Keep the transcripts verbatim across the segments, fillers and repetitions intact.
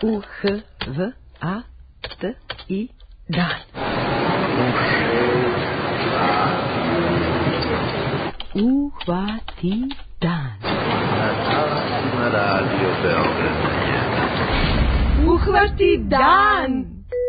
U H V A T I dan. Uhvati dan. Na Radio Beograd. Uhvati dan.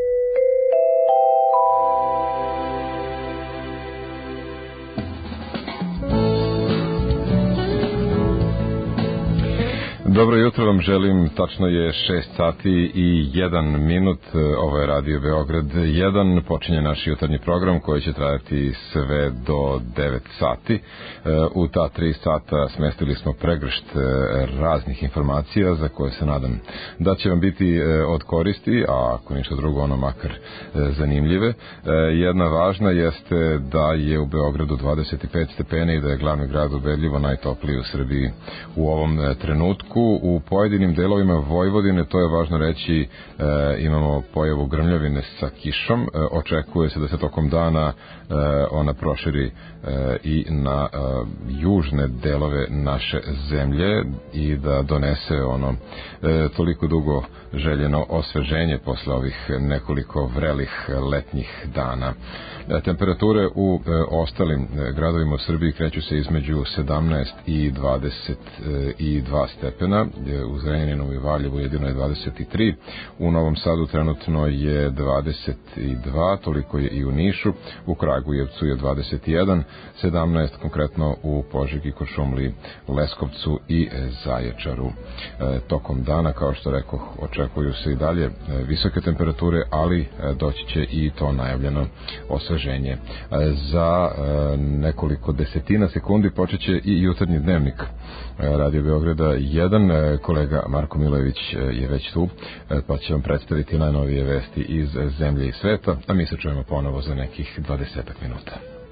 Dobro jutro vam želim, tačno je šest sati i jedan minut, ovo je Radio Beograd jedan, počinje naš jutarnji program koji će trajati sve do devet sati. U ta tri sata smestili smo pregršt raznih informacija za koje se nadam da će vam biti od koristi, a ako ništa drugo ono makar zanimljive. Jedna važna jeste da je u Beogradu dvadeset pet stepeni i da je glavni grad ubedljivo najtopliji u Srbiji u ovom trenutku. U pojedinim delovima Vojvodine, to je važno reći, e, imamo pojavu grmljavine sa kišom. E, očekuje se da se tokom dana e, ona proširi e, i na e, južne delove naše zemlje i da donese ono e, toliko dugo željeno osveženje posle ovih nekoliko vrelih letnjih dana. E, temperature u e, ostalim e, gradovima u Srbiji kreću se između sedamnaest i dvadeset dva stepena. U Zrenjaninu i Valjevu jedino je dvadeset tri, u Novom Sadu trenutno je dvadeset dva, toliko je i u Nišu, u Kragujevcu je dvadeset jedan, sedamnaest konkretno u Požegi, Kuršumliji, Leskovcu i Zaječaru. E, tokom dana, kao što rekoh, očekuju se i dalje visoke temperature, ali doći će i to najavljeno osveženje. E, za e, nekoliko desetina sekundi počet će i jutarnji dnevnik Radio Beograda jedan. Kolega Marko Milojević je već tu, pa će vam predstaviti najnovije vesti iz zemlje i sveta, a mi se čujemo ponovo za nekih dvadesetak minuta.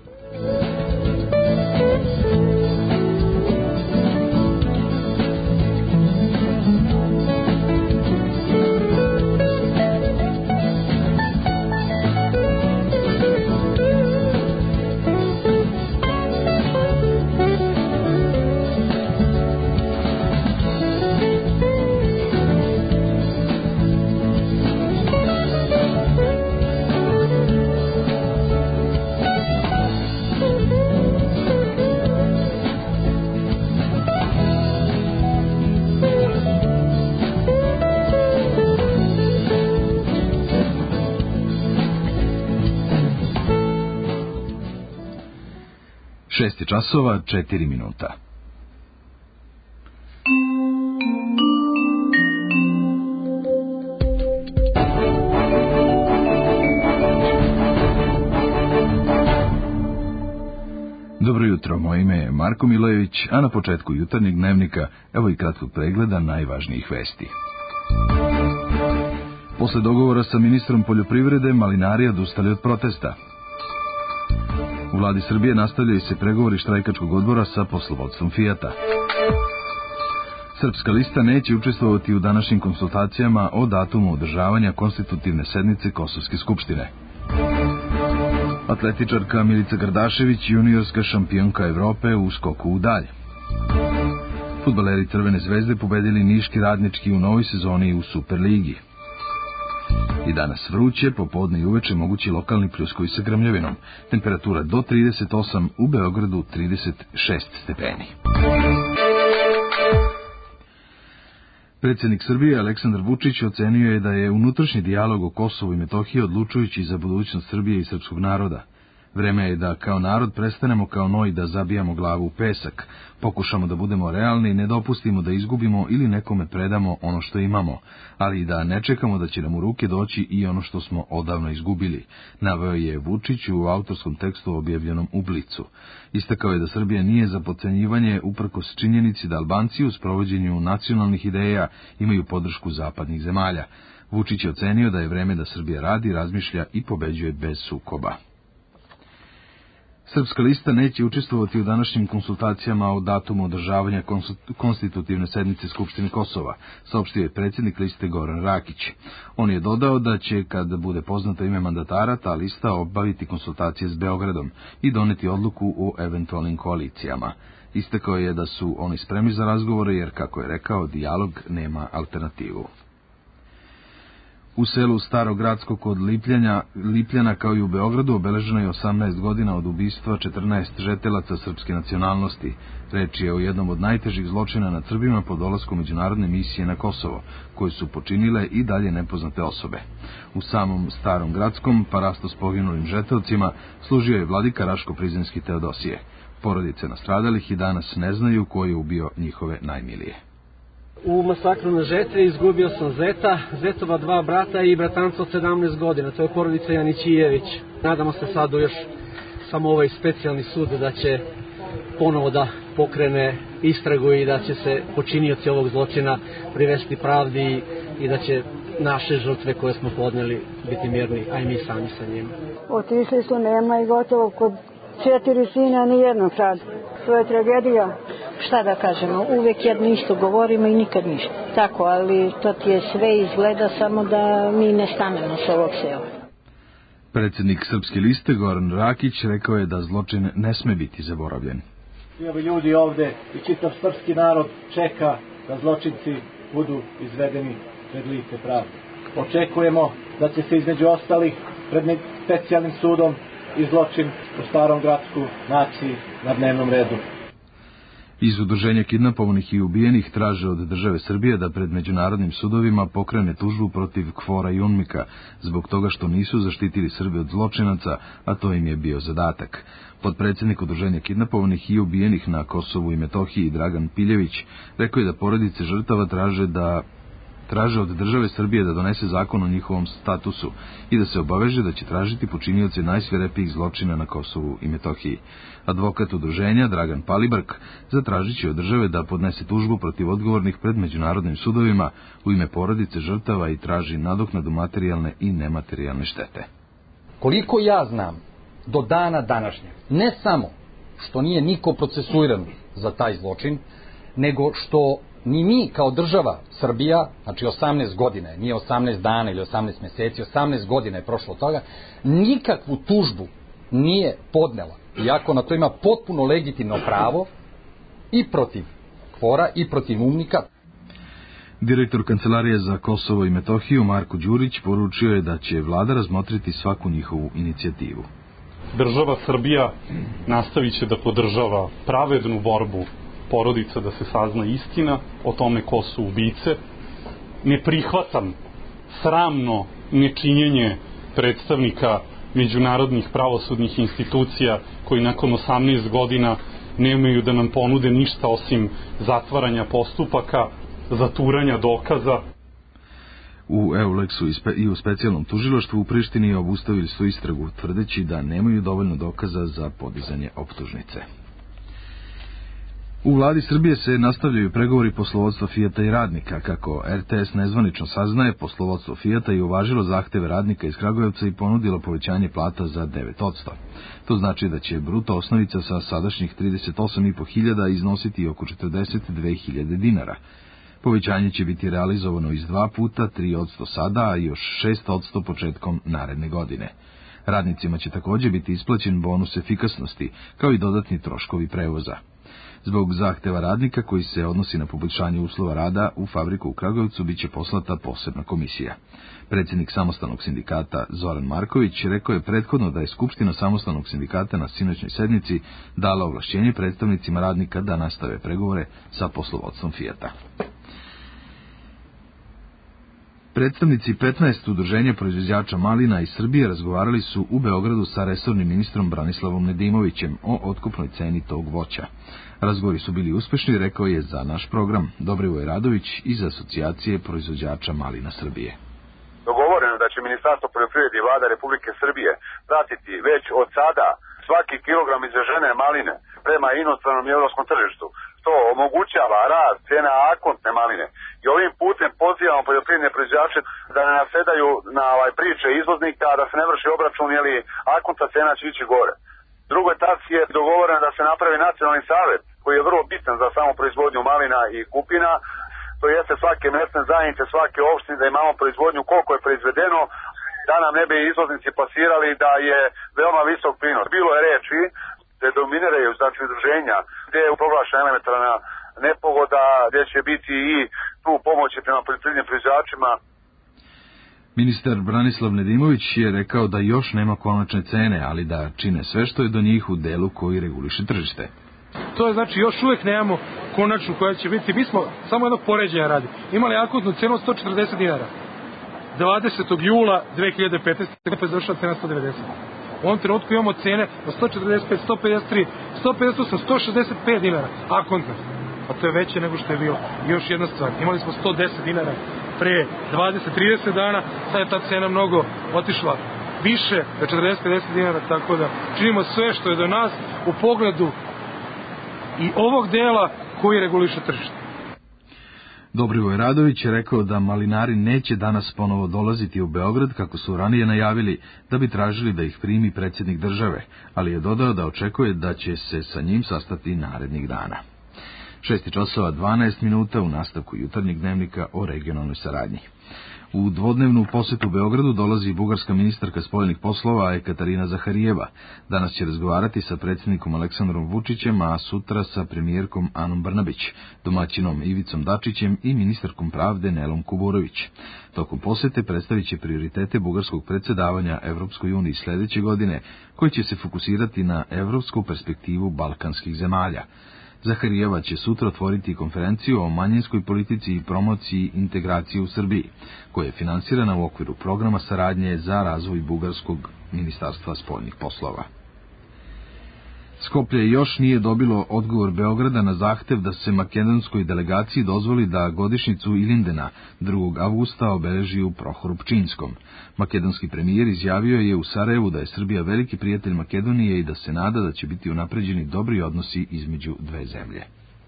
Šest časova, četiri minuta. Dobro jutro, moje ime je Marko Milojević, a na početku jutarnjeg dnevnika evo i kratkog pregleda najvažnijih vesti. Posle dogovora sa ministrom poljoprivrede, malinari odustali od protesta. U vladi Srbije nastavljaju se pregovori štrajkačkog odbora sa poslovodstvom Fijata. Srpska lista neće učestvovati u današnjim konsultacijama o datumu održavanja konstitutivne sednice Kosovske skupštine. Atletičarka Milica Gardašević, juniorska šampionka Evrope u skoku u dalj. Fudbaleri Crvene zvezde pobedili Niški Radnički u novoj sezoni u Superligi. I danas vruće, popodne i uveče mogući lokalni pljuskovi sa grmljavinom. Temperatura do trideset osam, u Beogradu trideset šest stepeni. Predsjednik Srbije Aleksandar Vučić ocenio je da je unutrašnji dijalog o Kosovu i Metohiji odlučujući za budućnost Srbije i srpskog naroda. Vreme je da kao narod prestanemo kao noj da zabijamo glavu u pesak, pokušamo da budemo realni i ne dopustimo da izgubimo ili nekome predamo ono što imamo, ali i da ne čekamo da će nam u ruke doći i ono što smo odavno izgubili, naveo je Vučić u autorskom tekstu objavljenom u Blicu. Istakao je da Srbija nije za potcenjivanje uprkos činjenici da Albanci u sprovođenju nacionalnih ideja imaju podršku zapadnih zemalja. Vučić je ocenio da je vreme da Srbija radi, razmišlja i pobeđuje bez sukoba. Srpska lista neće učestvovati u današnjim konsultacijama o datumu održavanja konstitutivne sednice Skupštine Kosova, saopštio je predsjednik liste Goran Rakić. On je dodao da će, kad bude poznato ime mandatara, ta lista obaviti konsultacije s Beogradom i doneti odluku o eventualnim koalicijama. Istakao je da su oni spremni za razgovore jer, kako je rekao, dijalog nema alternativu. U selu Starogradsko kod Lipljana, Lipljana kao i u Beogradu obeleženo je osamnaest godina od ubistva četrnaest žetelaca srpske nacionalnosti. Reč je o jednom od najtežih zločina nad Srbima po dolasku međunarodne misije na Kosovo, koje su počinile i dalje nepoznate osobe. U samom Starom Gradskom, parasto s poginulim žetelcima, služio je vladika Raško-Prizrenski Teodosije. Porodice nastradalih i danas ne znaju ko je ubio njihove najmilije. U masakru na Žetri izgubio sam zeta, zetova dva brata i bratanca od sedamnaest godina, to je porodica Janićijević. Nadamo se sad u još samo ovaj specijalni sud da će ponovo da pokrene istragu i da će se počinioci ovog zločina privesti pravdi i da će naše žrtve koje smo podneli biti mirni, a i mi sami sa njima. Otišli su, nema i gotovo kod četiri sina, ni jedno sad. To je tragedija. Šta da kažemo, uvek jedno isto govorimo i nikad ništa. Tako, ali to ti je sve izgleda samo da mi ne stanemo s ovog sela. Predsjednik Srpske liste Goran Rakić rekao je da zločin ne sme biti zaboravljen. Svi ovi ljudi ovde i čitav srpski narod čeka da zločinci budu izvedeni pred lice pravde. Očekujemo da će se između ostalih pred specijalnim sudom i zločin u Starom Gradsku naći na dnevnom redu. Iz udruženja kidnapovanih i ubijenih traže od države Srbije da pred međunarodnim sudovima pokrene tužbu protiv Kvora i Unmika, zbog toga što nisu zaštitili Srbe od zločinaca, a to im je bio zadatak. Potpredsjednik udruženja kidnapovanih i ubijenih na Kosovu i Metohiji Dragan Piljević rekao je da porodice žrtava traže da traže od države Srbije da donese zakon o njihovom statusu i da se obaveže da će tražiti počinioce najsvirepijih zločina na Kosovu i Metohiji. Advokat udruženja Dragan Palibrk zatražit će od države da podnese tužbu protiv odgovornih pred međunarodnim sudovima u ime porodice žrtava i traži nadoknadu materijalne i nematerijalne štete. Koliko ja znam, do dana današnjeg, ne samo što nije niko procesuiran za taj zločin, nego što ni mi kao država Srbija, znači osamnaest godine, nije osamnaest dana ili osamnaest meseci, osamnaest godina je prošlo od toga, nikakvu tužbu nije podnela. Iako na to ima potpuno legitimno pravo i protiv Kvora i protiv Umnika. Direktor Kancelarije za Kosovo i Metohiju Marko Đurić poručio je da će vlada razmotriti svaku njihovu inicijativu. Država Srbija nastavit će da podržava pravednu borbu porodica da se sazna istina o tome ko su ubice. Ne prihvatam sramno nečinjenje predstavnika međunarodnih pravosudnih institucija koji nakon osamnaest godina nemaju da nam ponude ništa osim zatvaranja postupaka, zaturanja dokaza. U Euleksu i u specijalnom tužilaštvu u Prištini obustavili su istragu, tvrdeći da nemaju dovoljno dokaza za podizanje optužnice. U vladi Srbije se nastavljaju pregovori poslovodstva Fijata i radnika. Kako er te es nezvanično saznaje, poslovodstvo Fijata je uvažilo zahteve radnika iz Kragujevca i ponudilo povećanje plata za devet posto. To znači da će bruto osnovica sa sadašnjih trideset osam i po hiljada iznositi oko četrdeset dve hiljade dinara. Povećanje će biti realizovano iz dva puta, tri posto sada, a još šest posto početkom naredne godine. Radnicima će također biti isplaćen bonus efikasnosti, kao i dodatni troškovi prevoza. Zbog zahteva radnika koji se odnosi na poboljšanje uslova rada u fabriku u Kragujevcu biće poslata posebna komisija. Predsjednik samostalnog sindikata Zoran Marković rekao je prethodno da je Skupština samostalnog sindikata na sinoćnoj sednici dala ovlašćenje predstavnicima radnika da nastave pregovore sa poslovodstvom Fijata. Predstavnici petnaest udruženja proizvođača malina iz Srbije razgovarali su u Beogradu sa resornim ministrom Branislavom Nedimovićem o otkupnoj ceni tog voća. Razgovori su bili uspešni, rekao je za naš program Dobrivoj Radović iz Asocijacije proizvođača malina Srbije. Dogovoreno da će Ministarstvo poljoprivrede i Vlada Republike Srbije pratiti već od sada svaki kilogram izvežene maline prema inostranom i evropskom tržištu, što omogućava rast cena akontne maline. I ovim putem pozivamo poljoprivredne proizvođače da ne nasedaju na ovaj priče izvoznika, da se ne vrši obračun, jer akontna cena će ići gore. Drugoj tački je dogovoreno da se napravi nacionalni savjet, koji je vrlo bitan za samu proizvodnju malina i kupina. To jeste svake mesne zajednice, svake opštine, da imamo proizvodnju koliko je proizvedeno, da nam ne bi izvoznici pasirali da je veoma visok prinos. Bilo je reči da dominiraju, znači, udruženja gdje je proglašena elementarna nepogoda, gdje će biti i tu pomoći prema poljoprivrednim proizvođačima. Ministar Branislav Nedimović je rekao da još nema konačne cene, ali da čine sve što je do njih u delu koji reguliše tržište. To je znači još uvek nemamo konačnu koja će biti. Mi smo samo jednog poređenja radi. Imali akutnu cenu sto četrdeset dinara. dvadesetog jula dve hiljade petnaeste. pa je završila cena sto devedeset. U ovom trenutku imamo cene od sto četrdeset pet, sto pedeset tri, sto pedeset osam, sto šezdeset pet dinara. Akontna. A to je veće nego što je bilo. I još jedna stvar. Imali smo sto deset dinara pre dvadeset do trideset dana. Sad je ta cena mnogo otišla više, za četrdeset do pedeset dinara. Tako da činimo sve što je do nas u pogledu i ovog dela koji reguliše tržište. Dobrivoj Radović je rekao da malinari neće danas ponovo dolaziti u Beograd, kako su ranije najavili, da bi tražili da ih primi predsjednik države, ali je dodao da očekuje da će se sa njim sastati narednih dana. šest časova dvanaest minuta u nastavku jutarnjeg dnevnika o regionalnoj saradnji. U dvodnevnu posetu Beogradu dolazi bugarska ministarka spoljnih poslova Ekaterina Zaharijeva. Danas će razgovarati sa predsjednikom Aleksandrom Vučićem, a sutra sa premijerkom Anom Brnabić, domaćinom Ivicom Dačićem i ministarkom pravde Nelom Kuburović. Tokom posete predstavit će prioritete bugarskog predsjedavanja Evropskoj uniji sljedeće godine, koji će se fokusirati na evropsku perspektivu balkanskih zemalja. Zaharijeva će sutra otvoriti konferenciju o manjinskoj politici i promociji integracije u Srbiji, koja je finansirana u okviru programa saradnje za razvoj bugarskog ministarstva spoljnih poslova. Skoplje još nije dobilo odgovor Beograda na zahtev da se makedonskoj delegaciji dozvoli da godišnjicu Ilindena drugog avgusta obeleži u Prohoru Pčinjskom. Makedonski premijer izjavio je u Sarajevu da je Srbija veliki prijatelj Makedonije i da se nada da će biti unapređeni dobri odnosi između dve zemlje.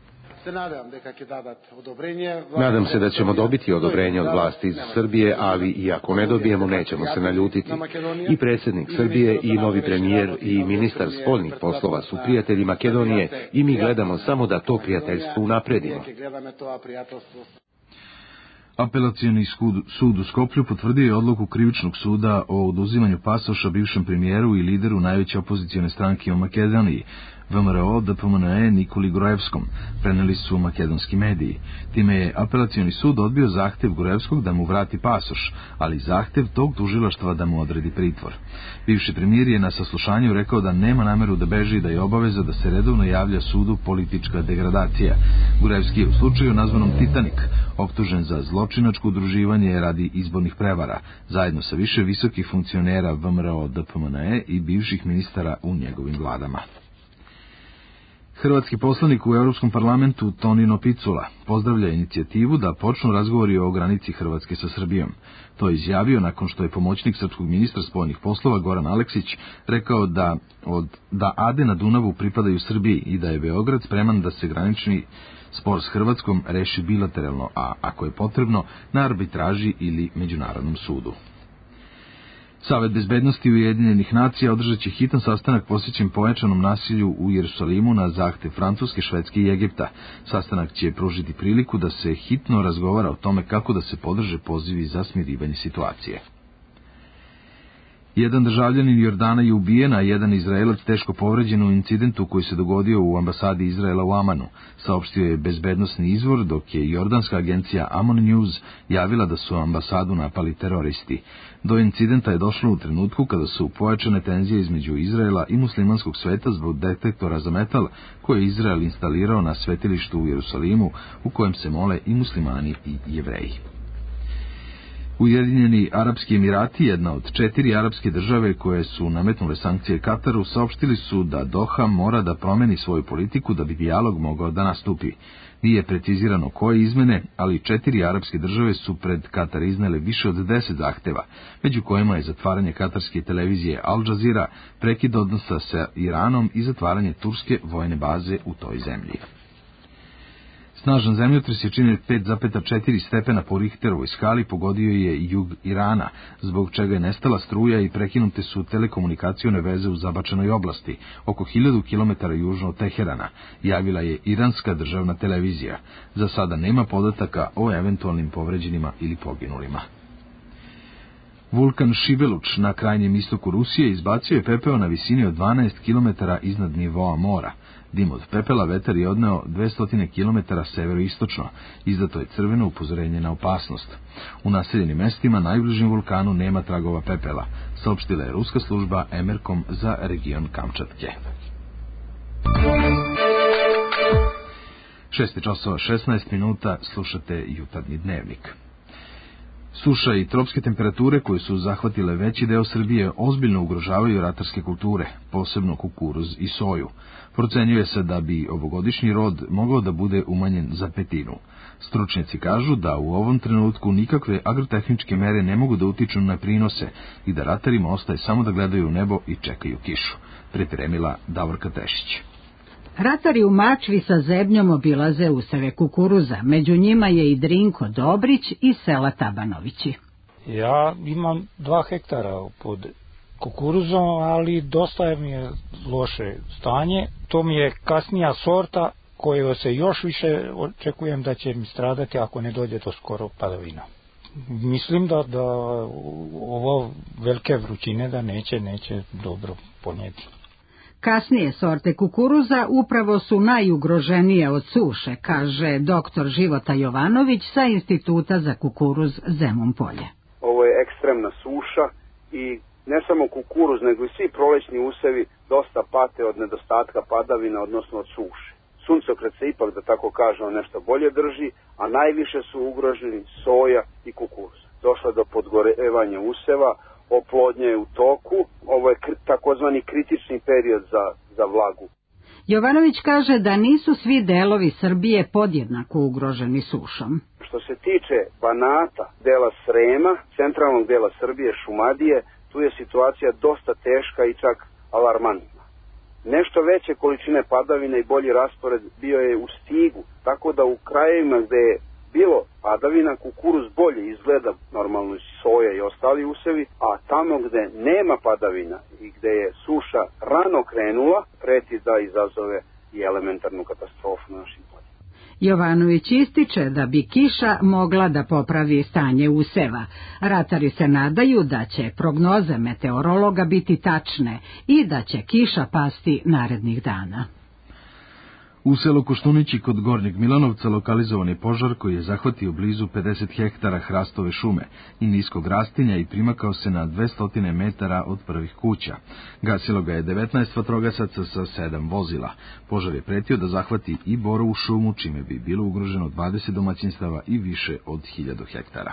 Nadam se da ćemo dobiti odobrenje od vlasti iz Srbije, ali i ako ne dobijemo, nećemo se naljutiti. I predsjednik Srbije i novi premijer i ministar spoljnih poslova su prijatelji Makedonije i mi gledamo samo da to prijateljstvo unapredimo. Apelacioni sud u Skoplju potvrdio je odluku krivičnog suda o oduzimanju pasoša bivšem premijeru i lideru najveće opozicione stranke u Makedoniji, V M R O D P M N E Nikoli Gruevskom, preneli su makedonski mediji. Time je apelacioni sud odbio zahtev Gruevskog da mu vrati pasoš, ali zahtev tog tužilaštva da mu odredi pritvor. Bivši premijer je na saslušanju rekao da nema nameru da beži i da je obaveza da se redovno javlja sudu politička degradacija. Gruevski je u slučaju nazvanom Titanik optužen za zločinačko udruživanje radi izbornih prevara, zajedno sa više visokih funkcionera V M R O D P M N E i bivših ministara u njegovim vladama. Hrvatski poslanik u Europskom parlamentu Tonino Picula pozdravlja inicijativu da počnu razgovori o granici Hrvatske sa Srbijom. To je izjavio nakon što je pomoćnik srpskog ministra spoljnih poslova Goran Aleksić rekao da, od, da Ade na Dunavu pripadaju Srbiji i da je Beograd spreman da se granični spor s Hrvatskom reši bilateralno, a ako je potrebno, na arbitraži ili međunarodnom sudu. Savet bezbednosti Ujedinjenih nacija održat će hitan sastanak posvećen pojačanom nasilju u Jerusalimu na zahtev Francuske, Švedske i Egipta. Sastanak će pružiti priliku da se hitno razgovara o tome kako da se podrže pozivi za smirivanje situacije. Jedan državljanin Jordana je ubijen, a jedan Izraelac teško povređen u incidentu koji se dogodio u ambasadi Izraela u Amanu, saopštio je bezbednosni izvor, dok je jordanska agencija Amon News javila da su ambasadu napali teroristi. Do incidenta je došlo u trenutku kada su pojačane tenzije između Izraela i muslimanskog sveta zbog detektora za metal koje je Izrael instalirao na svetilištu u Jerusalimu, u kojem se mole i muslimani i Jevreji. Ujedinjeni Arapski Emirati, jedna od četiri arapske države koje su nametnule sankcije Kataru, saopštili su da Doha mora da promeni svoju politiku da bi dijalog mogao da nastupi. Nije precizirano koje izmene, ali četiri arapske države su pred Katar iznele više od deset zahteva, među kojima je zatvaranje katarske televizije Al Jazeera, prekid odnosa sa Iranom i zatvaranje turske vojne baze u toj zemlji. Snažan zemljotres je činio pet zarez četiri stepena po Richterovoj skali, pogodio je jug Irana, zbog čega je nestala struja i prekinute su telekomunikacione veze u Zabačanoj oblasti, oko hiljadu kilometara južno od Teherana, javila je iranska državna televizija. Za sada nema podataka o eventualnim povređenima ili poginulima. Vulkan Šibeluč na krajnjem istoku Rusije izbacio je pepeo na visini od dvanaest kilometara iznad nivoa mora. Dim od pepela vetar je odneo dvesta kilometara severoistočno. Izdato je crveno upozorenje na opasnost. U naseljenim mestima najbližim vulkanu nema tragova pepela, saopštila je ruska služba Emerkom za region Kamčatke. šest časova šesnaest minuta, slušate Jutarnji dnevnik. Suša i tropske temperature koje su zahvatile veći deo Srbije ozbiljno ugrožavaju ratarske kulture, posebno kukuruz i soju. Procenjuje se da bi ovogodišnji rod mogao da bude umanjen za petinu. Stručnjaci kažu da u ovom trenutku nikakve agrotehničke mere ne mogu da utiču na prinose i da ratarima ostaje samo da gledaju u nebo i čekaju kišu, pripremila Davorka Tešić. Ratari u Mačvi sa zebnjom obilaze useve kukuruza, među njima je i Drinko Dobrić iz sela Tabanovići. Ja imam dva hektara pod kukuruzom, ali dosta mi je loše stanje. To mi je kasnija sorta koje se još više očekujem da će mi stradati ako ne dođe do skoro padavina. Mislim da, da ovo velike vrućine da neće, neće dobro ponijeti. Kasnije sorte kukuruza upravo su najugroženije od suše, kaže doktor Života Jovanović sa Instituta za kukuruz Zemun Polje. Ovo je ekstremna suša i ne samo kukuruz, nego i svi prolećni usevi dosta pate od nedostatka padavina, odnosno od suše. Suncokret se ipak, da tako kažemo, nešto bolje drži, a najviše su ugroženi soja i kukuruz. Došlo do podgorevanja useva, oplodnja je u toku, ovo je takozvani kritični period za, za vlagu. Jovanović kaže da nisu svi delovi Srbije podjednako ugroženi sušom. Što se tiče Banata, dela Srema, centralnog dela Srbije, Šumadije, tu je situacija dosta teška i čak alarmantna. Nešto veće količine padavina i bolji raspored bio je u Stigu, tako da u krajevima gde je bilo padavina, kukuruz bolje izgleda, normalno soja i ostali usevi, a tamo gde nema padavina i gde je suša rano krenula, preti da izazove i elementarnu katastrofu na našim poljima. Jovanović ističe da bi kiša mogla da popravi stanje useva. Ratari se nadaju da će prognoze meteorologa biti tačne i da će kiša pasti narednih dana. U selu Koštunići kod Gornjeg Milanovca lokalizovan je požar koji je zahvatio blizu pedeset hektara hrastove šume i niskog rastinja i primakao se na dvesta metara od prvih kuća. Gasilo ga je devetnaest vatrogasaca sa sedam vozila. Požar je pretio da zahvati i borovu šumu, čime bi bilo ugroženo dvadeset domaćinstava i više od hiljadu hektara.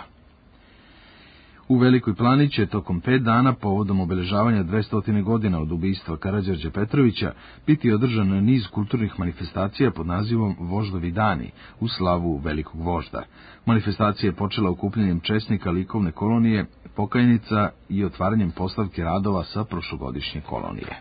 U Velikoj Plani će tokom pet dana povodom obeležavanja dvesta godina od ubistva Karađorđa Petrovića biti održan niz kulturnih manifestacija pod nazivom Voždovi dani u slavu velikog vožda. Manifestacija je počela okupljanjem česnika likovne kolonije, pokajnica i otvaranjem postavke radova sa prošlogodišnje kolonije.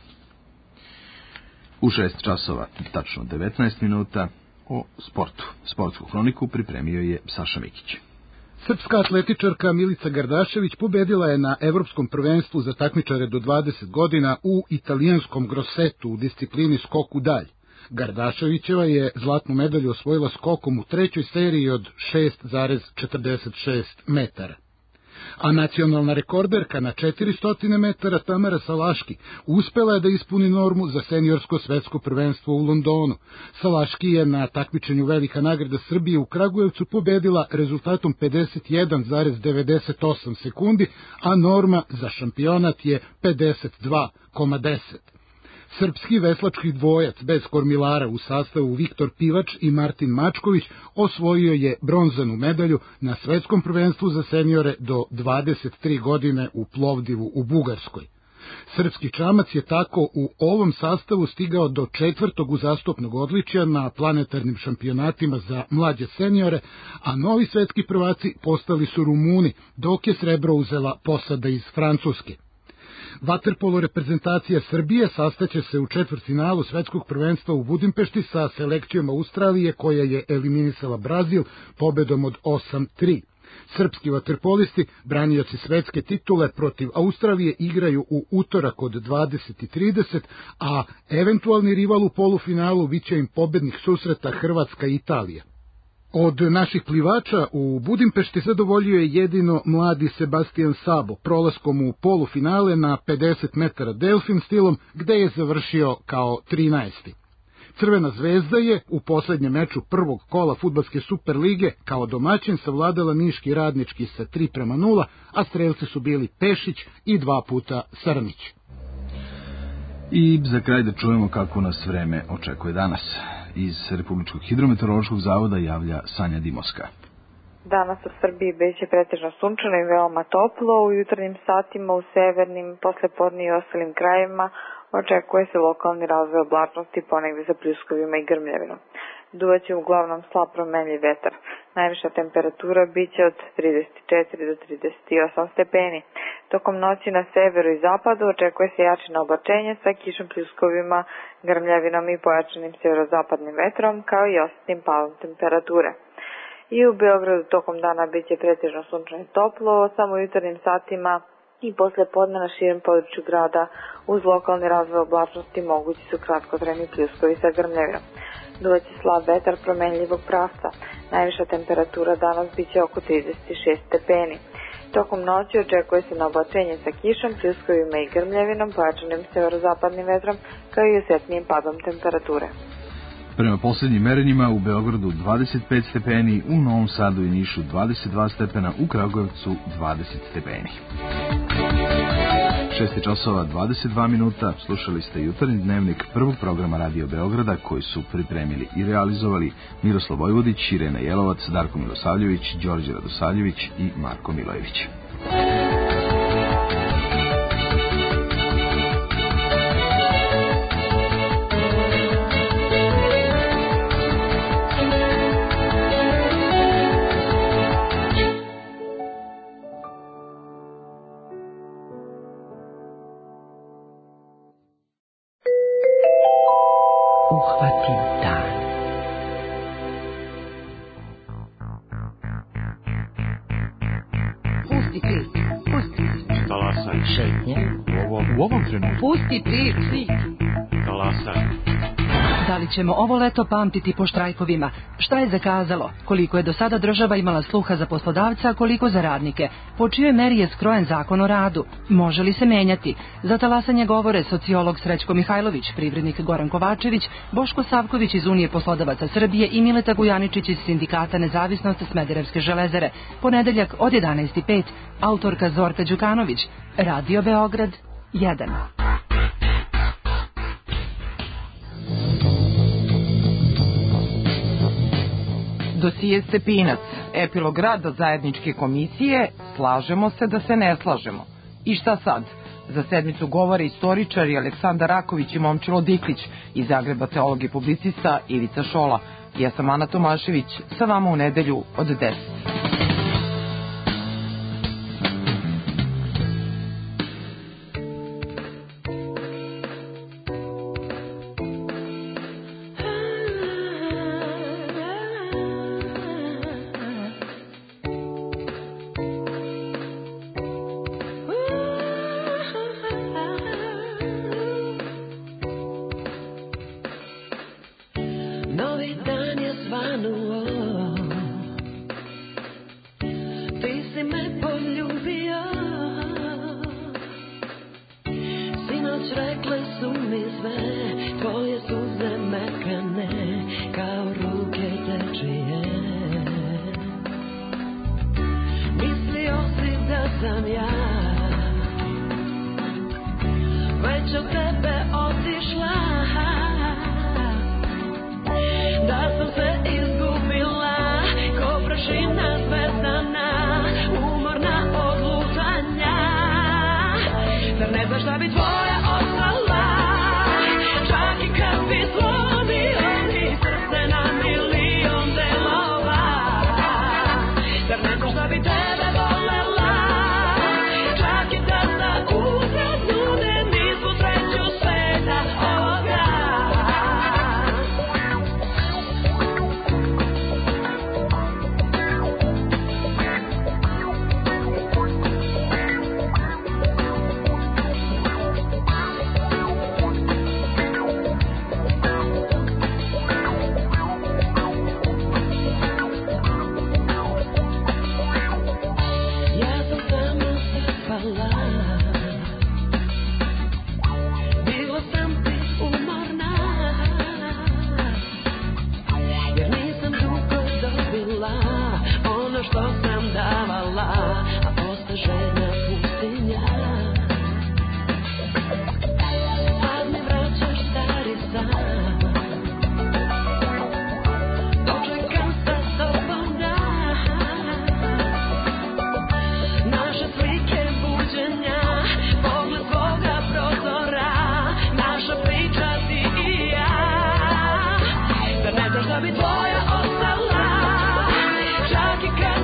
U šest časova, tačno devetnaest minuta, o sportu. Sportsku hroniku pripremio je Saša Mikić. Srpska atletičarka Milica Gardašević pobedila je na Evropskom prvenstvu za takmičare do dvadeset godina u italijanskom Grossetu u disciplini skok u dalj. Gardaševićeva je zlatnu medalju osvojila skokom u trećoj seriji od šest zarez četrdeset šest metara. A nacionalna rekorderka na četiristo metara Tamara Salaški uspela je da ispuni normu za seniorsko svetsko prvenstvo u Londonu. Salaški je na takmičenju Velika nagrada Srbije u Kragujevcu pobedila rezultatom pedeset jedan zarez devedeset osam sekundi, a norma za šampionat je pedeset dva zarez deset. Srpski veslački dvojac bez kormilara u sastavu Viktor Pivač i Martin Mačković osvojio je bronzanu medalju na svetskom prvenstvu za seniore do dvadeset tri godine u Plovdivu u Bugarskoj. Srpski čamac je tako u ovom sastavu stigao do četvrtog uzastopnog odličja na planetarnim šampionatima za mlađe seniore, a novi svetski prvaci postali su Rumuni, dok je srebro uzela posada iz Francuske. Vaterpolo reprezentacija Srbije sastaće se u četvrtfinalu svetskog prvenstva u Budimpešti sa selekcijom Australije koja je eliminisala Brazil pobedom od osam tri. Srpski vaterpolisti, branioci svetske titule protiv Australije, igraju u utorak od dvadeset i trideset, a eventualni rival u polufinalu biće im pobednik susreta Hrvatska i Italija. Od naših plivača u Budimpešti zadovoljio je jedino mladi Sebastian Sabo prolaskom u polufinale na pedeset metara delfin stilom, gde je završio kao trinaesti. Crvena zvezda je u poslednjem meču prvog kola fudbalske Superlige kao domaćin savladala niški Radnički sa tri prema nula, a strelci su bili Pešić i dva puta Srnić. I za kraj da čujemo kako nas vreme očekuje danas. Iz Republičkog hidrometeorološkog zavoda javlja Sanja Dimoska. Danas u Srbiji biće pretežno sunčano i veoma toplo. U jutarnjim satima u severnim, poslepodne i ostalim krajevima očekuje se lokalni razvoj oblačnosti ponegde sa pljuskovima i grmljavinom. Duvaće uglavnom slab promenljiv vetar. Najviša temperatura biće od trideset četiri do trideset osam stepeni. Tokom noći na severu i zapadu očekuje se jačino oblačenje sa kišom, pljuskovima, grmljavinom i pojačanim severozapadnim vetrom, kao i osjetnim padom temperature. I u Beogradu tokom dana biće pretežno sunčano i toplo, samo u jutarnjim satima i posle podne na širem području grada uz lokalni razvoj oblačnosti mogući su kratkotrajni pljuskovi sa grmljavinom. Duvaće slab vetar promenljivog pravca. Najviša temperatura danas biće oko trideset šest stepeni. Tokom noći očekuje se na oblačenje sa kišom, pljuskovima i grmljavinom, pojačanim severozapadnim vetrom, kao i osjetnijim padom temperature. Prema poslednjim merenjima u Beogradu dvadeset pet stepeni, u Novom Sadu i Nišu dvadeset dva stepena, u Kragujevcu dvadeset stepeni. šest časova dvadeset dva minuta, slušali ste jutarnji dnevnik prvog programa Radio Beograda koji su pripremili i realizovali Miroslav Vojvodić, Irena Jelovac, Darko Milosavljević, Đorđe Radosavljević i Marko Milojević. Uhvatim dan. Pusti plit, pusti. Talasaj. Šetnje. U ovom, u ovom trenutku. Pusti plit, plit. Talasaj. Da li ćemo ovo leto pamtiti po štrajkovima? Šta je zakazalo? Koliko je do sada država imala sluha za poslodavca, a koliko za radnike? Po čijoj meri je skrojen zakon o radu? Može li se menjati? Za talasanje govore sociolog Srećko Mihajlović, privrednik Goran Kovačević, Boško Savković iz Unije poslodavaca Srbije i Mileta Gujaničić iz Sindikata Nezavisnost Smederevske železare. Ponedeljak od jedanaest i pet, autorka Zorka Đukanović, Radio Beograd jedan. Dosije Stepinac, epilog rada zajedničke komisije, slažemo se da se ne slažemo. I šta sad? Za sedmicu govore istoričari Aleksandar Raković i Momčilo Diklić, iz Zagreba teolog i publicista Ivica Šola. Ja sam Ana Tomašević, sa vama u nedelju od deset.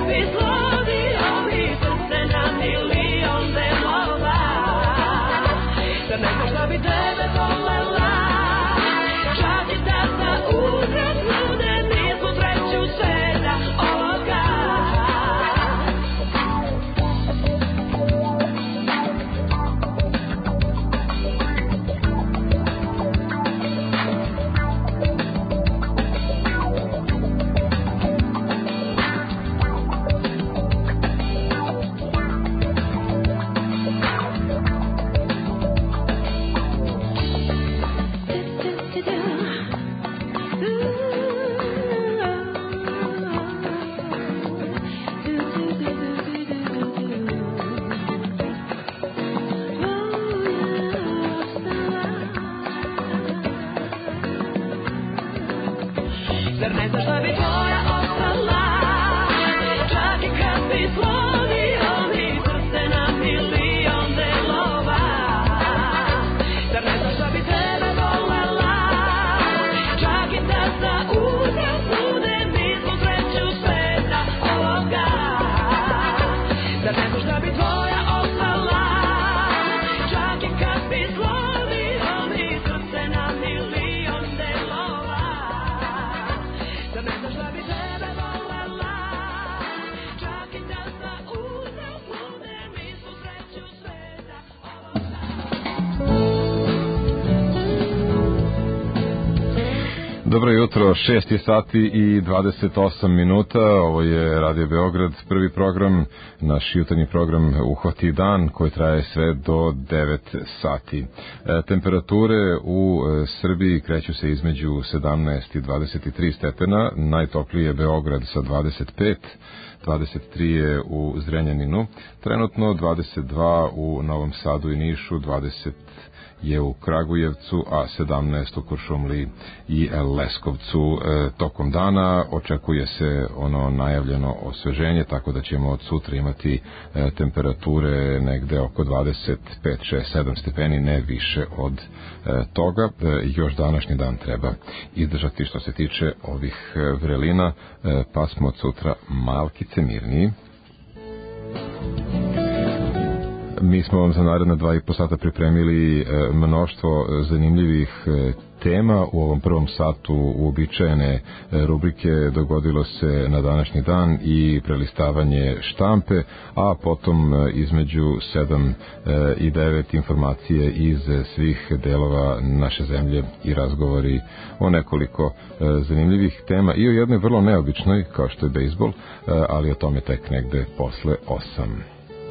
Dobro jutro, šest je sati i dvadeset osam minuta, ovo je Radio Beograd, prvi program, naš jutarnji program Uhvati dan koji traje sve do devet sati. E, temperature u e, Srbiji kreću se između sedamnaest i dvadeset tri stepena, najtopliji je Beograd sa dvadeset pet, dvadeset tri je u Zrenjaninu, trenutno dvadeset dva u Novom Sadu i Nišu, dvadeset je u Kragujevcu, a sedamnaest u Kuršumliji i Leskovcu. E, tokom dana očekuje se ono najavljeno osveženje, tako da ćemo od sutra imati e, temperature negde oko dvadeset pet, šest, sedam stepeni, ne više od e, toga. E, još današnji dan treba izdržati što se tiče ovih e, vrelina, e, pa smo od sutra malkice mirniji. Mi smo vam za naredna dva i po sata pripremili mnoštvo zanimljivih tema. U ovom prvom satu uobičajene rubrike Dogodilo se na današnji dan i prelistavanje štampe, a potom između sedam i devet informacije iz svih delova naše zemlje i razgovori o nekoliko zanimljivih tema i o jednoj vrlo neobičnoj kao što je bejsbol, ali o tome tek negde posle osam.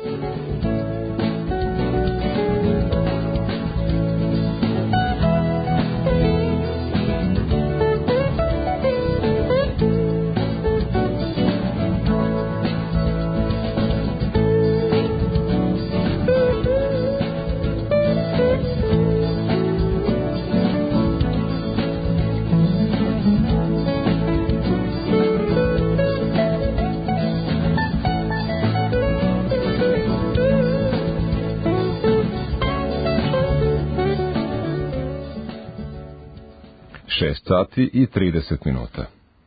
šest sati i trideset minuta.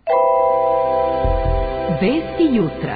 Vesti jutra.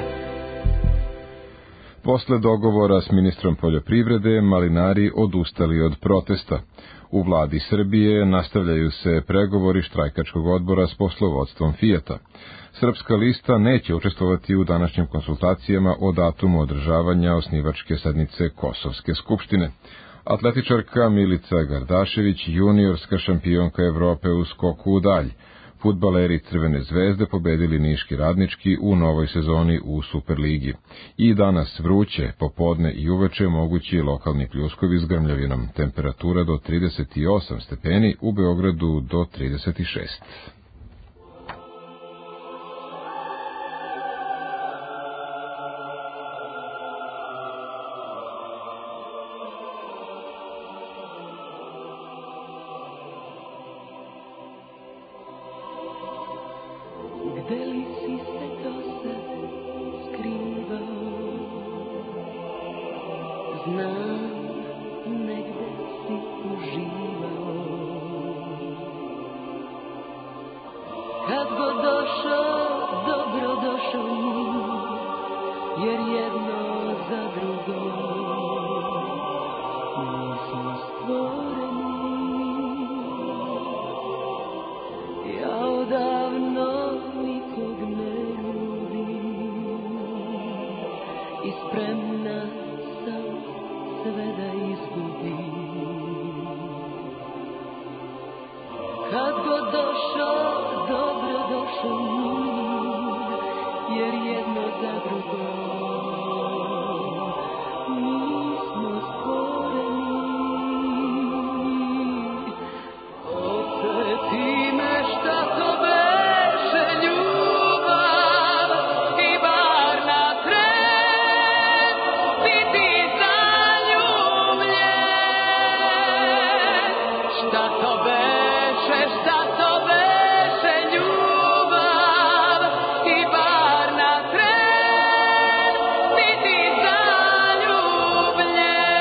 Posle dogovora s ministrom poljoprivrede, malinari odustali od protesta. U vladi Srbije nastavljaju se pregovori štrajkačkog odbora s poslovodstvom Fijata. Srpska lista neće učestvovati u današnjim konsultacijama o datumu održavanja osnivačke sednice Kosovske skupštine. Atletičarka Milica Gardašević, juniorska šampionka Evrope u skoku u dalj. Fudbaleri Crvene zvezde pobedili Niški Radnički u novoj sezoni u Superligi. I danas vruće, popodne i uveče mogući lokalni pljuskovi s grmljavinom. Temperatura do trideset osam stepeni, u Beogradu do trideset šest. jer jedno za drugo nismo stvoreni. Ja odavno nikog ne ljubim i spremna sam sve da izgubim. Kad god došao, dobro došao mir, jer jedno za drugo nismo stvoreni. Podsjeti me šta to beše ljubav i bar na tren biti zaljubljen. Šta to beše, šta to beše ljubav i bar na tren biti zaljubljen.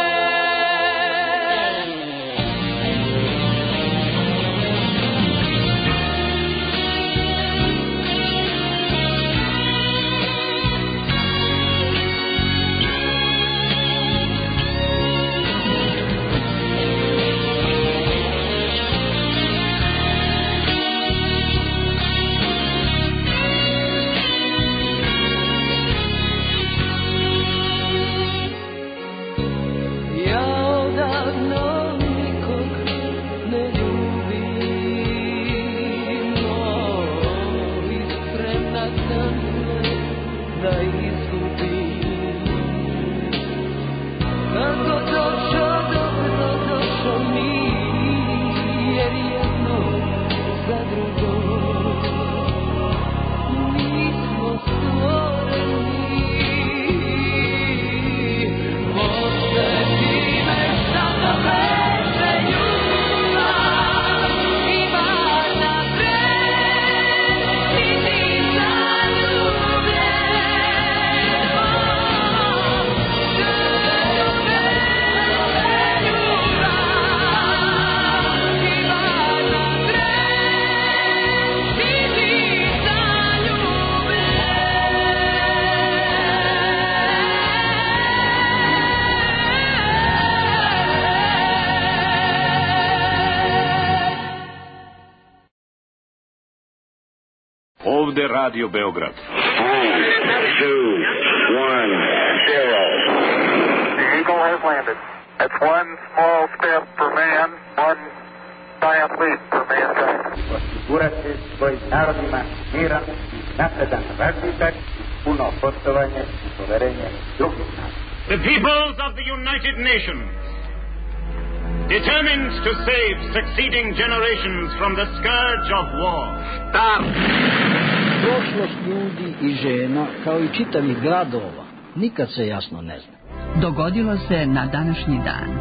Ja odavno nikog ne ljubim, i spremna sam sve da izgubim. Kad god došao, dobro došao mir, jer jedno za drugo nismo stvoreni. Podsjeti me šta to beše ljubav i bar na tren biti zaljubljen. Ovde Radio Beograd. The Eagle has landed. That's one small step for man, one giant leap for mankind. Osigurati svojim narodima miran i napredan razvitak, puno poštovanje i poverenje drugih naroda. The peoples of the United Nations, determined to save succeeding generations from the scourge of war, start. Prošlost ljudi i žena, kao i čitavih gradova, nikad se jasno ne zna. Dogodilo se na današnji dan.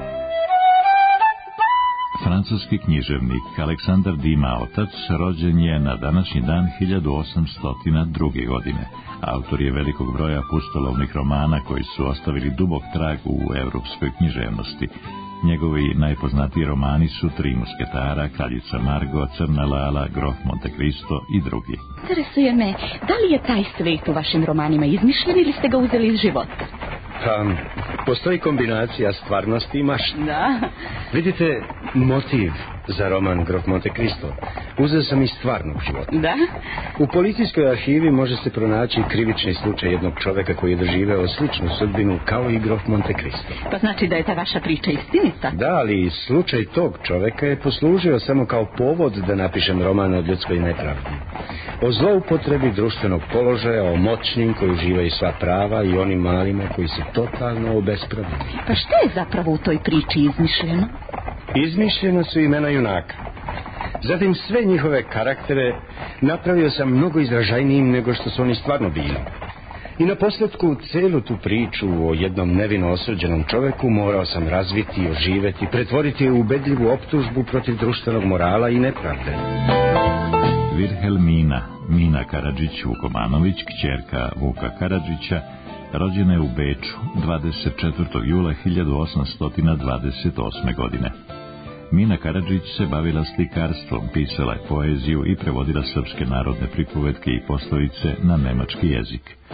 Francuski književnik Aleksandar Dima otac rođen je na današnji dan hiljadu osamsto druge. godine. Autor je velikog broja pustolovnih romana koji su ostavili dubok trag u evropskoj književnosti. Njegovi najpoznatiji romani su Tri musketara, Kraljica Margo, Crna Lala, Grof Monte Cristo i drugi. Interesuje me, da li je taj svet u vašim romanima izmišljen ili ste ga uzeli iz života? Pa, postoji kombinacija stvarnosti i mašte. Da. Vidite, motiv za roman Grof Monte Cristo uzeo sam iz stvarnog života. Da? U policijskoj arhivi može se pronaći krivični slučaj jednog čoveka koji je doživeo sličnu sudbinu kao i Grof Monte Cristo. Pa znači da je ta vaša priča istinita? Da, ali slučaj tog čoveka je poslužio samo kao povod da napišem roman o ljudskoj nepravdi. O zloupotrebi društvenog položaja, o moćnim koji uživaju sva prava i onim malima koji su totalno obespravljeni. Pa šta je zapravo u toj priči izmišljeno? Izmišljena su imena junaka. Zatim sve njihove karaktere napravio sam mnogo izražajnijim nego što su oni stvarno bili. I na posljedku celu tu priču o jednom nevino osuđenom čoveku morao sam razviti, oživeti, pretvoriti u ubedljivu optužbu protiv društvenog morala i nepravde. Vilhelmina Mina Karadžić Vukomanović, kćerka Vuka Karadžića, rođena je u Beču dvadeset četvrtog jula hiljadu osamsto dvadeset osme. godine. Mina Karadžić se bavila slikarstvom, pisala je poeziju i prevodila srpske narodne pripovetke i poslovice na nemački jezik.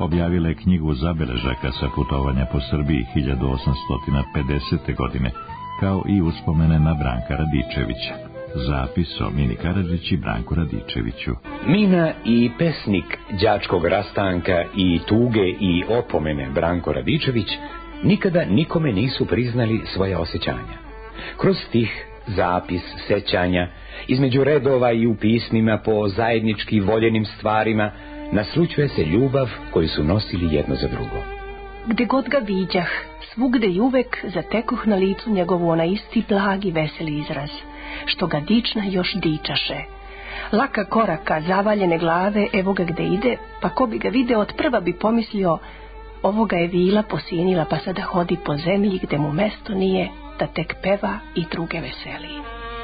objavila je knjigu zabeležaka sa putovanja po Srbiji hiljadu osamsto pedesete. godine, kao i uspomene na Branka Radičevića. Zapis o Mini Karadžić i Branku Radičeviću. Mina i pesnik đačkog rastanka i tuge i opomene Branko Radičević nikada nikome nisu priznali svoja osjećanja. Kroz stih, zapis, sećanja, između redova i u pismima po zajednički voljenim stvarima, naslućuje se ljubav koju su nosili jedno za drugo. Gde god ga viđah, svugde i uvek zatekoh na licu njegovu onaj isti blagi veseli izraz, što ga dična još dičaše. Laka koraka, zavaljene glave, evo ga gde ide, pa ko bi ga video od prva bi pomislio, ovoga je vila posinila pa sada hodi po zemlji gde mu mesto nije, da tek peva i druge veseli.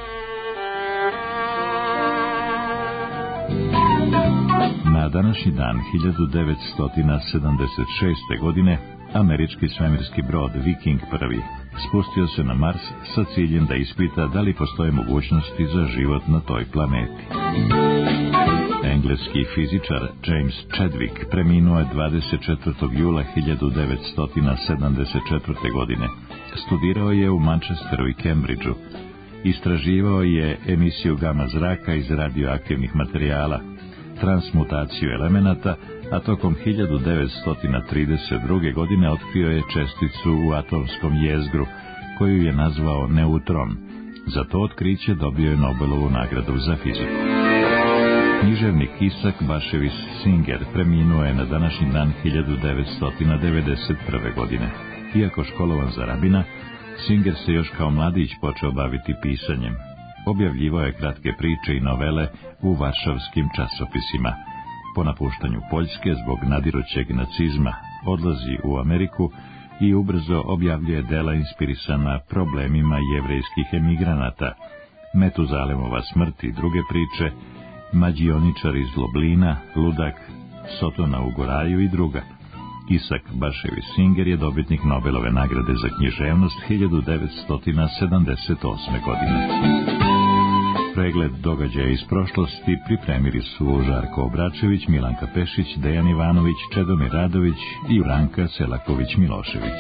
Na današnji dan hiljadu devetsto sedamdeset šeste. godine američki svemirski brod Viking prvi spustio se na Mars sa ciljem da ispita da li postoje mogućnosti za život na toj planeti. Engleski fizičar James Chadwick preminuo je dvadeset četvrtog jula hiljadu devetsto sedamdeset četvrte. godine. Studirao je u Manchesteru i Cambridgeu. Istraživao je emisiju gama zraka iz radioaktivnih materijala, transmutaciju elemenata, a tokom hiljadu devetsto trideset druge. godine otkrio je česticu u atomskom jezgru, koju je nazvao neutron. Za to otkriće dobio je Nobelovu nagradu za fiziku. Književnik Isak Baševis Singer preminuo je na današnji dan hiljadu devetsto devedeset prve. godine. Iako školovan za rabina, Singer se još kao mladić počeo baviti pisanjem. Objavljivao je kratke priče i novele u varšavskim časopisima. Po napuštanju Poljske zbog nadirućeg nacizma odlazi u Ameriku i ubrzo objavljuje dela inspirisana problemima jevrejskih emigranata, Metuzalemova smrt i druge priče, Mađioničar iz Loblina, Ludak, Sotona u Goraju i druga. Isak Baševis Singer je dobitnik Nobelove nagrade za književnost hiljadu devetsto sedamdeset osme. godine. Pregled događaja iz prošlosti pripremili su Žarko Obračević, Milanka Pešić, Dejan Ivanović, Čedomir Radović i Juranka Selaković-Milošević.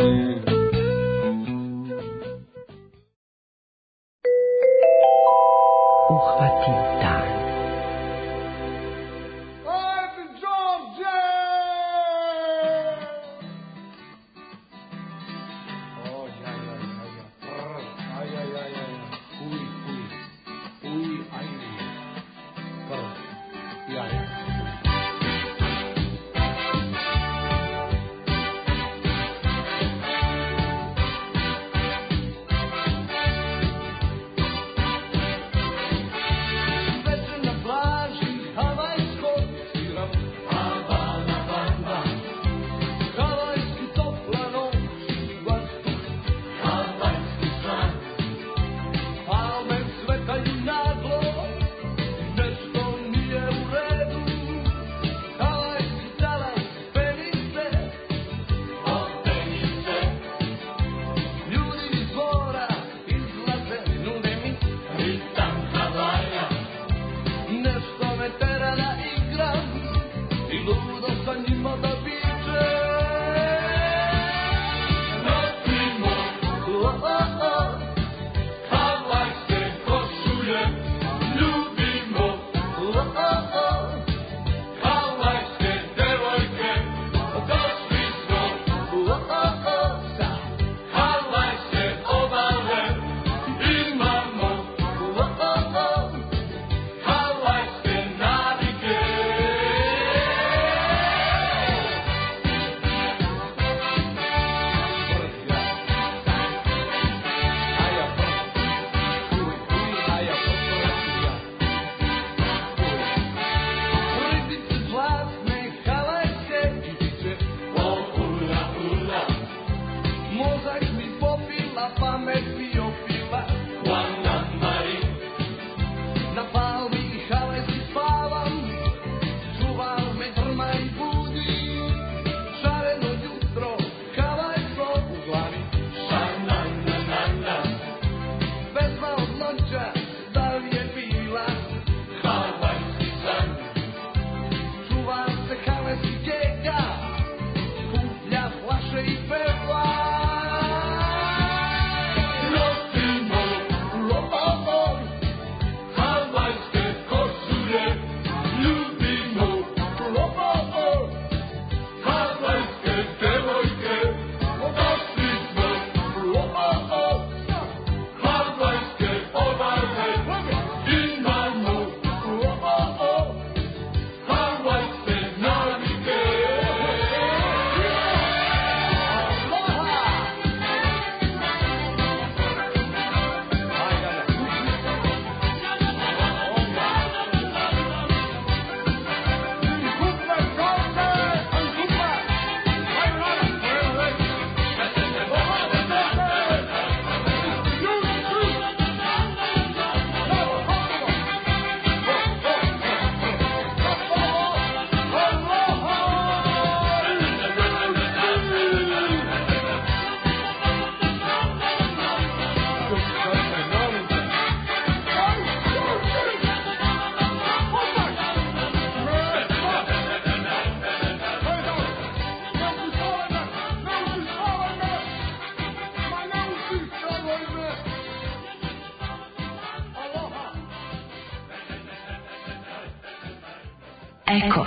Uhvatim dan. Eko.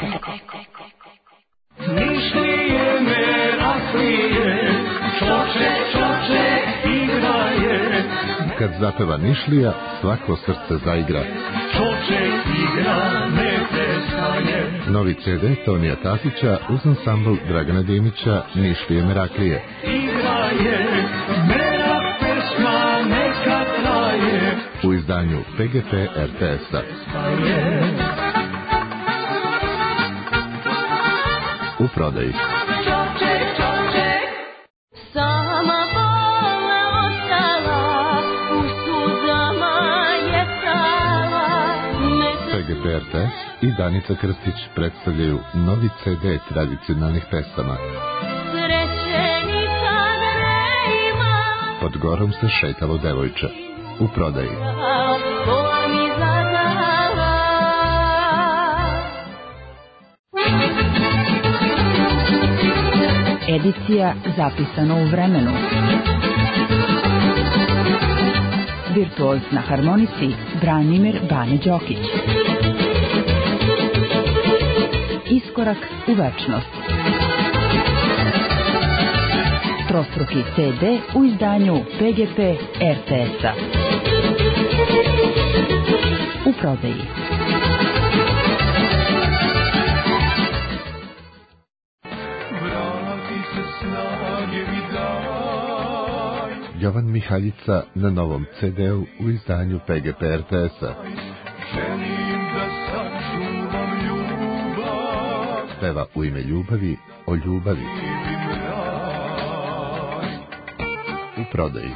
Nišlije me raklije, čoče, čoče, igraje. Kad zapeva Nišlija, svako srce zaigra. Čoče, igra, ne prestaje. Novi ce de Tonija Tasića uz ansambl Dragana Dimića, Nišlije Meraklije. Igraje, merak pesma neka traje. U izdanju pe ge pe er te es-a. U prodaji. Čoče, čoče, Sama bola ostala, u suzama je stala. pe ge pe er te es i Danica Krstić predstavljaju novi ce de tradicionalnih pesama. Sreće nikad ne ima, Pod gorom se šetalo devojče. U prodaji. to mi zadala. Edicija zapisana u vremenu. Virtuoz na harmonici Branimir Bane Đokić. Iskorak u večnost. Trostruki ce de u izdanju pe ge pe er te es-a. U prodaji. Jovan Mihaljica na novom ce de-u u izdanju pe ge pe er te es-a. Peva u ime ljubavi o ljubavi. U prodaji.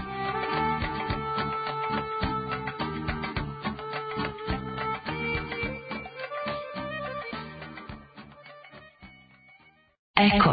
Eko.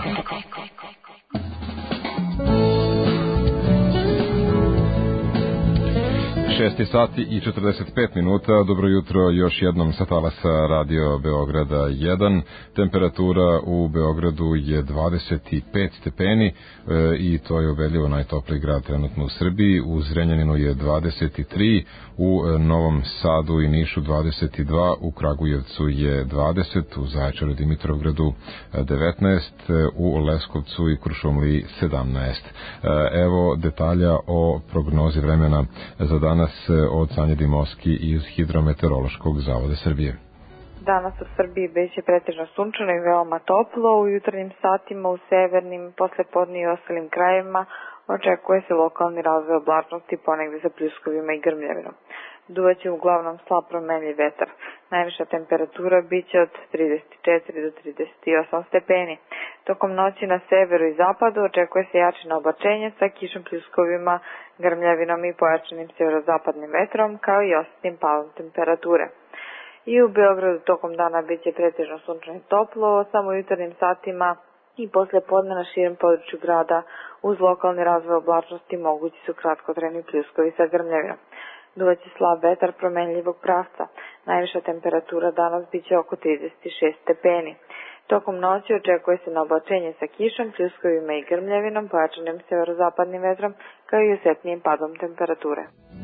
šest sati i četrdeset pet minuta. Dobro jutro još jednom sa talasa Radio Beograda jedan. Temperatura u Beogradu je dvadeset pet stepeni e, i to je ubedljivo najtopliji grad trenutno u Srbiji. U Zrenjaninu je dvadeset tri, u Novom Sadu i Nišu dvadeset dva, u Kragujevcu je dvadeset, u Zaječaru i Dimitrovgradu devetnaest, u Leskovcu i Kuršumliji sedamnaest. Evo detalja o prognozi vremena za danas od Sanje Dimovski iz Hidrometeorološkog zavoda Srbije. Danas u Srbiji biće pretežno sunčano i veoma toplo. U jutarnjim satima u severnim, poslepodne i ostalim krajevima očekuje se lokalni razvoj oblačnosti ponegde sa pljuskovima i grmljavinom. Duvaće uglavnom slab promenljiv vetar. Najviša temperatura biće od trideset četiri do trideset osam stepeni. Tokom noći na severu i zapadu očekuje se jačino oblačenje sa kišom, pljuskovima, grmljavinom i pojačanim severozapadnim vetrom, kao i osjetnim padom temperature. I u Beogradu tokom dana biće pretežno sunčano i toplo, samo u jutarnjim satima i posle podne na širem području grada uz lokalni razvoj oblačnosti mogući su kratkotrajni pljuskovi sa grmljavinom. Duvaće slab vetar promenljivog pravca. Najviša temperatura danas biće oko trideset šest stepeni. Tokom noći očekuje se na oblačenje sa kišom, pljuskovima i grmljavinom, pojačanim severozapadnim vetrom, kao i osjetnijim padom temperature.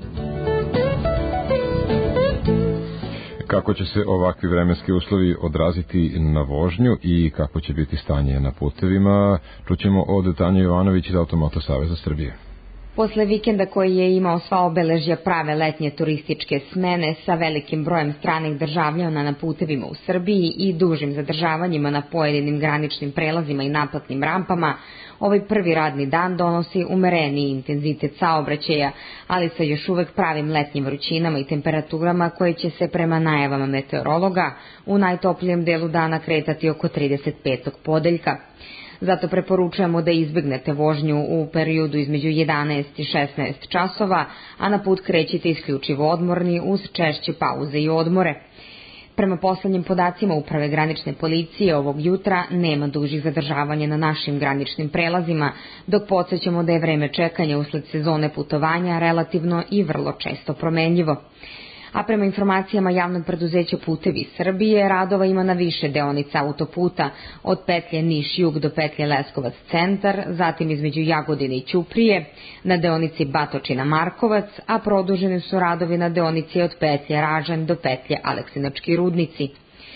Kako će se ovakvi vremenski uslovi odraziti na vožnju i kako će biti stanje na putevima, čućemo od Tanje Jovanović iz Automoto Saveza Srbije. Posle vikenda koji je imao sva obeležja prave letnje turističke smene sa velikim brojem stranih državljana na putevima u Srbiji i dužim zadržavanjima na pojedinim graničnim prelazima i naplatnim rampama, ovaj prvi radni dan donosi umereniji intenzitet saobraćaja, ali sa još uvek pravim letnjim vrućinama i temperaturama koje će se prema najavama meteorologa u najtoplijem delu dana kretati oko trideset petog podeljka. Zato preporučujemo da izbegnete vožnju u periodu između jedanaest i šesnaest časova, a na put krećite isključivo odmorni uz češće pauze i odmore. Prema poslednjim podacima Uprave granične policije ovog jutra nema dužih zadržavanja na našim graničnim prelazima, dok podsjećamo da je vreme čekanja usled sezone putovanja relativno i vrlo često promenljivo. A prema informacijama javnog preduzeća Putevi Srbije, radova ima na više deonica autoputa, od petlje Niš-Jug do petlje Leskovac-Centar, zatim između Jagodine i Ćuprije, na deonici Batočina-Markovac, a produženi su radovi na deonici od petlje Ražanj do petlje Aleksinački Rudnici.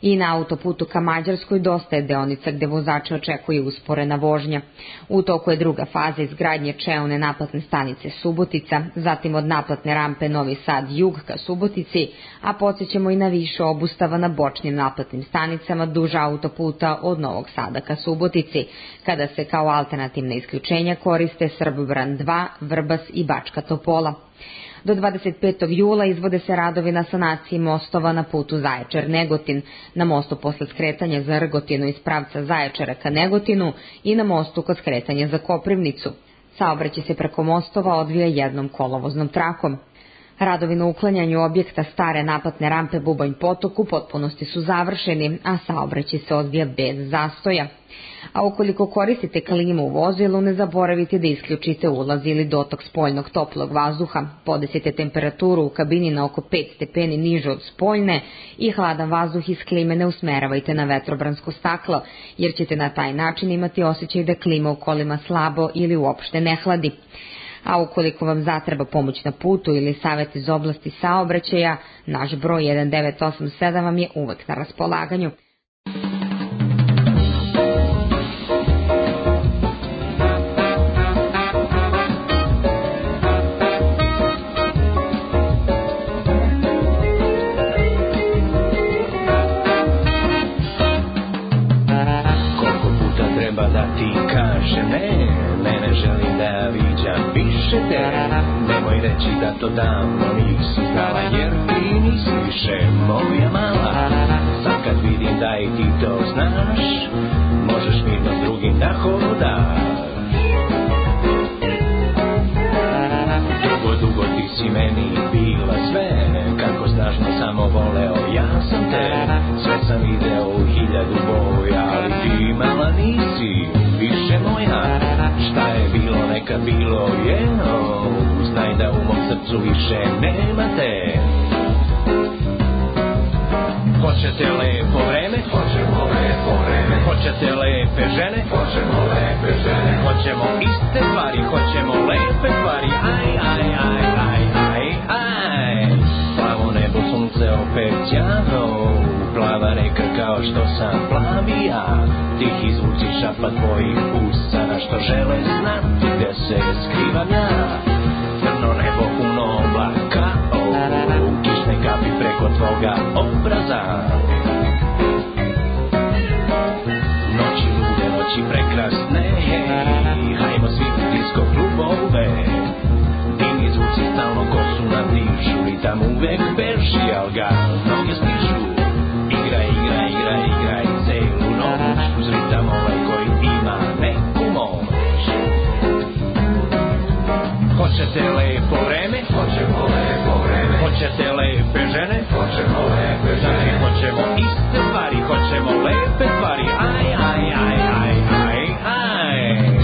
I na autoputu ka Mađarskoj dosta je deonica gde vozače očekuje usporena vožnja. U toku je druga faza izgradnje čeone naplatne stanice Subotica, zatim od naplatne rampe Novi Sad jug ka Subotici, a podsjećamo i na više obustava na bočnim naplatnim stanicama duž autoputa od Novog Sada ka Subotici, kada se kao alternativne isključenja koriste Srbobran dva, Vrbas i Bačka Topola. Do dvadeset petog jula izvode se radovi na sanaciji mostova na putu Zaječar-Negotin, na mostu posle skretanja za Rgotinu iz pravca Zaječara ka Negotinu i na mostu kod skretanja za Koprivnicu. Saobraćaj se preko mostova odvija jednom kolovoznom trakom. Radovi na uklanjanju objekta stare naplatne rampe Bubanj potok u potpunosti su završeni, a saobraćaj se odvija bez zastoja. A ukoliko koristite klimu u vozilu, ne zaboravite da isključite ulaz ili dotok spoljnog toplog vazduha, podesite temperaturu u kabini na oko pet stepeni niže od spoljne i hladan vazduh iz klime ne usmeravajte na vetrobransko staklo, jer ćete na taj način imati osjećaj da klima u kolima slabo ili uopšte ne hladi. A ukoliko vam zatreba pomoć na putu ili savjet iz oblasti saobraćaja, naš broj jedan devet osam sedam vam je uvek na raspolaganju. Koliko puta treba da ti kažem ne, ne, ne želim da viđam više te. Nemoj reći da to davno nisi znala, jer ti nisi više moja mala. Sad kad vidim da i ti to znaš, možeš mirno s drugim da hodaš. Dugo, dugo ti si meni bila sve, kako snažno samo voleo ja sam te. Sve sam video u hiljadu boja, ali ti mala nisi više moja. Šta je bilo, neka bilo je, oh, znaj da u mom srcu više nema te. Hoćete lepo vreme? Hoćemo lepo vreme. Hoćete lepe žene? Hoćemo lepe žene. Hoćemo iste stvari, hoćemo lepe stvari, aj, aj, aj, aj, aj, aj. Plavo nebo, sunce opet sjajno, plava reka kao što sam plavi ja. Tihi zvuci šapa tvojih usana što žele znati gde se skrivam ja. Crno nebo puno oblaka, oh, kišne kapi preko tvoga obraza. Noći lude, noći prekrasne, hej, hajmo svi u disko klubove. Dimi zvuci stalno kosu nam dižu, ritam uvek beži, al ga noge stižu. Igra, igra, igra, igraj celu noć, uz ritam ovaj koji ima neku moć. Hoćete lepo vreme? Hoćemo lepo vreme. Hoćete lepe žene? Hoćemo lepe žene. Hoćemo iste stvari, hoćemo lepe stvari, aj, aj, aj, aj, aj, aj.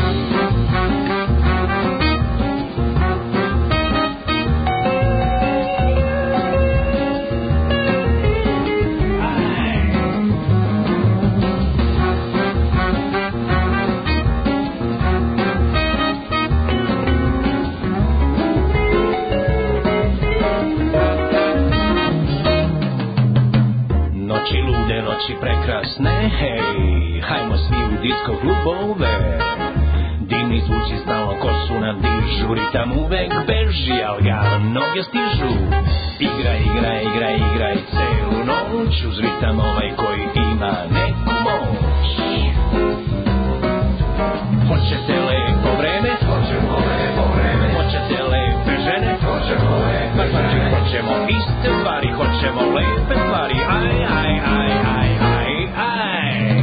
Noći prekrasne, hej, hajmo svi u disko klubove. Dimi zvuči stalno kosu nam dižu, ritam uvek beži, al ga noge stižu. Igra, igra, igra, igraj celu noć, uz ritam ovaj koji ima neku moć. Hoćete lepo vreme? Hoćemo lepo vreme. Hoćete lepe žene? Hoćemo lepe žene. Hoćemo iste stvari, hoćemo lepe stvari, aj, aj, aj, aj, aj, aj.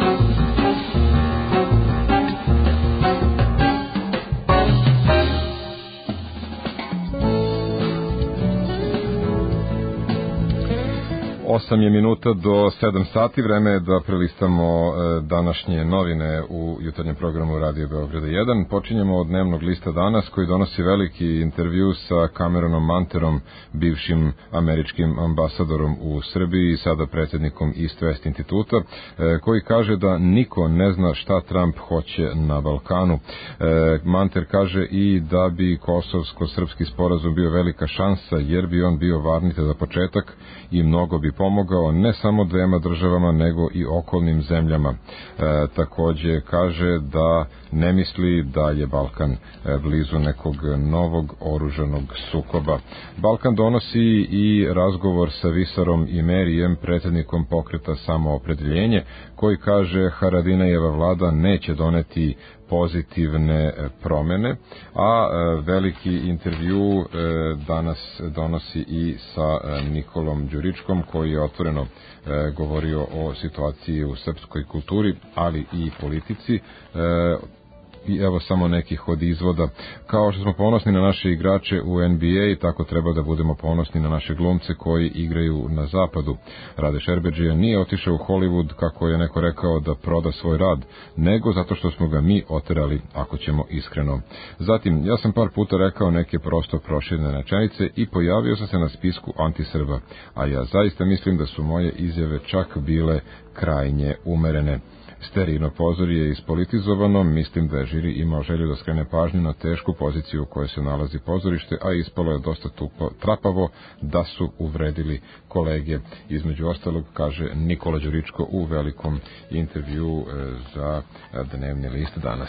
Osam je minuta do sedam sati, vreme je da prelistamo današnje novine u jutarnjem programu Radio Beograda jedan. Počinjemo od dnevnog lista Danas koji donosi veliki intervju sa Cameronom Manterom, bivšim američkim ambasadorom u Srbiji i sada predsjednikom East West instituta, koji kaže da niko ne zna šta Trump hoće na Balkanu. Manter kaže i da bi kosovsko-srpski sporazum bio velika šansa jer bi on bio varnica za početak i mnogo bi pomogao pomogao ne samo dvema državama, nego i okolnim zemljama. E, takođe kaže da ne misli da je Balkan e, blizu nekog novog oružanog sukoba. Balkan donosi i razgovor sa Visarom i Merijem, predsjednikom pokreta Samoopredeljenje, koji kaže Haradinajeva vlada neće doneti pozitivne promene, a veliki intervju danas donosi i sa Nikolom Đuričkom, koji je otvoreno govorio o situaciji u srpskoj kulturi, ali i politici. I evo samo nekih od izvoda. Kao što smo ponosni na naše igrače u N B A, tako treba da budemo ponosni na naše glumce koji igraju na zapadu. Rade Šerbedžija nije otišao u Hollywood, kako je neko rekao, da proda svoj rad, nego zato što smo ga mi oterali, ako ćemo iskreno. Zatim, ja sam par puta rekao neke prosto proširene rečenice i pojavio sam se na spisku antisrba, a ja zaista mislim da su moje izjave čak bile krajnje umerene. Sterijno pozorje je ispolitizovano, mislim da je žiri imao želju da skrene pažnju na tešku poziciju u kojoj se nalazi pozorište, a ispalo je dosta tupo, trapavo da su uvredili kolege. Između ostalog, kaže Nikola Đuričko u velikom intervju za Dnevni list danas.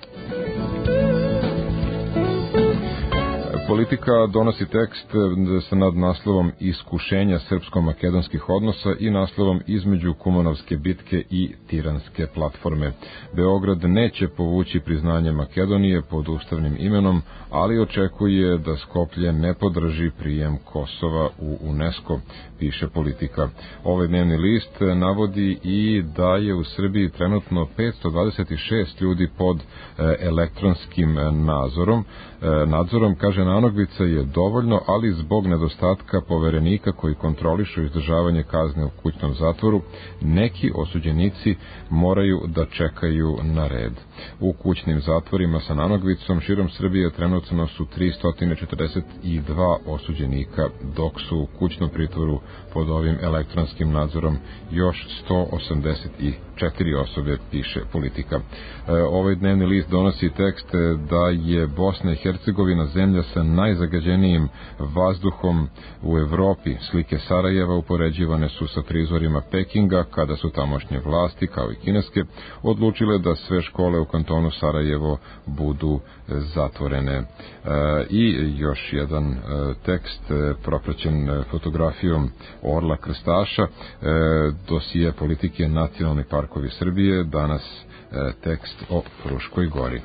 Politika donosi tekst sa nadnaslovom Iskušenja srpsko-makedonskih odnosa i naslovom Između Kumanovske bitke i Tiranske platforme. Beograd neće povući priznanje Makedonije pod ustavnim imenom, ali očekuje da Skoplje ne podrži prijem Kosova u UNESCO, piše Politika. Ovaj dnevni list navodi i da je u Srbiji trenutno petsto dvadeset šest ljudi pod elektronskim nadzorom. Nadzorom, kaže Nanogvica, je dovoljno, ali zbog nedostatka poverenika koji kontrolišu izdržavanje kazne u kućnom zatvoru, neki osuđenici moraju da čekaju na red. U kućnim zatvorima sa Nanogvicom širom Srbije trenutno su tristo četrdeset dva osuđenika, dok su u kućnom pritvoru pod ovim elektronskim nadzorom još sto osamdeset četiri osobe, piše Politika. E, ovaj dnevni list donosi tekst da je Bosna i Hercegovina zemlja sa najzagađenijim vazduhom u Evropi. Slike Sarajeva upoređivane su sa prizorima Pekinga, kada su tamošnje vlasti, kao i kineske, odlučile da sve škole u kantonu Sarajevo budu zatvorene. E, I još jedan e, tekst e, propraćen fotografijom Orla Krstaša, e, dosije Politike Nacionalni parkovi Srbije, danas e, tekst o Fruškoj gori.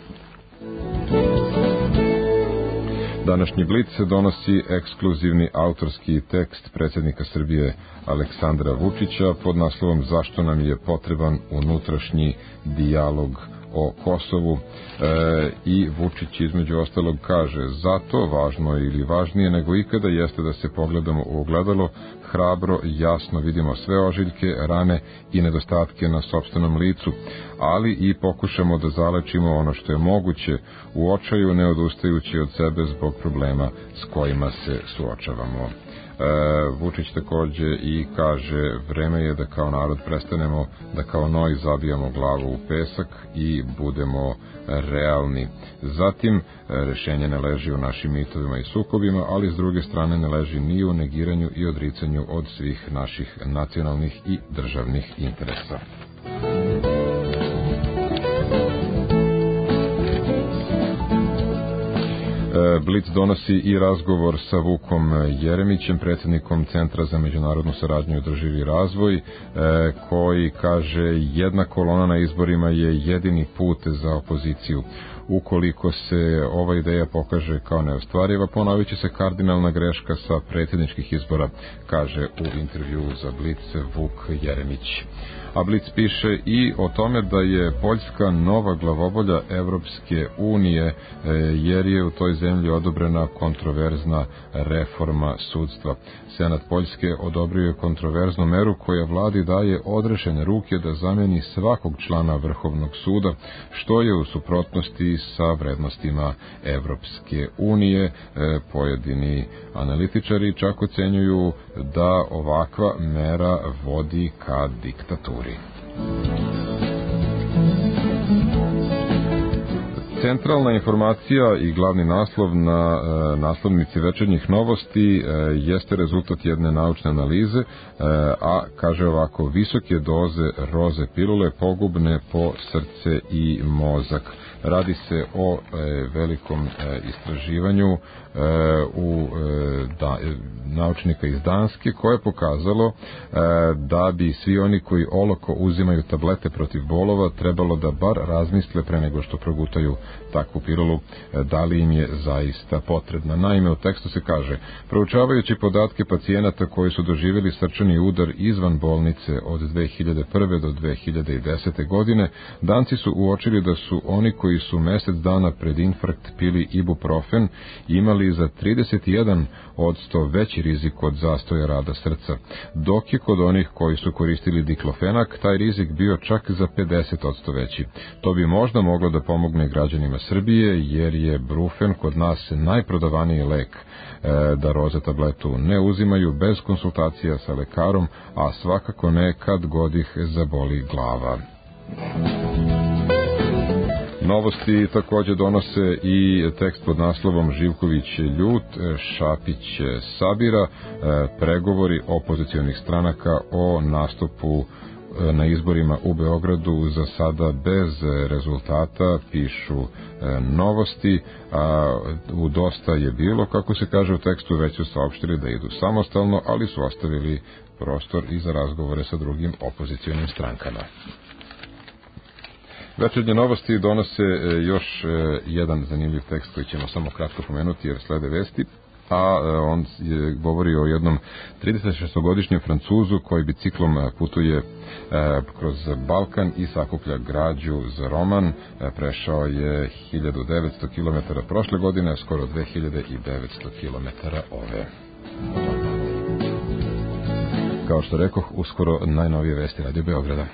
Današnji Blic donosi ekskluzivni autorski tekst predsjednika Srbije Aleksandra Vučića pod naslovom Zašto nam je potreban unutrašnji dijalog o Kosovu, e, i Vučić između ostalog kaže: zato važno ili važnije nego ikada jeste da se pogledamo u ogledalo, hrabro i jasno vidimo sve ožiljke, rane i nedostatke na sopstvenom licu, ali i pokušamo da zalečimo ono što je moguće, u očaju ne odustajući od sebe zbog problema s kojima se suočavamo. E, Vučić takođe i kaže: vreme je da kao narod prestanemo da kao noj zabijamo glavu u pesak i budemo realni. Zatim, rešenje ne leži u našim mitovima i sukobima, ali s druge strane ne leži ni u negiranju i odricanju od svih naših nacionalnih i državnih interesa. Blic donosi i razgovor sa Vukom Jeremićem, predsjednikom Centra za međunarodnu saradnju i održivi razvoj, koji kaže: jedna kolona na izborima je jedini put za opoziciju. Ukoliko se ova ideja pokaže kao neostvariva, ponovit će se kardinalna greška sa predsjedničkih izbora, kaže u intervju za Blic Vuk Jeremić. A Blic piše i o tome da je Poljska nova glavobolja Evropske unije, jer je u toj zemlji odobrena kontroverzna reforma sudstva. Senat Poljske odobrio je kontroverznu meru koja vladi daje odrešene ruke da zameni svakog člana Vrhovnog suda, što je u suprotnosti sa vrednostima Evropske unije. Pojedini analitičari čak ocenjuju da ovakva mera vodi ka diktaturi. centralna informacija i glavni naslov na e, naslovnici večernjih novosti e, jeste rezultat jedne naučne analize, e, a kaže ovako: visoke doze roze pilule pogubne po srce i mozak. Radi se o e, velikom e, istraživanju e, u e, da, e, naučnika iz Danske, koje je pokazalo e, da bi svi oni koji olako uzimaju tablete protiv bolova trebalo da bar razmisle pre nego što progutaju takvu pilulu, e, da li im je zaista potrebna. Naime, u tekstu se kaže: proučavajući podatke pacijenata koji su doživjeli srčani udar izvan bolnice od dve hiljade prve do dve hiljade desete. godine, Danci su uočili da su oni koji su mesec dana pred infarkt pili ibuprofen imali za trideset jedan odsto veći rizik od zastoja rada srca, dok je kod onih koji su koristili diklofenak taj rizik bio čak za pedeset odsto veći. To bi možda moglo da pomogne građanima Srbije, jer je brufen kod nas najprodavaniji lek, e, da roze tabletu ne uzimaju bez konsultacija sa lekarom, a svakako ne kad god ih zaboli glava. Novosti takođe donose i tekst pod naslovom Živković ljut, Šapić sabira, pregovori opozicionih stranaka o nastupu na izborima u Beogradu za sada bez rezultata, pišu Novosti, a u Dosta je bilo, kako se kaže u tekstu, već su saopštili da idu samostalno, ali su ostavili prostor i za razgovore sa drugim opozicionim strankama. Večernje novosti donose još jedan zanimljiv tekst koji ćemo samo kratko pomenuti jer slede vesti, a on je govori o jednom tridesetšestogodišnjem Francuzu koji biciklom putuje kroz Balkan i sakuplja građu za roman. Prešao je hiljadu devetsto kilometara prošle godine, a skoro dve hiljade devetsto kilometara ove. Kao što rekoh, uskoro najnovije vesti Radio Beograda.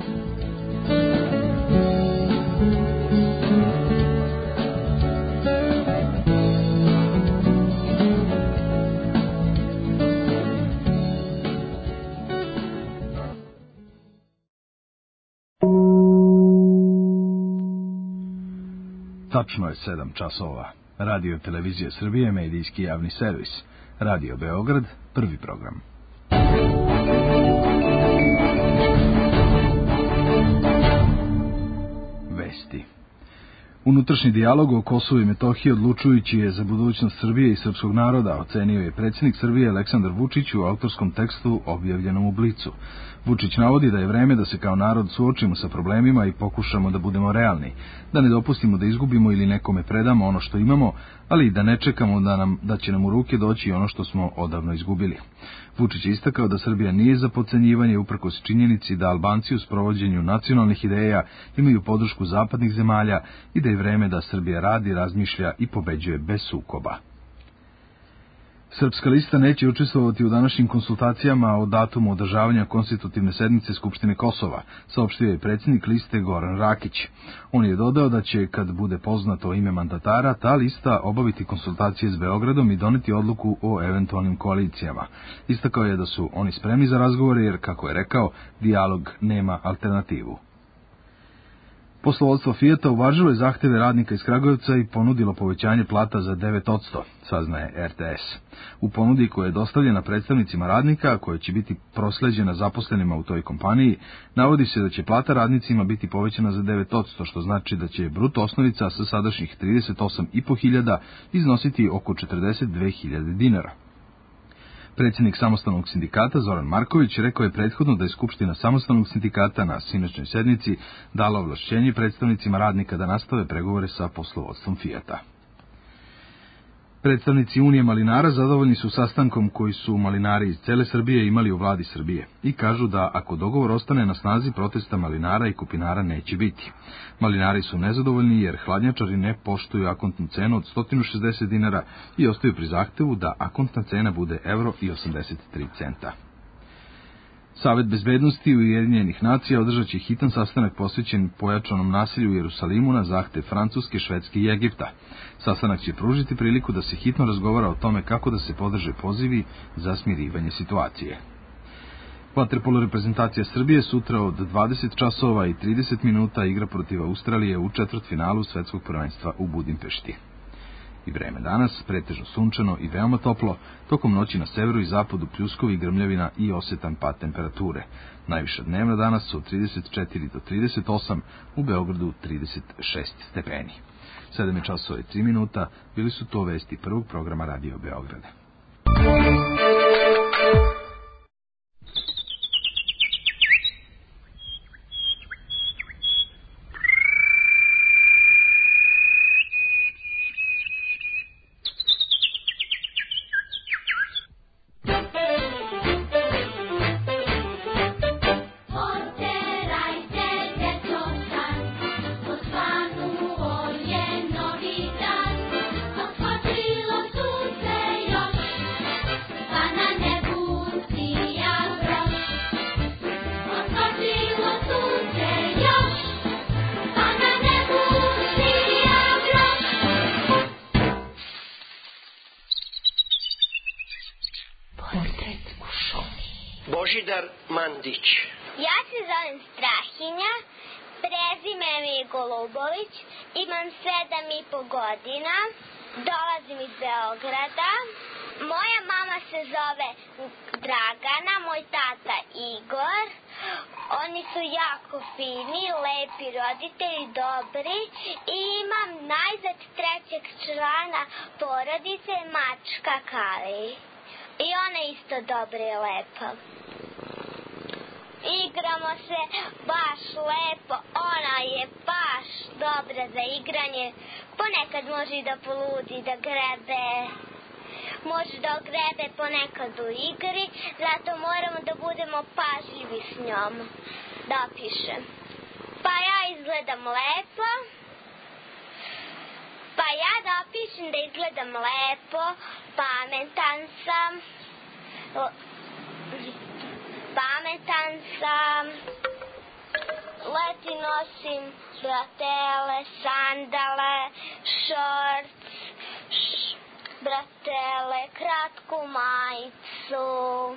Tačno je sedam časova. Radio i televizija Srbije, medijski javni servis. Radio Beograd, prvi program. Vesti. Unutrašnji dijalog o Kosovu i Metohiji odlučujući je za budućnost Srbije i srpskog naroda, ocenio je predsjednik Srbije Aleksandar Vučić u autorskom tekstu objavljenom u Blicu. Vučić navodi da je vreme da se kao narod suočimo sa problemima i pokušamo da budemo realni, da ne dopustimo da izgubimo ili nekome predamo ono što imamo, ali i da ne čekamo da, nam, da će nam u ruke doći ono što smo odavno izgubili. Vučić je istakao da Srbija nije za podcenjivanje uprkos činjenici da Albanci u sprovođenju nacionalnih ideja imaju podršku zapadnih zemalja i da je vreme da Srbija radi, razmišlja i pobeđuje bez sukoba. Srpska lista neće učestvovati u današnjim konsultacijama o datumu održavanja konstitutivne sednice Skupštine Kosova, saopštio je predsjednik liste Goran Rakić. On je dodao da će, kad bude poznato ime mandatara, ta lista obaviti konsultacije s Beogradom i doneti odluku o eventualnim koalicijama. Istakao je da su oni spremni za razgovore jer, kako je rekao, dijalog nema alternativu. Poslovodstvo Fijata uvažilo je zahteve radnika iz Kragujevca i ponudilo povećanje plata za devet odsto, saznaje R T S. U ponudi koja je dostavljena predstavnicima radnika, a koja će biti prosleđena zaposlenima u toj kompaniji, navodi se da će plata radnicima biti povećana za devet odsto, što znači da će bruto osnovica sa sadašnjih trideset osam i po hiljada iznositi oko četrdeset dve hiljade dinara. Predsjednik samostalnog sindikata Zoran Marković rekao je prethodno da je Skupština samostalnog sindikata na sinoćnoj sednici dala ovlašćenje predstavnicima radnika da nastave pregovore sa poslovodstvom Fijata. Predstavnici Unije malinara zadovoljni su sastankom koji su malinari iz cele Srbije imali u vladi Srbije i kažu da ako dogovor ostane na snazi, protesta malinara i kupinara neće biti. Malinari su nezadovoljni jer hladnjačari ne poštuju akontnu cenu od sto šezdeset dinara i ostaju pri zahtevu da akontna cena bude evro i osamdeset tri centa. Savet bezbednosti Ujedinjenih nacija održat će hitan sastanak posvećen pojačanom nasilju u Jerusalimu na zahtev Francuske, Švedske i Egipta. Sastanak će pružiti priliku da se hitno razgovara o tome kako da se podrže pozivi za smirivanje situacije. Vaterpolo reprezentacija Srbije sutra od dvadeset časova i trideset minuta igra protiv Australije u četvrtfinalu svetskog prvenstva u Budimpešti. I vreme danas, pretežno sunčano i veoma toplo, tokom noći na severu i zapadu pljuskovi, grmljavina i osetan pad temperature. Najviša dnevna danas su od trideset četiri do trideset osam, u Beogradu trideset šest stepeni. sedam je časova i tri minuta, bili su to vesti prvog programa Radio Beograda. Božidar Mandić. Ja se zovem Strahinja, prezime mi je Golubović, imam sedam i po godina, dolazim iz Beograda. Moja mama se zove Dragana, moj tata Igor. Oni su jako fini, lepi roditelji, dobri i imam najzad trećeg člana porodice, mačka Kali. I ona je isto dobra i lepa. Igramo se baš lepo, ona je baš dobra za igranje. Ponekad može i da poludi, da grebe. Može da grebe ponekad u igri, zato moramo da budemo pažljivi s njom. Da pišem. Pa ja izgledam lepo. Pa ja da opišem da izgledam lepo, pametan sam. Pametan sam. Leti nosim bratele, sandale, šorc, š, bratele, kratku majicu.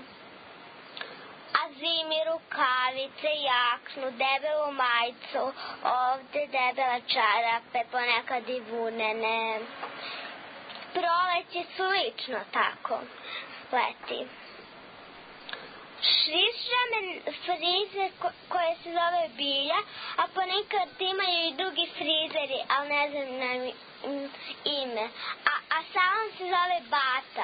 A zimi rukavice, jaknu, debelu majicu, ovde debele čarape, ponekad i vunene. Proleće slično tako leti. Šišame frize ko- koje se zove bilja, a ponekad imaju i drugi frizeri, ali ne znam nam ime. A, a salon se zove Bata.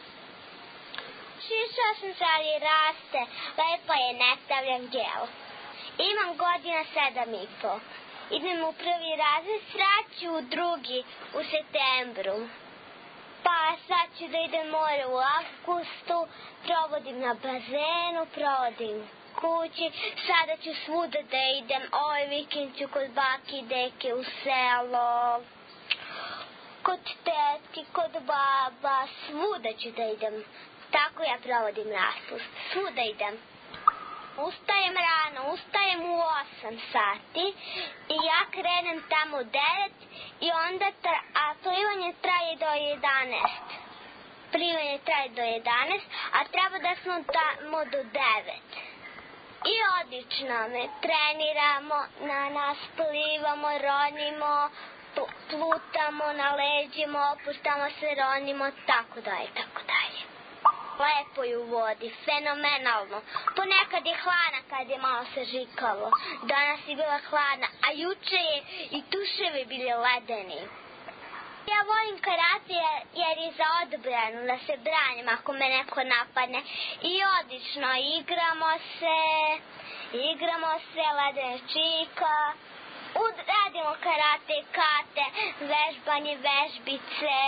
Šišao sam se, ali raste, lepo je, ne stavljam gel. Imam godina sedam i po. Idem u prvi razred, sraću u drugi, u septembru. Pa sad ću da idem more u avgustu, provodim na bazenu, provodim kući, sada ću svuda da idem, ovaj vikend ću kod baki i deke u selo, kod tetki, kod baba, svuda ću da idem. Tako ja provodim raspust, svuda idem. Ustajem rano, ustajem u osam sati i ja krenem tamo u devet i onda, tra, a plivanje traje do jedanaest. Plivanje traje do jedanaest, a treba da smo tamo do devet. I odlično me, treniramo, na nas plivamo, ronimo, plutamo na leđima, opuštamo se, ronimo, tako dalje, tako dalje. Lepo je u vodi, fenomenalno. Ponekad je hladna kad je malo se žikalo. Danas je bila hladna, a juče je i tuševi bili ledeni. Ja volim karate jer je za odbranu, da se branim ako me neko napadne. I odlično, igramo se, igramo se, ledene čika, radimo karate, kate, vežbanje, vežbice.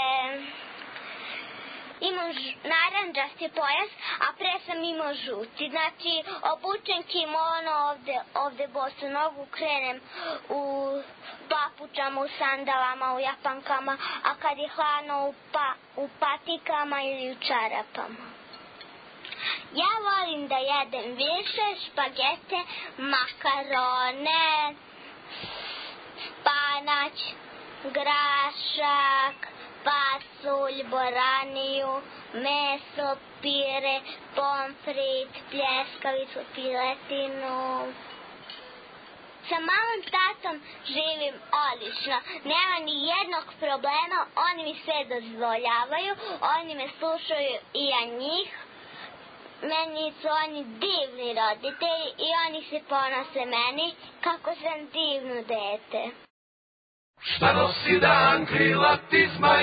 Imam naranđasti pojas, a pre sam imao žuti. Znači, obučem kimono ovde, ovde bosu nogu, krenem u papučama, u sandalama, u japankama, a kad je hladno u, pa, u patikama ili u čarapama. Ja volim da jedem više špagete, makarone, spanać, grašak, pasulj, boraniju, meso, pire, pomfrit, pljeskavicu, piletinu. Sa mamom, tatom živim odlično. Nema ni jednog problema, oni mi sve dozvoljavaju, oni me slušaju i ja njih. Meni su oni divni roditelji i oni se ponose meni kako sam divno dete. Šta nosi dan, krilati zmaj?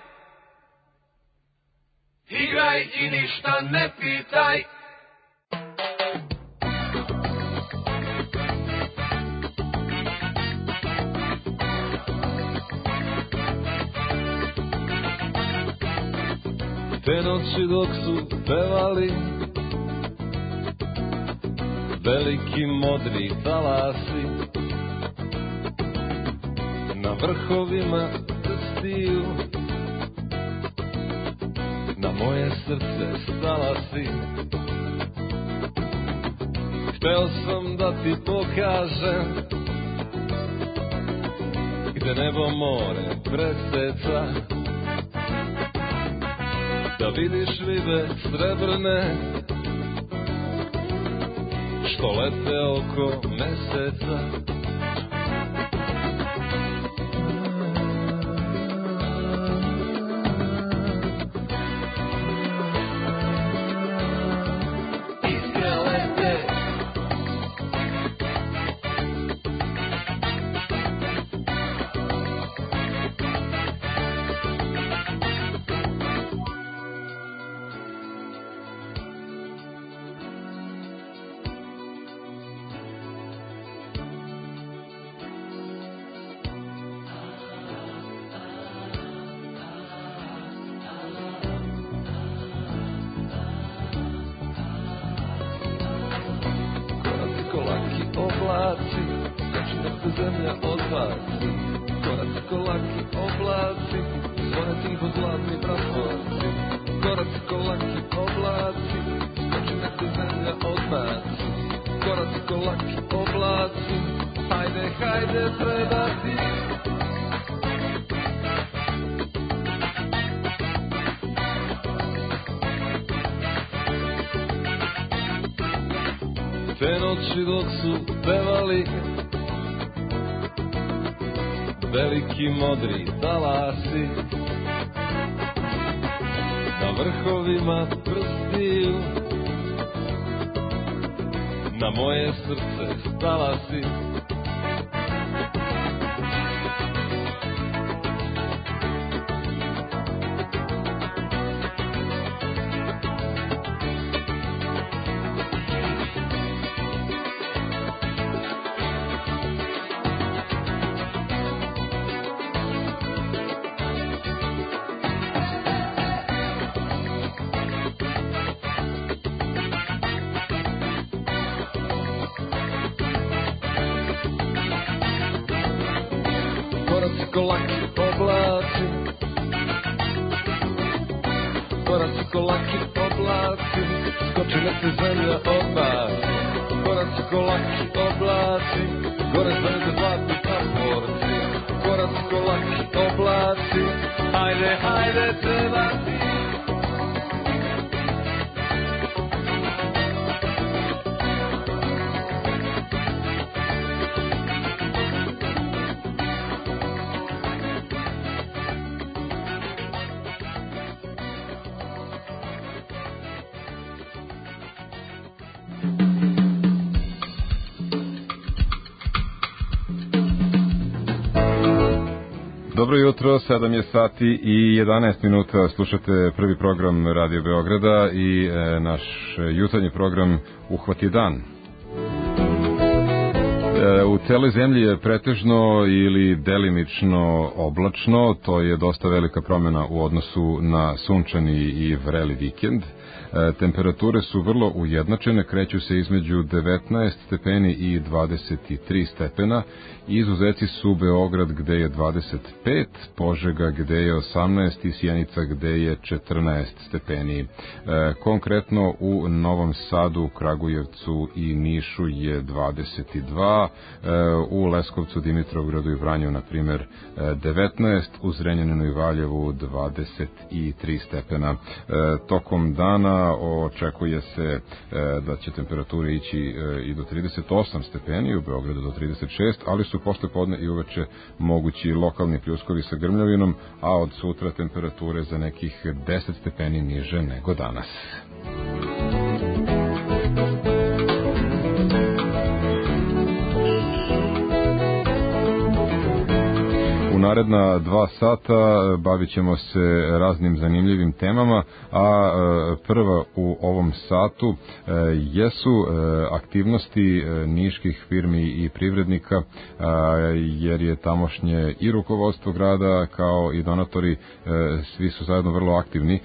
Igraj i ništa ne pitaj. Te noći dok su pevali veliki modri talasi, na vrhovima prstiju na moje srce stala si. Hteo sam da ti pokažem gde nebo more preseca, da vidiš ribe srebrne što lete oko meseca. Te noći dok su pevali veliki modri talasi, na vrhovima prstiju na moje srce stala si. Dobro jutro, sedam je sati i jedanaest minuta, slušate prvi program Radio Beograda i e, naš jutarnji program Uhvati dan. E, u celoj zemlji je pretežno ili delimično oblačno, to je dosta velika promjena u odnosu na sunčani i vreli vikend. E, temperature su vrlo ujednačene, kreću se između devetnaest stepeni i dvadeset tri stepena. Izuzeci su Beograd gde je dvadeset pet, Požega gde je osamnaest i Sjenica gde je četrnaest stepeni. E, konkretno u Novom Sadu, Kragujevcu i Nišu je dvadeset dva, u Leskovcu, Dimitrovgradu i Vranju, na primjer, devetnaest, u Zrenjaninu i Valjevu dvadeset tri stepena. Tokom dana očekuje se da će temperature ići i do trideset osam stepeni, u Beogradu do trideset šest, ali su posle podne i uveče mogući lokalni pljuskovi sa grmljavinom, a od sutra temperature za nekih deset stepeni niže nego danas. U naredna dva sata bavit ćemo se raznim zanimljivim temama, a prva u ovom satu jesu aktivnosti niških firmi i privrednika, jer je tamošnje i rukovodstvo grada kao i donatori, svi su zajedno vrlo aktivni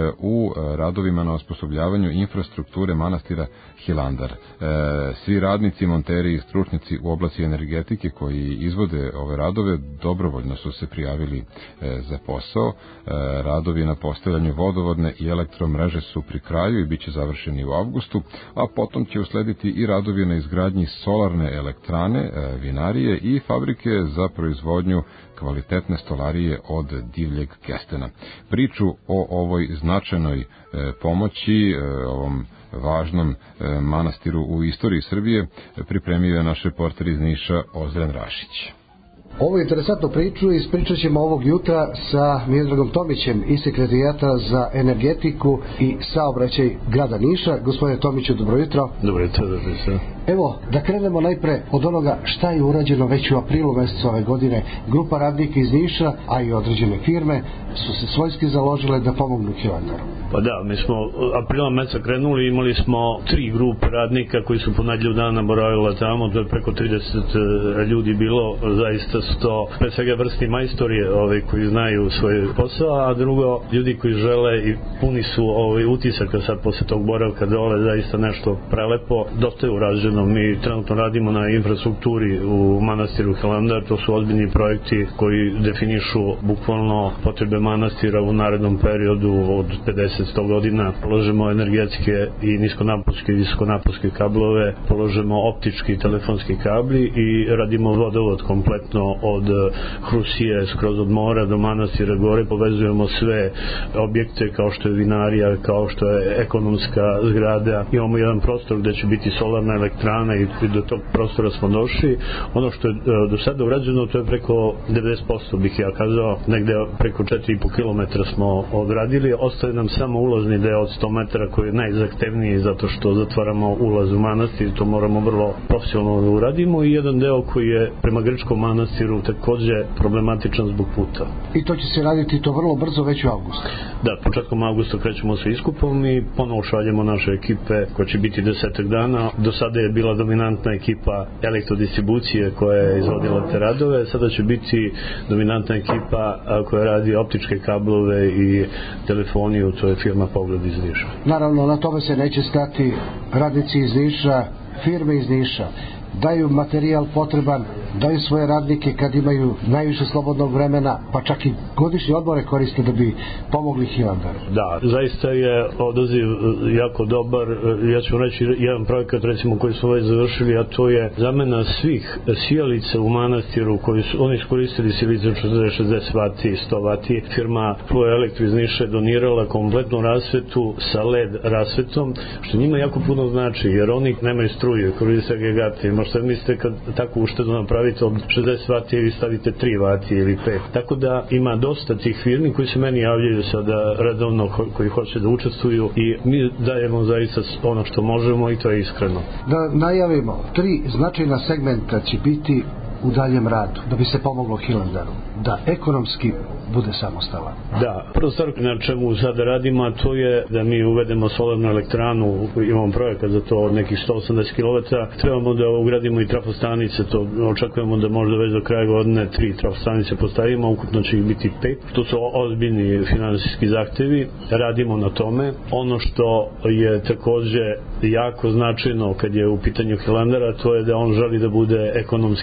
u radovima na osposobljavanju infrastrukture manastira Hilandar. Svi radnici, monteri i stručnjaci u oblasti energetike koji izvode ove radove dobrovoljno su se prijavili za posao. Radovi na postavljanju vodovodne i elektromreže su pri kraju i bit će završeni u avgustu, a potom će uslediti i radovi na izgradnji solarne elektrane, vinarije i fabrike za proizvodnju kvalitetne stolarije od divljeg kestena. Priču o ovoj značajnoj pomoći, ovom važnom manastiru u istoriji Srbije, pripremio je naš reporter iz Niša Ozren Rašić. Ovu interesantnu priču ispričat ćemo ovog jutra sa Miodragom Tomićem iz Sekretarijata za energetiku i saobraćaj grada Niša. Gospodine Tomiću, dobro jutro. Dobro jutro, dobro jutro. Evo, da krenemo najpre od onoga šta je urađeno već u aprilu mesecu ove godine. Grupa radnika iz Niša, a i određene firme, su se svojski založile da pomognu Hilandaru. Pa da, mi smo aprila meseca krenuli, imali smo tri grupe radnika koji su po nedelju dana boravila tamo, to je preko trideset ljudi bilo, zaista su to pre svega vrstni majstori ovaj, koji znaju svoj posao, a drugo ljudi koji žele i puni su ovaj, utisaka sad posle tog boravka dole, zaista nešto prelepo, dosta je urađeno. Mi trenutno radimo na infrastrukturi u manastiru Hilandar, to su ozbiljni projekti koji definišu bukvalno potrebe manastira u narednom periodu od pedeset do sto godina. Položemo energetske i niskonaponske i visokonaponske kablove, položemo optički i telefonski kabli i radimo vodovod kompletno od Hrusije skroz od mora do manastira gore, povezujemo sve objekte kao što je vinarija, kao što je ekonomska zgrada. Imamo jedan prostor gde će biti solarna elektrana i do tog prostora smo došli. Ono što je do sada urađeno, to je preko devedeset posto, bih ja kazao, negde preko četiri i po kilometra smo odradili. Ostaje nam samo ulazni deo od sto metara koji je najzahtevniji zato što zatvaramo ulaz u manastir, to moramo vrlo profesionalno da uradimo, i jedan deo koji je prema grčkom manastiru takođe problematičan zbog puta. I to će se raditi to vrlo brzo, već u avgustu. Da, početkom avgusta krećemo sa iskupom i ponovo šaljemo naše ekipe koja će biti desetak dana. Do sada je bila dominantna ekipa elektrodistribucije koja je izvodila te radove, sada će biti dominantna ekipa koja radi optičke kablove i telefoniju, to je firma Pogled iz Niša. Naravno, na tome se neće stati. Radnici iz Niša, firme iz Niša daju materijal potreban, daju svoje radnike kad imaju najviše slobodnog vremena, pa čak i godišnje odmore koriste da bi pomogli Hilandaru. Da, zaista je odaziv jako dobar. Ja ću reći jedan projekat recimo koji smo već završili, a to je zamena svih sijalica u manastiru koji su oni iskoristili sijalice četrdeset šezdeset vati, sto vati. Firma Flow Elektro iz Niša donirala kompletnu rasvetu sa L E D rasvetom, što njima jako puno znači, jer oni nemaju struje, koriste agregate. Možete mislite kad takvu uštedu napravite od šezdeset vati ili stavite tri vati ili pet. Tako da ima dosta tih firmi koji se meni javljaju sada redovno, koji hoće da učestvuju, i mi dajemo zaista ono što možemo i to je iskreno. Da najavimo, tri značajna segmenta će biti u daljem radu, da bi se pomoglo Hilandaru, da ekonomski bude samostalan. Da, prvo stvar na čemu sada radimo, a to je da mi uvedemo solarnu elektranu, imamo projekat za to od nekih sto osamdeset kilovata, trebamo da ugradimo i trafostanice, to očekujemo da možda već do kraja godine tri trafostanice postavimo, ukupno će ih biti pet, to su ozbiljni finansijski zahtevi, radimo na tome. Ono što je takođe jako značajno kad je u pitanju Hilandara, to je da on želi da bude ekonomski samostalan,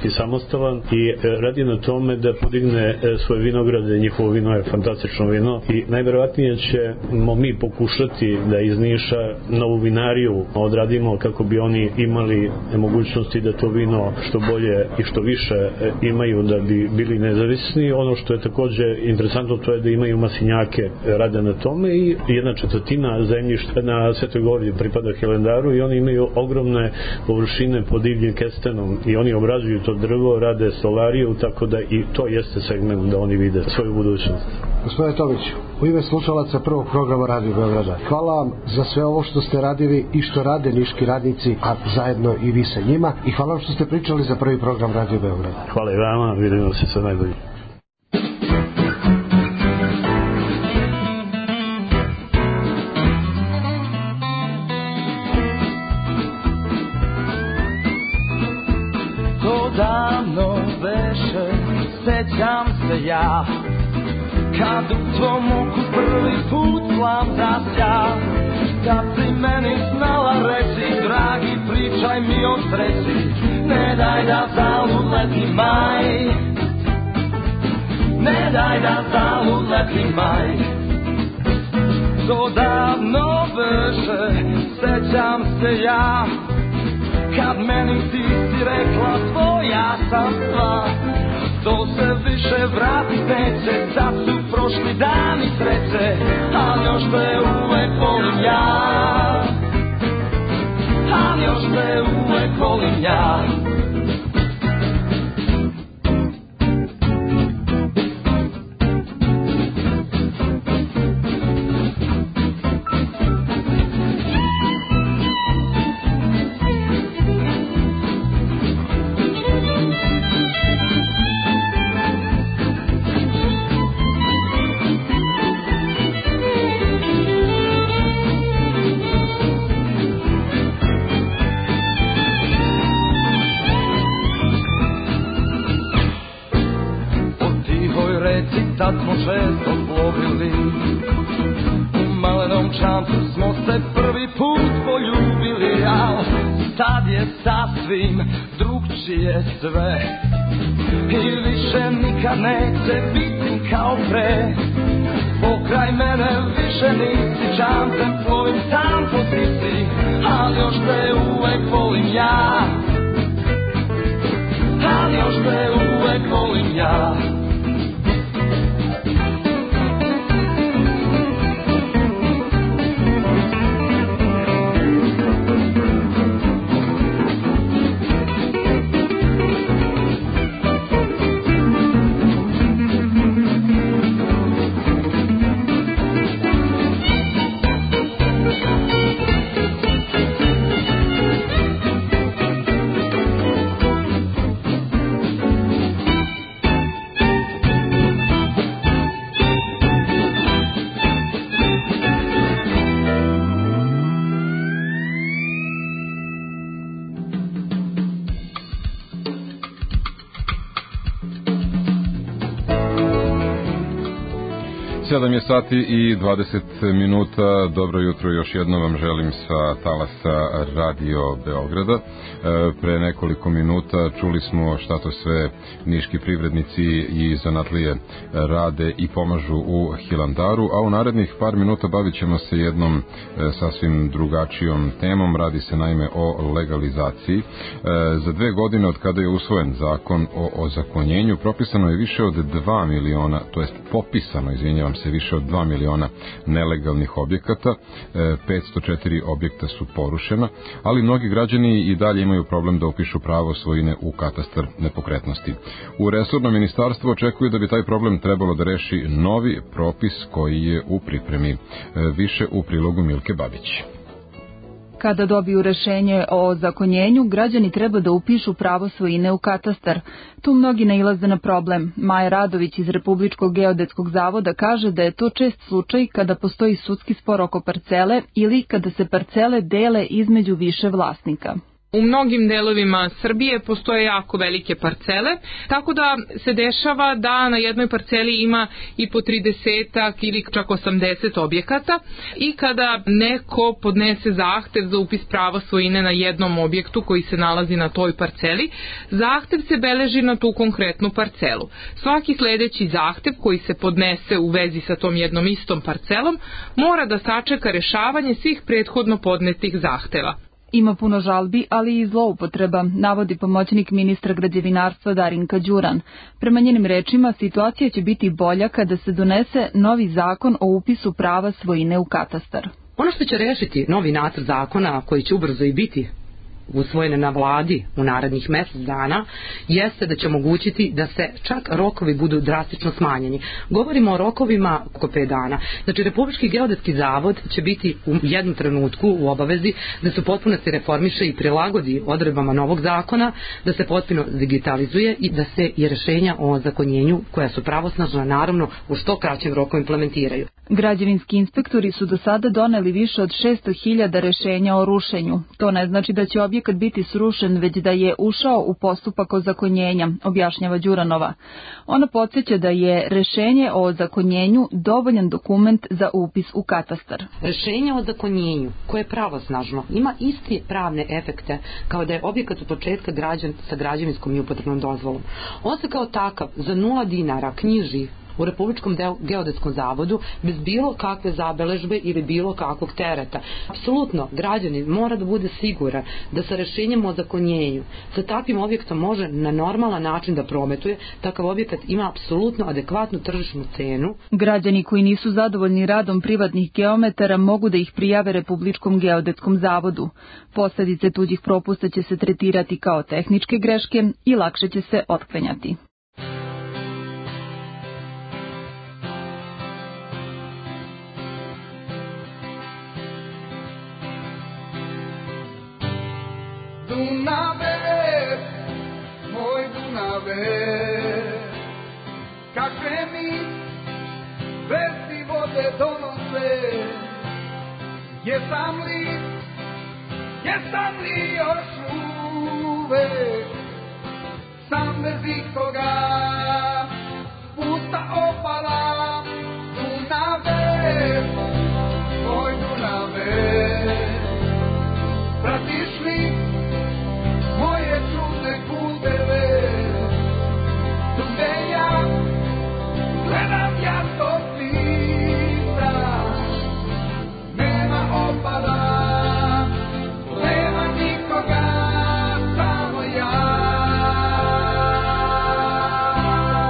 samostalan i radi na tome da podigne svoje vinograde. Njihovo vino je fantastično vino i najverovatnije ćemo mi pokušati da iz Niša novu vinariju odradimo kako bi oni imali mogućnosti da to vino što bolje i što više imaju da bi bili nezavisni. Ono što je takođe interesantno to je da imaju masinjake, rade na tome i jedna četvrtina zemljišta na Svetoj Gori pripada Hilandaru i oni imaju ogromne površine pod divljim kestenom i oni obrađuju to drvo, rade solariju, tako da i to jeste segment da oni vide svoju budućnost. Gospodine Tomić, u ime slušalaca prvog programa Radio Beograda, hvala vam za sve ovo što ste radili i što rade niški radnici, a zajedno i vi sa njima, i hvala vam što ste pričali za prvi program Radio Beograda. Hvala i vama, vidimo se sve najbolje. To davno veše, sećam se ja, kad u tvom oku prvi put plam zasja, kad si meni znala reći, dragi, pričaj mi o sreći, ne daj da zalud leti maj, ne daj da zalud leti maj. To davno veše, sećam se ja, kad meni ti si rekla tvoja sam sva, to se više vratit neće, sad su prošli dani sreće, ali još te uvek volim ja, ali još te uvek volim ja. Tad smo često plovili, u malenom čamcu smo se prvi put poljubili, al sad je sasvim drugčije sve i više nikad neće biti kao pre. Pokraj mene više nisi, čamcem plovim sam po Tisi, ali još te uvek volim ja, ali još te uvek volim ja. sedam je sati i dvadeset minuta. Dobro jutro, još jednom vam želim sa talasa Radio Beograda. Pre nekoliko minuta čuli smo šta to sve niški privrednici i zanatlije rade i pomažu u Hilandaru, a u narednih par minuta bavit ćemo se jednom sasvim drugačijom temom. Radi se naime o legalizaciji. Za dve godine od kada je usvojen zakon o ozakonjenju propisano je više od dva miliona, to jest popisano, izvinjavam se, više od dva miliona nelegalnih objekata, petsto četiri objekta su porušena, ali mnogi građani i dalje imaju problem da upišu pravo svojine u katastar nepokretnosti. U resorno ministarstvo očekuju da bi taj problem trebalo da reši novi propis koji je u pripremi. Više u prilogu Milke Babić. Kada dobiju rešenje o ozakonjenju, građani treba da upišu pravo svojine u katastar. Tu mnogi nailaze na problem. Maja Radović iz Republičkog geodetskog zavoda kaže da je to čest slučaj kada postoji sudski spor oko parcele ili kada se parcele dele između više vlasnika. U mnogim delovima Srbije postoje jako velike parcele, tako da se dešava da na jednoj parceli ima i po tridesetak ili čak osamdeset objekata i kada neko podnese zahtev za upis prava svojine na jednom objektu koji se nalazi na toj parceli, zahtev se beleži na tu konkretnu parcelu. Svaki sledeći zahtev koji se podnese u vezi sa tom jednom istom parcelom mora da sačeka rešavanje svih prethodno podnetih zahteva. Ima puno žalbi, ali i zloupotreba, navodi pomoćnik ministra građevinarstva Darinka Đuran. Prema njenim rečima, situacija će biti bolja kada se donese novi zakon o upisu prava svojine u katastar. Ono što će rešiti novi nacrt zakona, koji će ubrzo i biti usvojene na vladi u narednih mesec dana, jeste da će omogućiti da se čak rokovi budu drastično smanjeni. Govorimo o rokovima oko pet dana. Znači, Republički geodetski zavod će biti u jednom trenutku u obavezi da se potpunosti reformiše i prilagodi odredbama novog zakona, da se potpuno digitalizuje i da se i rešenja o ozakonjenju, koja su pravosnažna, naravno u što kraćem roku implementiraju. Građevinski inspektori su do sada doneli više od šesto hiljada rešenja o rušenju. To ne znači da će objekat biti srušen, već da je ušao u postupak ozakonjenja, objašnjava Đuranova. Ona podsjeća da je rešenje o ozakonjenju dovoljan dokument za upis u katastar. Rešenje o ozakonjenju, koje je pravosnažno, ima isti pravne efekte kao da je objekat od početka građen sa građevinskom i upotrebnom dozvolom. On se kao takav za nula dinara knjiži u Republičkom geodetskom zavodu bez bilo kakve zabeležbe ili bilo kakvog tereta. Apsolutno, građanin mora da bude siguran da sa rešenjem o ozakonjenju sa takvim objektom može na normalan način da prometuje, takav objekat ima apsolutno adekvatnu tržišnu cenu. Građani koji nisu zadovoljni radom privatnih geometara mogu da ih prijave Republičkom geodetskom zavodu. Posledice tuđih propusta će se tretirati kao tehničke greške i lakše će se otklanjati. Dunave, moj Dunave, kakve mi vesti vode donose, jesam li, jesam li još uvek, sam bez ikoga, pusta opala, Dunave, moj Dunave, pratiš li moje čudne puteve, gde ja gledam ja to pita, nema opada, nema nikoga, samo ja.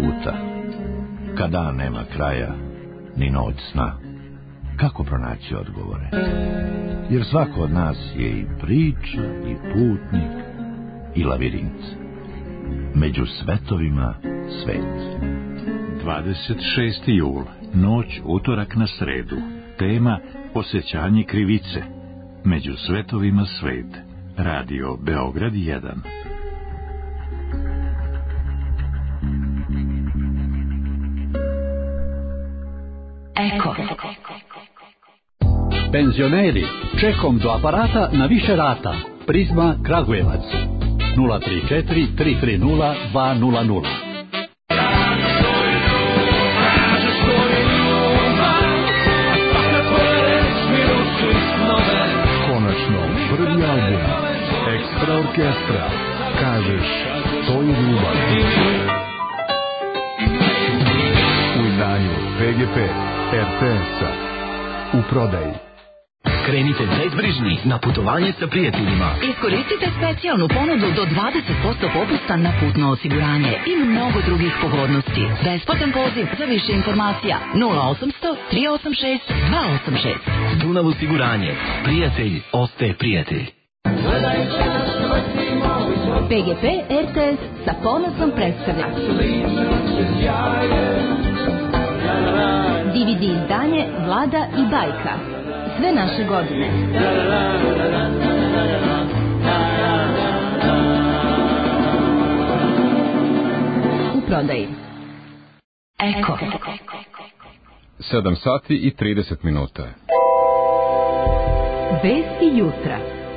puta. Kad dan nema kraja, ni noć sna. Kako pronaći odgovore? Jer svako od nas je i priča, i putnik, i lavirint. Među svetovima svet. dvadeset šesti jul, noć utorak na sredu. Tema osjećanje krivice. Među svetovima svet. Radio Beograd jedan. Eko. Penzioneri, čekom do aparata na više rata. Prizma Kragujevac. nula tri četiri tri tri nula dva nula nula. Konačno, prvi album Ekstra orkestra. Kažeš, to je ljubav. U izdanju P G P R T S-a. U prodaji. Krenite bezbrižni na putovanje sa prijateljima. Iskoristite specijalnu ponudu do dvadeset posto popusta na putno osiguranje i mnogo drugih pogodnosti. Besplatan poziv za više informacija nula osamsto tri osam šest dva osam šest. Dunav osiguranje. Prijatelj ostaje prijatelj. P G P R T S sa ponosom predstavlja D V D izdanje Vlada i bajka. Sve naše godine. U prodaji. Eko. sedam sati i trideset minuta. Vesti jutra.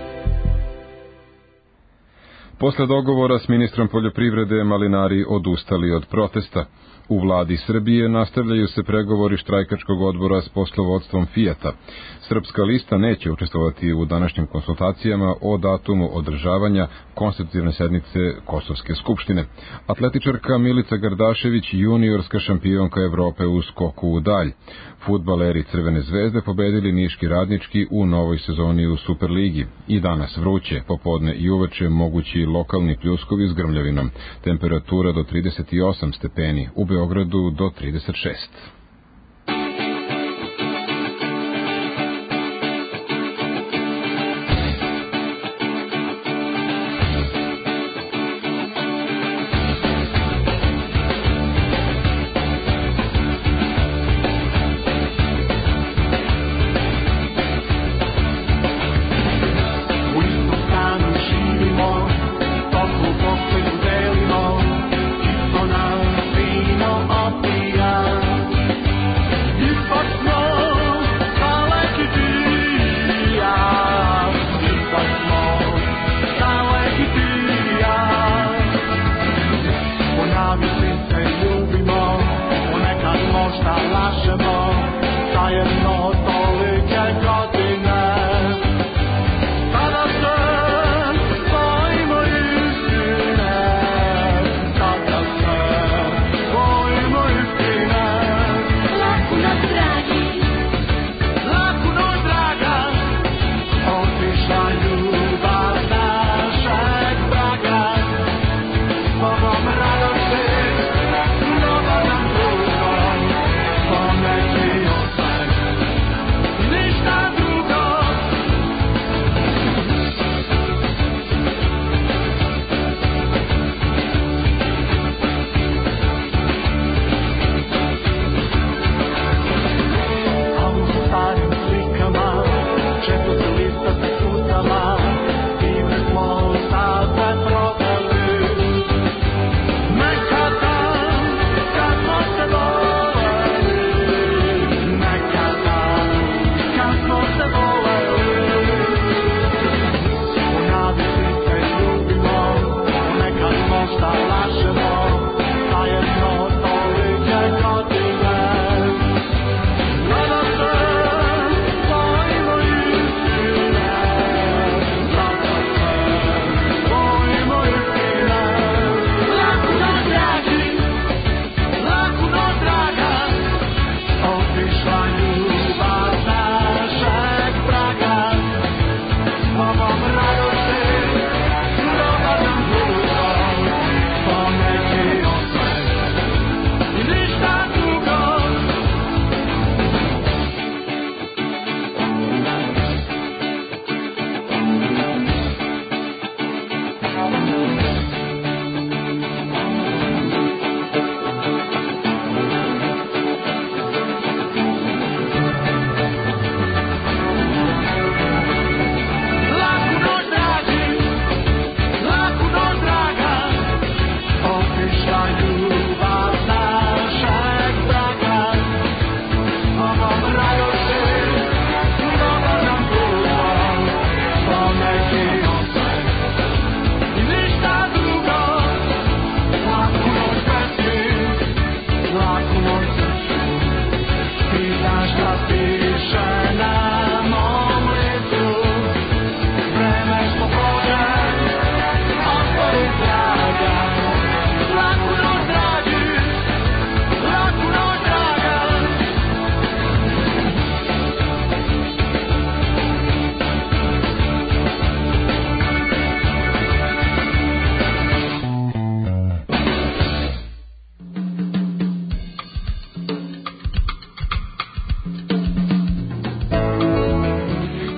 Posle dogovora s ministrom poljoprivrede malinari odustali od protesta. U vladi Srbije nastavljaju se pregovori štrajkačkog odbora s poslovodstvom Fijata. Srpska lista neće učestvovati u današnjim konsultacijama o datumu održavanja konstitutivne sednice Kosovske skupštine. Atletičarka Milica Gardašević, juniorska šampionka Evrope u skoku u dalj. Fudbaleri Crvene zvezde pobedili Niški Radnički u novoj sezoni u Superligi. I danas vruće, popodne i uveče mogući lokalni pljuskovi s grmljavinom. Temperatura do trideset osam stepeni, u Beogradu do trideset šest.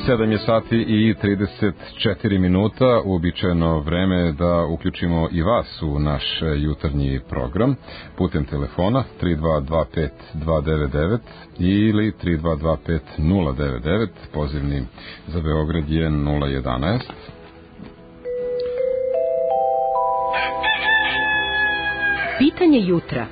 sedam je sati i trideset četiri minuta, uobičajeno vreme da uključimo i vas u naš jutarnji program putem telefona tri dva dva pet dva devet devet ili tri dva dva pet nula devet devet, pozivni za Beograd je nula jedanaest. Pitanje jutra.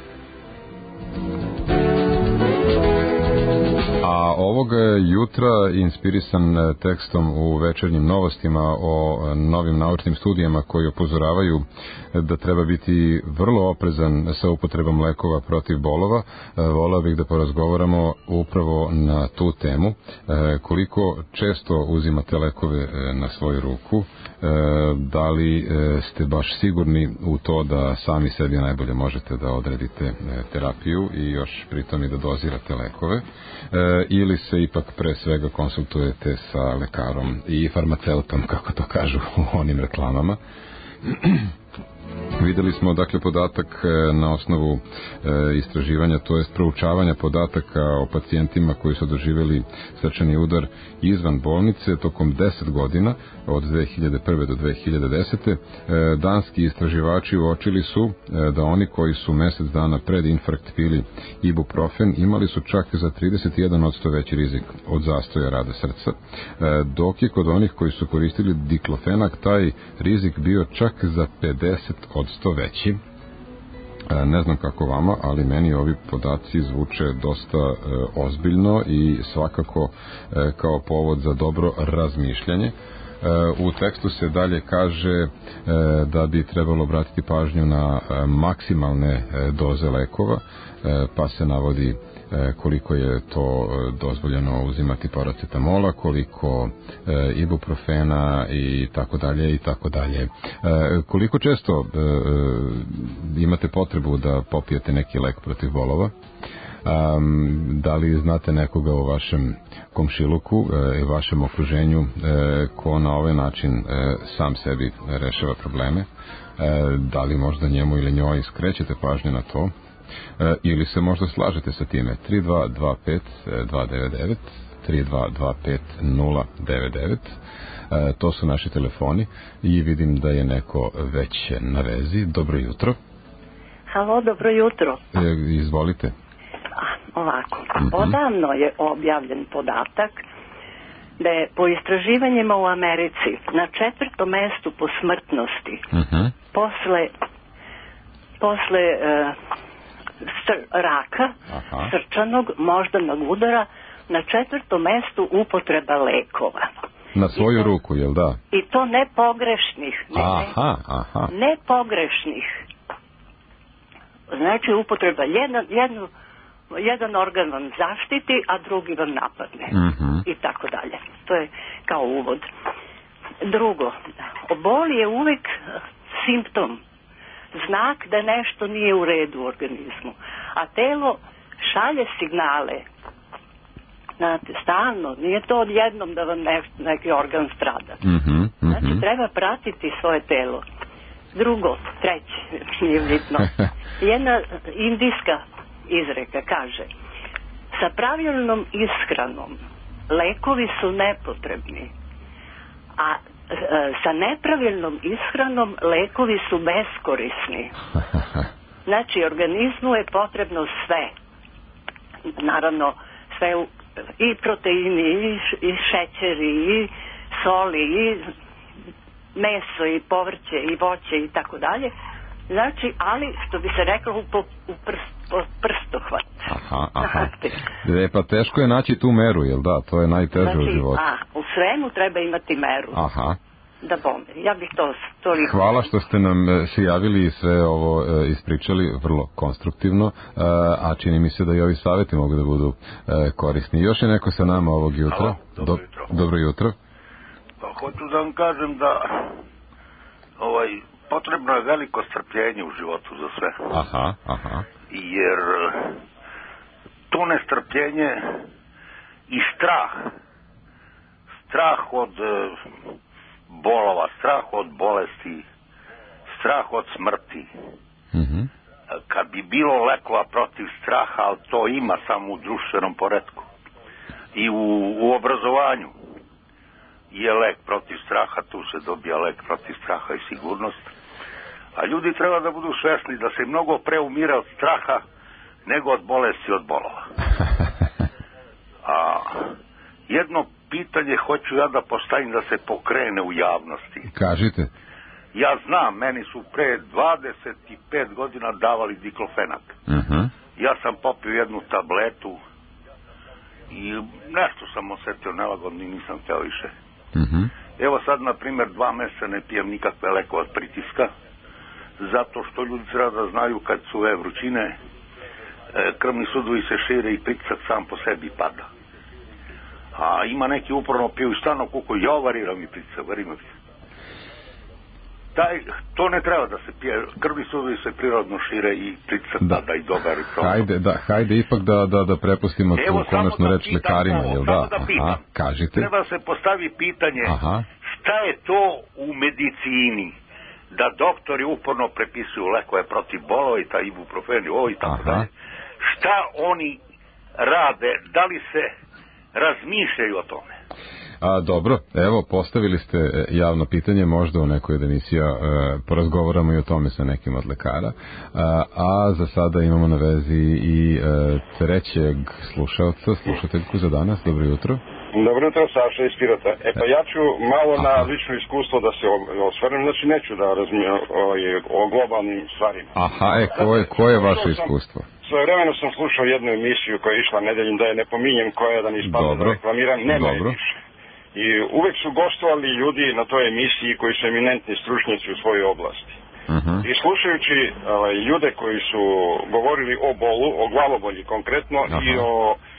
A ovog jutra, inspirisan tekstom u Večernjim novostima o novim naučnim studijama koji upozoravaju da treba biti vrlo oprezan sa upotrebom lekova protiv bolova, voleo bih da porazgovaramo upravo na tu temu. Koliko često uzimate lekove na svoju ruku? Da li ste baš sigurni u to da sami sebi najbolje možete da odredite terapiju i još pritom i da dozirate lekove? Ili se ipak pre svega konsultujete sa lekarom i farmaceutom, kako to kažu u onim reklamama? Videli smo dakle podatak na osnovu e, istraživanja, to jest proučavanja podataka o pacijentima koji su doživjeli srčani udar izvan bolnice tokom deset godina, od dve hiljade prve do dve hiljade desete. E, danski istraživači uočili su e, da oni koji su mesec dana pred infarkt pili ibuprofen imali su čak za trideset jedan posto veći rizik od zastoja rada srca, e, dok je kod onih koji su koristili diklofenak taj rizik bio čak za pedeset odsto veći. Ne znam kako vama, ali meni ovi podaci zvuče dosta e, ozbiljno i svakako e, kao povod za dobro razmišljanje. E, u tekstu se dalje kaže e, da bi trebalo obratiti pažnju na e, maksimalne e, doze lekova, e, pa se navodi koliko je to dozvoljeno uzimati paracetamola, koliko e, ibuprofena i tako dalje i tako dalje. E, koliko često e, imate potrebu da popijete neki lek protiv bolova? Um, da li znate nekoga u vašem komšiluku i e, vašem okruženju e, ko na ovaj način e, sam sebi rešava probleme? E, da li možda njemu ili njoj skrećete pažnju na to? E, ili se možda slažete sa time? Tri dva dva pet dva devet devet, tri dva dva pet nula devet devet. E, to su naši telefoni i vidim da je neko već na vezi. Dobro jutro. Halo, dobro jutro. E, izvolite. A, ovako, mm-hmm. Odavno je objavljen podatak da je po istraživanjima u Americi na četvrtom mestu po smrtnosti mm-hmm. posle posle e, Sr- raka, aha, srčanog moždanog udara, na četvrtom mestu upotreba lekova. Na svoju to, ruku, jel da? I to ne pogrešnih. Ne, aha, aha. Ne pogrešnih. Znači upotreba jedan, jednu, jedan organ vam zaštiti, a drugi vam napadne. Mm-hmm. I tako dalje. To je kao uvod. Drugo, bol je uvek simptom, znak da nešto nije u redu u organizmu. A telo šalje signale. Znate, stalno. Nije to odjednom da vam ne, neki organ strada. Mm-hmm, mm-hmm. Znači, treba pratiti svoje telo. Drugo, treće, nije bitno. Jedna indijska izreka kaže: sa pravilnom ishranom lekovi su nepotrebni, a sa nepravilnom ishranom lekovi su beskorisni. Znači, organizmu je potrebno sve. Naravno, sve u, i proteini, i, i šećeri, i soli, i meso, i povrće, i voće, i tako dalje. Znači, ali, što bi se reklo, u, u prst, prstohvat. Aha, aha. E, pa teško je naći tu meru, jel da? To je najteže znači, u životu. A, u svemu treba imati meru. Aha. Da bome. Ja bih to toliko... Hvala što ste nam se javili i sve ovo e, ispričali vrlo konstruktivno, e, a čini mi se da i ovi savjeti mogu da budu e, korisni. Još je neko sa nama ovog jutra. Halo, dobro jutro. Do, dobro jutro. Pa hoću da vam kažem da ovaj, potrebno je veliko strpljenje u životu za sve. Aha, aha. Jer to nestrpljenje i strah, strah od bolova, strah od bolesti, strah od smrti. Mm-hmm. Kad bi bilo lekova protiv straha, ali to ima samo u društvenom poretku i u, u obrazovanju. je lek protiv straha, tu se dobija lek protiv straha i sigurnost. A ljudi treba da budu svesni da se mnogo pre umira od straha nego od bolesti od bolova. A jedno pitanje hoću ja da postavim da se pokrene u javnosti. Kažite. Ja znam, meni su pre dvadeset pet godina davali diklofenak. Uh-huh. Ja sam popio jednu tabletu i nešto sam osetio nelagodno i nisam htio više. Uh-huh. Evo sad, na primjer, dva meseca ne pijem nikakve lekove od pritiska, zato što ljudi treba da znaju kad su ove vrućine, krvni sudovi se šire i pritisak sam po sebi pada. A ima neki uporno piju i stano kuku, ja variram i pritisak, variram. Taj, to ne treba da se pije, krvni sudovi se prirodno šire i pritisak da. pada i dobar i prosto. Hajde, da, hajde ipak da, da, da prepustimo tu konačnu reč lekarima, jel da? Da Aha, kažite. Treba se postavi pitanje, aha, šta je to u medicini? Da doktori uporno prepisuju lekove protiv bolova i ta ibuprofen i ovo i tako dalje. Šta oni rade? Da li se razmišljaju o tome? A, dobro, evo, postavili ste javno pitanje, možda u nekoj od emisija e, porazgovaramo i o tome sa nekim od lekara. A, a za sada imamo na vezi i e, trećeg slušalca, slušateljku za danas. Dobro jutro. Dobro jutro, Saša iz Pirota. E pa ja ću malo Aha. na lično iskustvo da se osvrnem, znači neću da razmijem o, o globalnim stvarima. Aha, e, ko je, ko je vaše iskustvo? Svojevremeno sam slušao jednu emisiju koja je išla nedeljom, da je ne pominjem koja, da ne ispadne da reklamiram, nema je više. I uvek su gostovali ljudi na toj emisiji koji su eminentni stručnjaci u svojoj oblasti. Uh-huh. I slušajući ovaj, ljude koji su govorili o bolu, o glavobolji konkretno, Aha. i o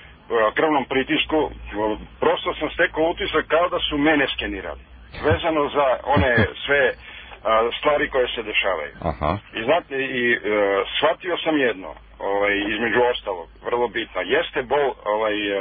krvnom pritisku, prosto sam stekao utisak kao da su mene skenirali, vezano za one sve a, stvari koje se dešavaju. Aha. I znate, i e, shvatio sam jedno, ovaj, između ostalog, vrlo bitno, jeste bol ovaj, e,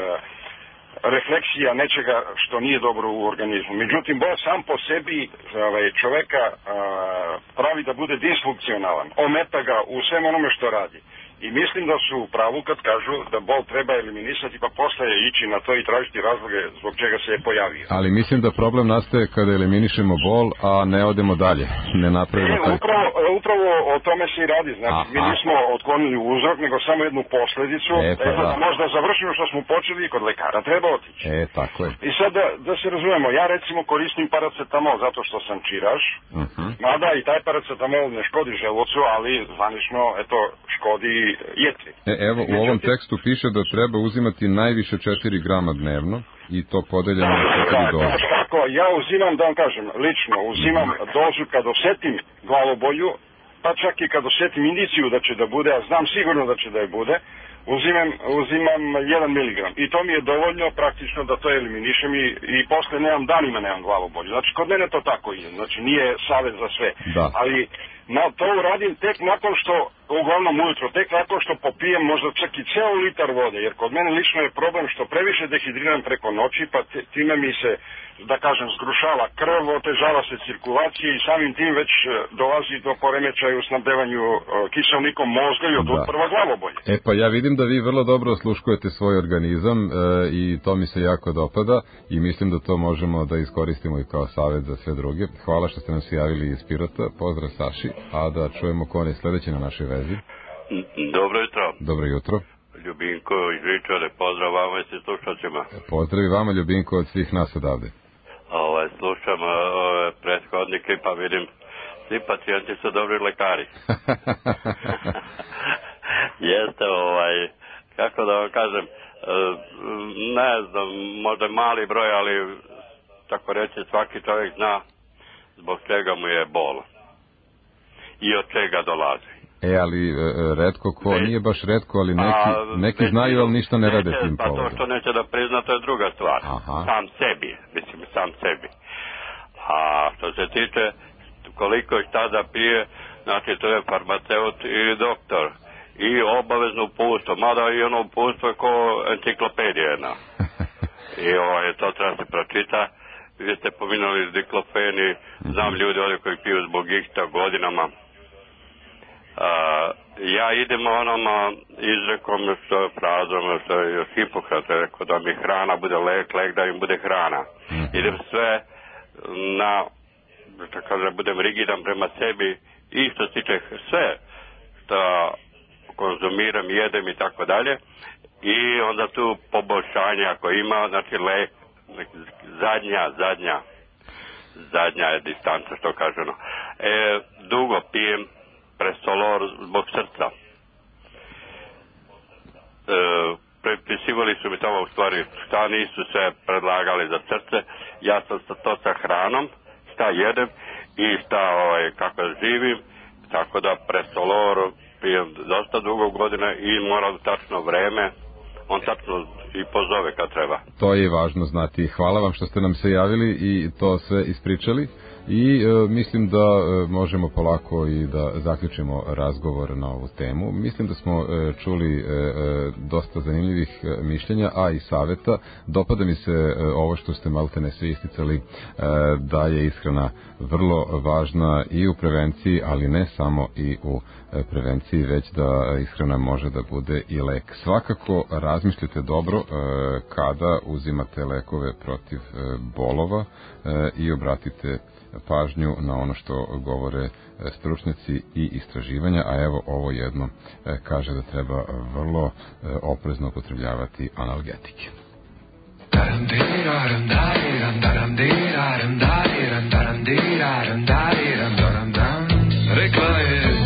refleksija nečega što nije dobro u organizmu. Međutim, bol sam po sebi ovaj, čoveka a, pravi da bude disfunkcionalan, ometa ga u svem onome što radi. I mislim da su u pravu kad kažu da bol treba eliminisati, pa posle ići na to i tražiti razloge zbog čega se je pojavio. Ali mislim da problem nastaje kada eliminišemo bol, a ne odemo dalje, ne napravimo taj... Upravo, upravo o tome se i radi, znači Aha. mi nismo otklonili uzrok, nego samo jednu posledicu, e, pa da. da možda završimo što smo počeli i kod lekara treba otići. E, tako je. I sad da, da se razumemo, ja recimo koristim paracetamol zato što sam čiraš, uh-huh. mada i taj paracetamol ne škodi želucu, ali zvanično, eto, škodi jetri. E, evo, u ovom tekstu piše da treba uzimati najviše četiri grama dnevno i to podeljeno na četiri doze. Tako, ja uzimam, da vam kažem, lično uzimam dozu kad osetim glavobolju, pa čak i kad osetim indiciju da će da bude, a znam sigurno da će da je bude, uzimam, uzimam jedan miligram. I to mi je dovoljno praktično da to eliminišem i, i posle nemam danima nemam glavobolju. Znači, kod mene to tako ide. Znači, nije savjet za sve. Da. Ali na, to uradim tek nakon što, uglavnom ujutro, tek nakon što popijem možda čak i ceo litar vode. Jer kod mene lično je problem što previše dehidriram preko noći, pa te, time mi se, da kažem, zgrušava krv, otežava se cirkulacija i samim tim već dolazi do poremećaja u snabdevanju kiselnikom mozga i od otprva glavobolje. E pa ja vidim da vi vrlo dobro osluškujete svoj organizam e, i to mi se jako dopada i mislim da to možemo da iskoristimo i kao savjet za sve druge. Hvala što ste nam se javili iz Pirota. Pozdrav Saši, a da čujemo ko je sledeći na našoj vezi. Dobro jutro. Dobro jutro. Ljubinko iz Ličare, pozdrav vama i svi slušacima. Pozdrav i vama Ljubinko od svih nas odavde. Ove, slušam ove, prethodnike pa vidim svi pacijenti su dobri lekari. Jeste ovaj, kako da vam kažem, ne znam, možda mali broj, ali tako reći svaki čovjek zna zbog čega mu je bol i od čega dolazi. E, ali e, retko ko, ne, nije baš retko, ali neki, a, neki znaju, ali ništa ne rade tim povodom. Pa to što neće da prizna, to je druga stvar. Aha. Sam sebi, mislim, sam sebi. A što se tiče koliko šta da pije, znači to je farmaceut i doktor. I obavezno uputstvo, mada i ono uputstvo je ko enciklopedija jedna. I ovaj, to treba se pročita. Vi ste pominjali diklofeni, znam ljudi ovdje koji piju zbog ihta godinama. A, ja idem onom izrekom što je frazom što je Hipokrat rekao da mi hrana bude lek, lek da im bude hrana. Idem sve na, što kaže, budem rigidan prema sebi i što se tiče sve što konzumiram, jedem i tako dalje. I onda tu poboljšanje ako ima, znači lek, zadnja, zadnja, zadnja je distanca, što kaženo. E, dugo pijem Prestolor zbog srca. E, prepisivali su mi tamo u stvari šta nisu sve predlagali za srce. Ja sam sa to sa hranom, šta jedem i šta ovaj, kako živim, tako da Prestolor pijem dosta dugo godina i moram tačno vreme, on tačno i pozove kad treba. To je važno znati. Hvala vam što ste nam se javili i to sve ispričali. I e, mislim da e, možemo polako i da zaključimo razgovor na ovu temu. Mislim da smo e, čuli e, e, dosta zanimljivih e, mišljenja, a i saveta. Dopada mi se e, ovo što ste maltene svi isticali, e, da je ishrana vrlo važna i u prevenciji, ali ne samo i u e, prevenciji, već da ishrana može da bude i lek. Svakako razmišljate dobro e, kada uzimate lekove protiv e, bolova e, i obratite pažnju na ono što govore stručnjaci i istraživanja, a evo ovo jedno kaže da treba vrlo oprezno upotrebljavati analgetike. Rekla je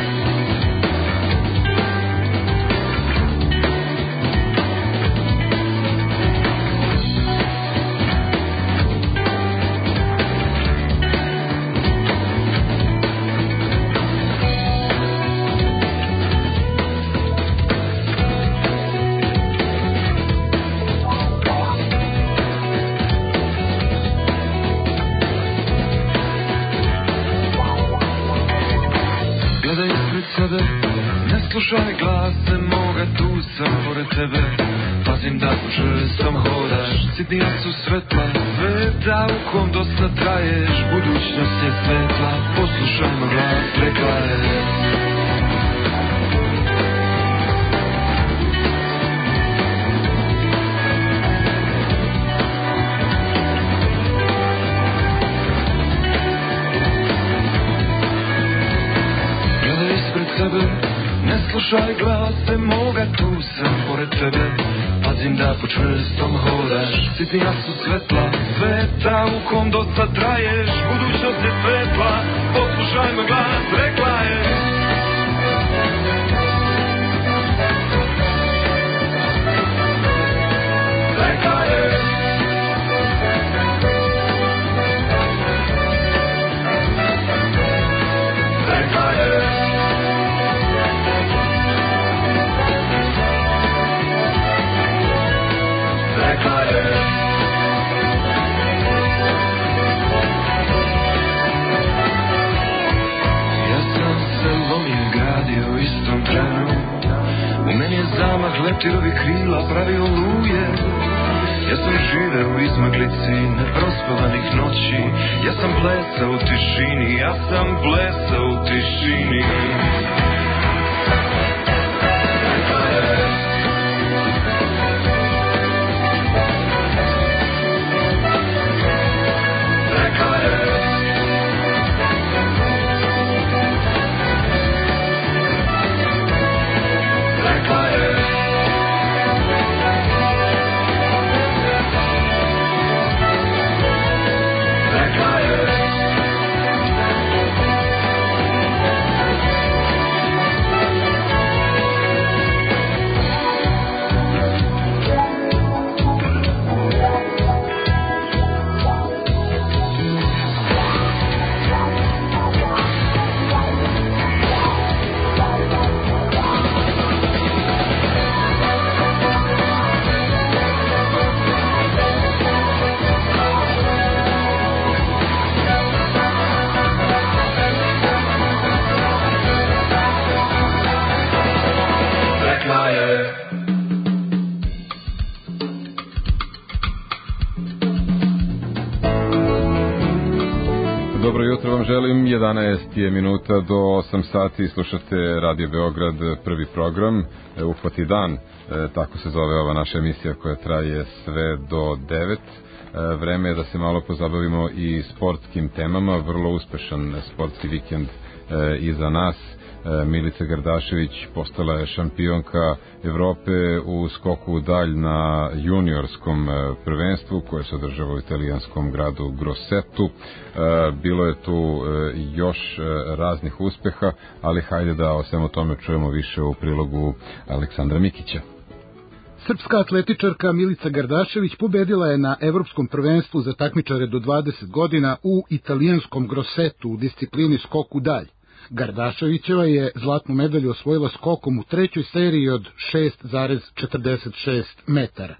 slušaj glase moga, tu sam pored tebe. Pazim da čvrstom hodaš, sitnija su svetla sveta u kom dosta traješ. Budućnost je svetla, poslušajmo glas, rekla je. Gledaj ispred sebe, ne slušaj glase moga, tu sam pored tebe. Pazim da po čvrstom hodaš, sitnija su svetla sveta u kom dosta traješ. Budućnost je svetla, poslušajmo glas, rekla je. Rekla je. Rekla je. U istom trenu u meni je zamah leptirovi krila pravio luje. Ja sam živeo u izmaglici neprospavanih noći. Ja sam plesao u tišini, ja sam plesao u tišini. Rekla je. Rekla je. vam želim. jedanaest je minuta do osam sati, slušate Radio Beograd, prvi program, Uhvati dan, tako se zove ova naša emisija koja traje sve do devet. Vreme je da se malo pozabavimo i sportskim temama, vrlo uspešan sportski vikend iza nas. Milica Gardašević postala je šampionka Evrope u skoku u dalj na juniorskom prvenstvu koje se održava u italijanskom gradu Grossetu. Bilo je tu još raznih uspeha, ali hajde da o svemu tome čujemo više u prilogu Aleksandra Mikića. Srpska atletičarka Milica Gardašević pobedila je na Evropskom prvenstvu za takmičare do dvadeset godina u italijanskom Grossetu u disciplini skok u dalj. Gardaševićeva je zlatnu medalju osvojila skokom u trećoj seriji od šest zarez četrdeset šest metara.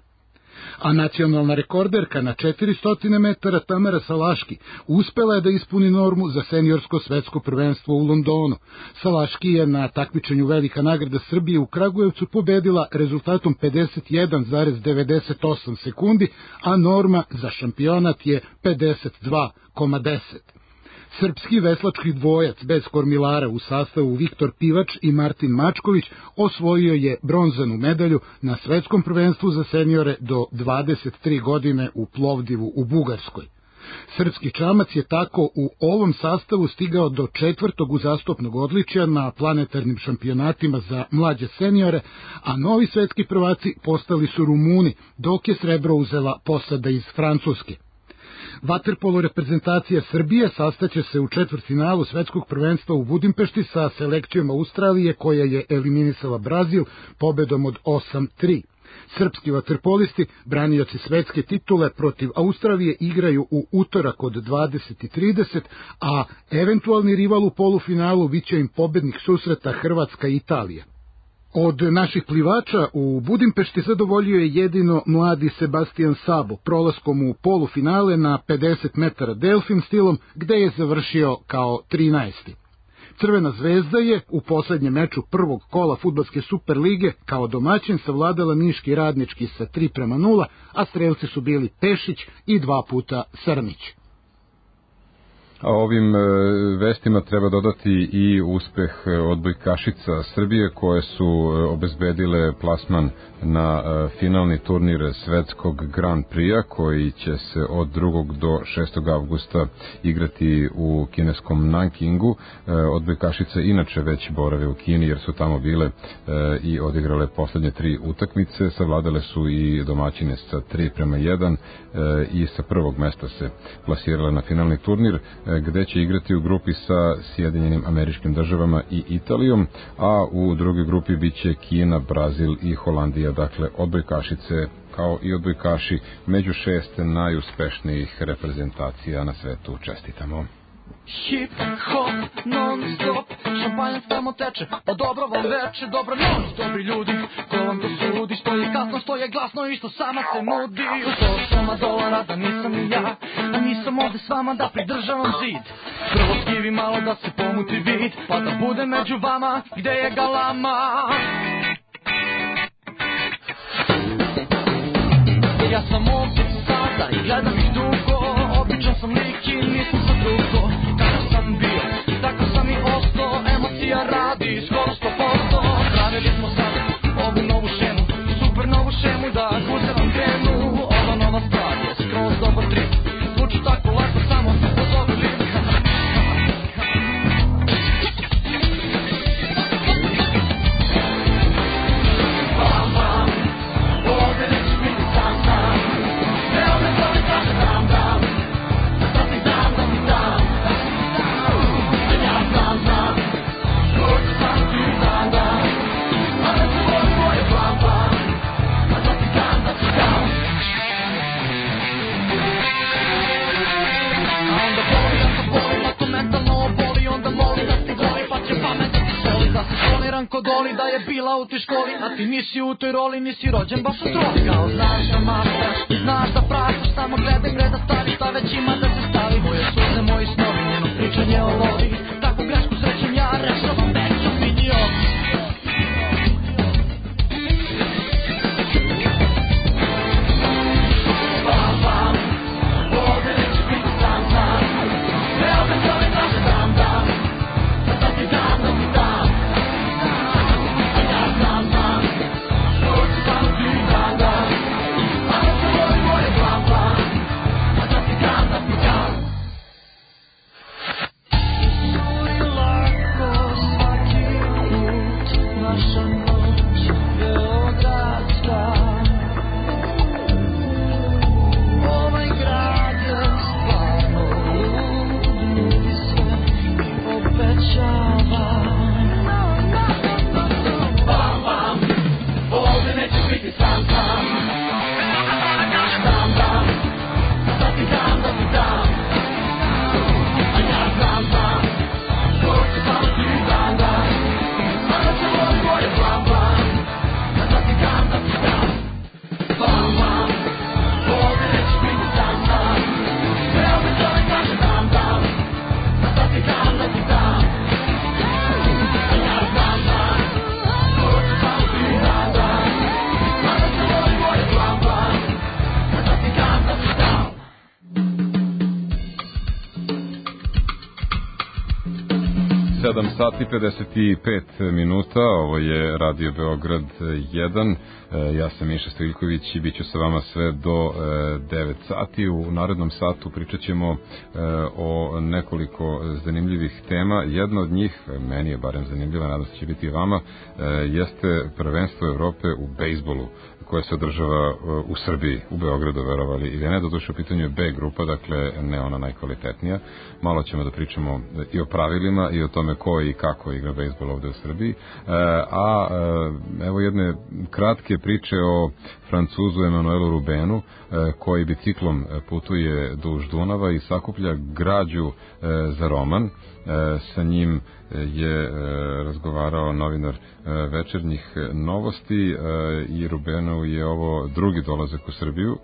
A nacionalna rekorderka na četiristo metara Tamara Salaški uspela je da ispuni normu za seniorsko svetsko prvenstvo u Londonu. Salaški je na takmičenju Velika nagrada Srbije u Kragujevcu pobedila rezultatom pedeset jedan zarez devedeset osam sekundi, a norma za šampionat je pedeset dva zarez deset. Srpski veslački dvojac bez kormilara u sastavu Viktor Pivač i Martin Mačković osvojio je bronzanu medalju na svetskom prvenstvu za seniore do dvadeset tri godine u Plovdivu u Bugarskoj. Srpski čamac je tako u ovom sastavu stigao do četvrtog uzastopnog odličja na planetarnim šampionatima za mlađe seniore, a novi svetski prvaci postali su Rumuni, dok je srebro uzela posada iz Francuske. Vaterpolo reprezentacija Srbije sastaće se u četvrtfinalu svetskog prvenstva u Budimpešti sa selekcijom Australije koja je eliminisala Brazil pobedom od osam tri. Srpski vaterpolisti, branioci svetske titule protiv Australije, igraju u utorak od dvadeset i trideset, a eventualni rival u polufinalu biće im pobednik susreta Hrvatska i Italija. Od naših plivača u Budimpešti zadovoljio je jedino mladi Sebastian Sabo prolaskom u polufinale na pedeset metara delfin stilom, gde je završio kao trinaesti. Crvena zvezda je u poslednjem meču prvog kola fudbalske Super lige kao domaćin savladala niški Radnički sa tri prema nula, a strelci su bili Pešić i dva puta Srnić. A ovim vestima treba dodati i uspeh odbojkašica Srbije koje su obezbedile plasman na finalni turnir svetskog Grand Prix-a koji će se od drugog do šestog avgusta igrati u kineskom Nankingu. Odbojkašice inače već borave u Kini jer su tamo bile i odigrale poslednje tri utakmice, savladale su i domaćine sa tri prema jedan i sa prvog mesta se plasirale na finalni turnir, gde će igrati u grupi sa Sjedinjenim Američkim Državama i Italijom, a u drugoj grupi biće Kina, Brazil i Holandija, dakle odbojkašice kao i odbojkaši među šest najuspešnijih reprezentacija na svetu. Čestitamo. Hip hop non stop, šampanjac tamo teče, pa dobro vam veče, dobra noć, dobri ljudi, ko vam to sudi, što je kasno, što je glasno i što sama se nudi. U to soma dolara da nisam ni ja, a nisam ovde s vama da pridržavam zid. Prvo skivi malo da se pomuti vid, pa da bude među vama gde je galama. Ja sam ovdje sada i gledam ih dugo, običan sam lik i nisam za drugo. Kako sam bio, tako sam i ostao, emocija radi skoro sto posto. Pravili smo sad ovu novu šemu, super novu šemu da guze vam krenu. Ova nova stvar je skroz dobar trip, zvuči tako lako samo pozovili. Bam bam, ovdje neću biti sam sam, ne ovdje zove kaže dam dam, da ti dam, da ti dam, ja znam znam, koliko sam ti dam dam, a da se voli moje blam blam, a da ti dam, da ti dam. A onda boli, ja se bolim, ako mentalno oboli, onda molim da ti voli, pa će pamet da ti soli, da se skoliran kod Oli, da je bila u toj školi, a ti nisi u toj roli, nisi rođen baš u troli. Kao znaš da maštaš, znaš da praštaš, samo gledaj gre da stavi, šta već ima da se stavi. Moje suze, moji snovi, njeno pričanje o vodi, takvu grešku srećem ja rešavam, već sam vidio. Bam, bam, ovdje neću biti sam sam, ne ovdje zove naše sam sam. Dam, dam, da ti dam, da ti dam. A ja znam, znam, ko ću sam ti dan, dan. A da će ovo tvoje blam, blam. Da ti dam, da ti dam. Blam, blam, ovdje neće biti sam, sam. Evo mi čovjek kaže dam, dam. Da ti dam, da ti dam. A ja znam, znam, ko ću sam ti dan, dan. A da će ovo tvoje blam, blam. Da ti dam, da ti dam. sedam sati pedeset pet minuta, ovo je Radio Beograd jedan, ja sam Miša Stojljković i bit ću sa vama sve do devet sati. U narednom satu pričat ćemo o nekoliko zanimljivih tema. Jedna od njih, meni je barem zanimljiva, nadam se će biti i vama, jeste prvenstvo Evrope u bejsbolu koje se održava u Srbiji, u Beogradu, verovali ili ne, doduše u pitanju je B grupa, dakle ne ona najkvalitetnija. Malo ćemo da pričamo i o pravilima i o tome ko i kako igra bejsbol ovde u Srbiji. A evo jedne kratke priče o Francuzu Emanuelu Rubenu, koji biciklom putuje duž Dunava i sakuplja građu za roman. Sa njim je razgovarao novinar Večernjih novosti i Rubenu je ovo drugi dolazak u Srbiju.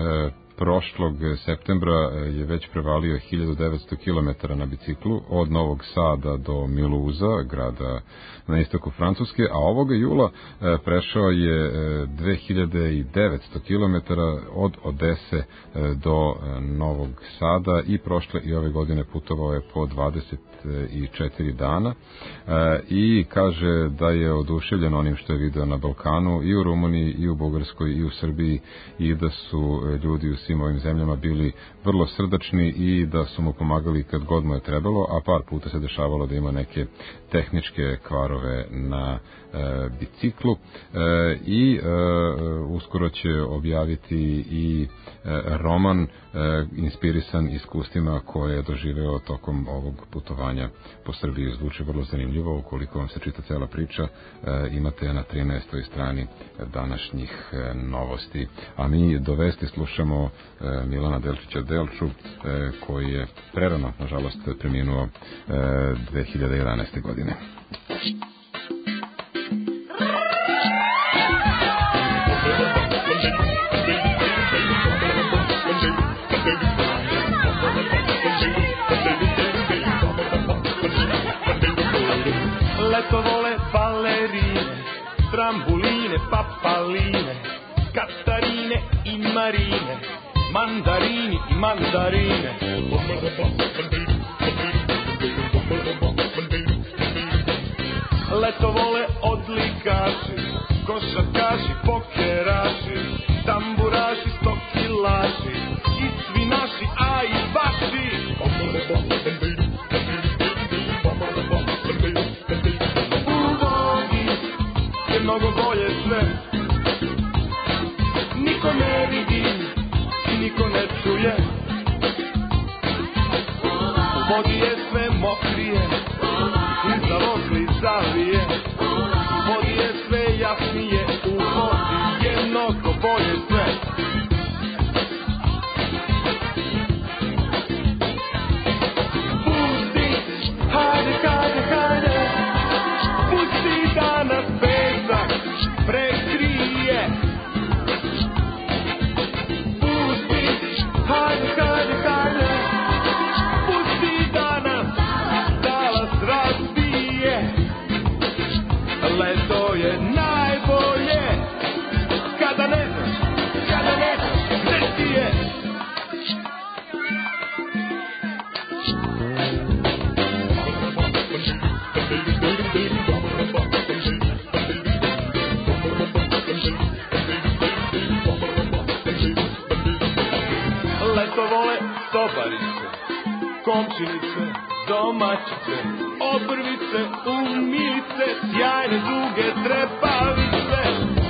Prošlog septembra je već prevalio hiljadu devetsto kilometara na biciklu od Novog Sada do Miluza, grada na istoku Francuske, a ovoga jula prešao je dve hiljade devetsto kilometara od Odese do Novog Sada i prošle i ove godine putovao je po dvadeset četiri dana i kaže da je oduševljen onim što je video na Balkanu i u Rumuniji i u Bugarskoj i u Srbiji i da su ljudi u svim ovim zemljama bili vrlo srdačni i da su mu pomagali kad god mu je trebalo, a par puta se dešavalo da ima neke tehničke kvarove na e, biciklu e, i e, uskoro će objaviti i e, roman e, inspirisan iskustvima koje je doživeo tokom ovog putovanja po Srbiji. Zvuči vrlo zanimljivo, ukoliko vam se čita cela priča, e, imate je na trinaestoj strani današnjih e, novosti. A mi do vesti slušamo e, Milana Delčića Delču, e, koji je prerano, nažalost, preminuo e, dve hiljade jedanaeste godine. Leto vole balerine, trambuline, papaline, Katarine i Marine, mandarini i mandarine. Leto vole odlikaši, košarkaši, pokeraši, tamburaši, stokilaši, i svi naši, a i vaši. U vodi je mnogo bolje sve, niko ne vidi i niko ne čuje. U vodi je sve mokrije, klizavo klizavije, u vodi je sve jasnije, u vodi je mnogo bolje sve. Pusti, hajde, hajde, hajde, pusti da nas pesak prekrije. Pusti, hajde, hajde, hajde, pusti da nas talas razbije. Leto je najbolje, kada ne znaš, kada ne znaš gde ti je. Leto vole sobarice, komšinice, domaćice, obrvice, umilice, sjajne duge trepavice.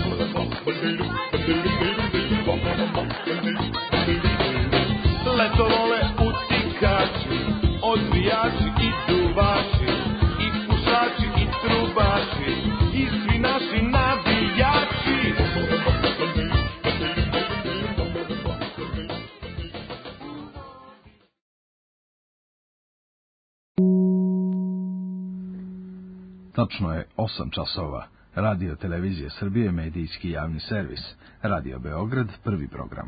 Leto vole utikači, odbijači i duvači, i pušači i trubači, i svi naši navijači. Tačno je osam časova. Radio Televizija Srbije, medijski javni servis. Radio Beograd, prvi program.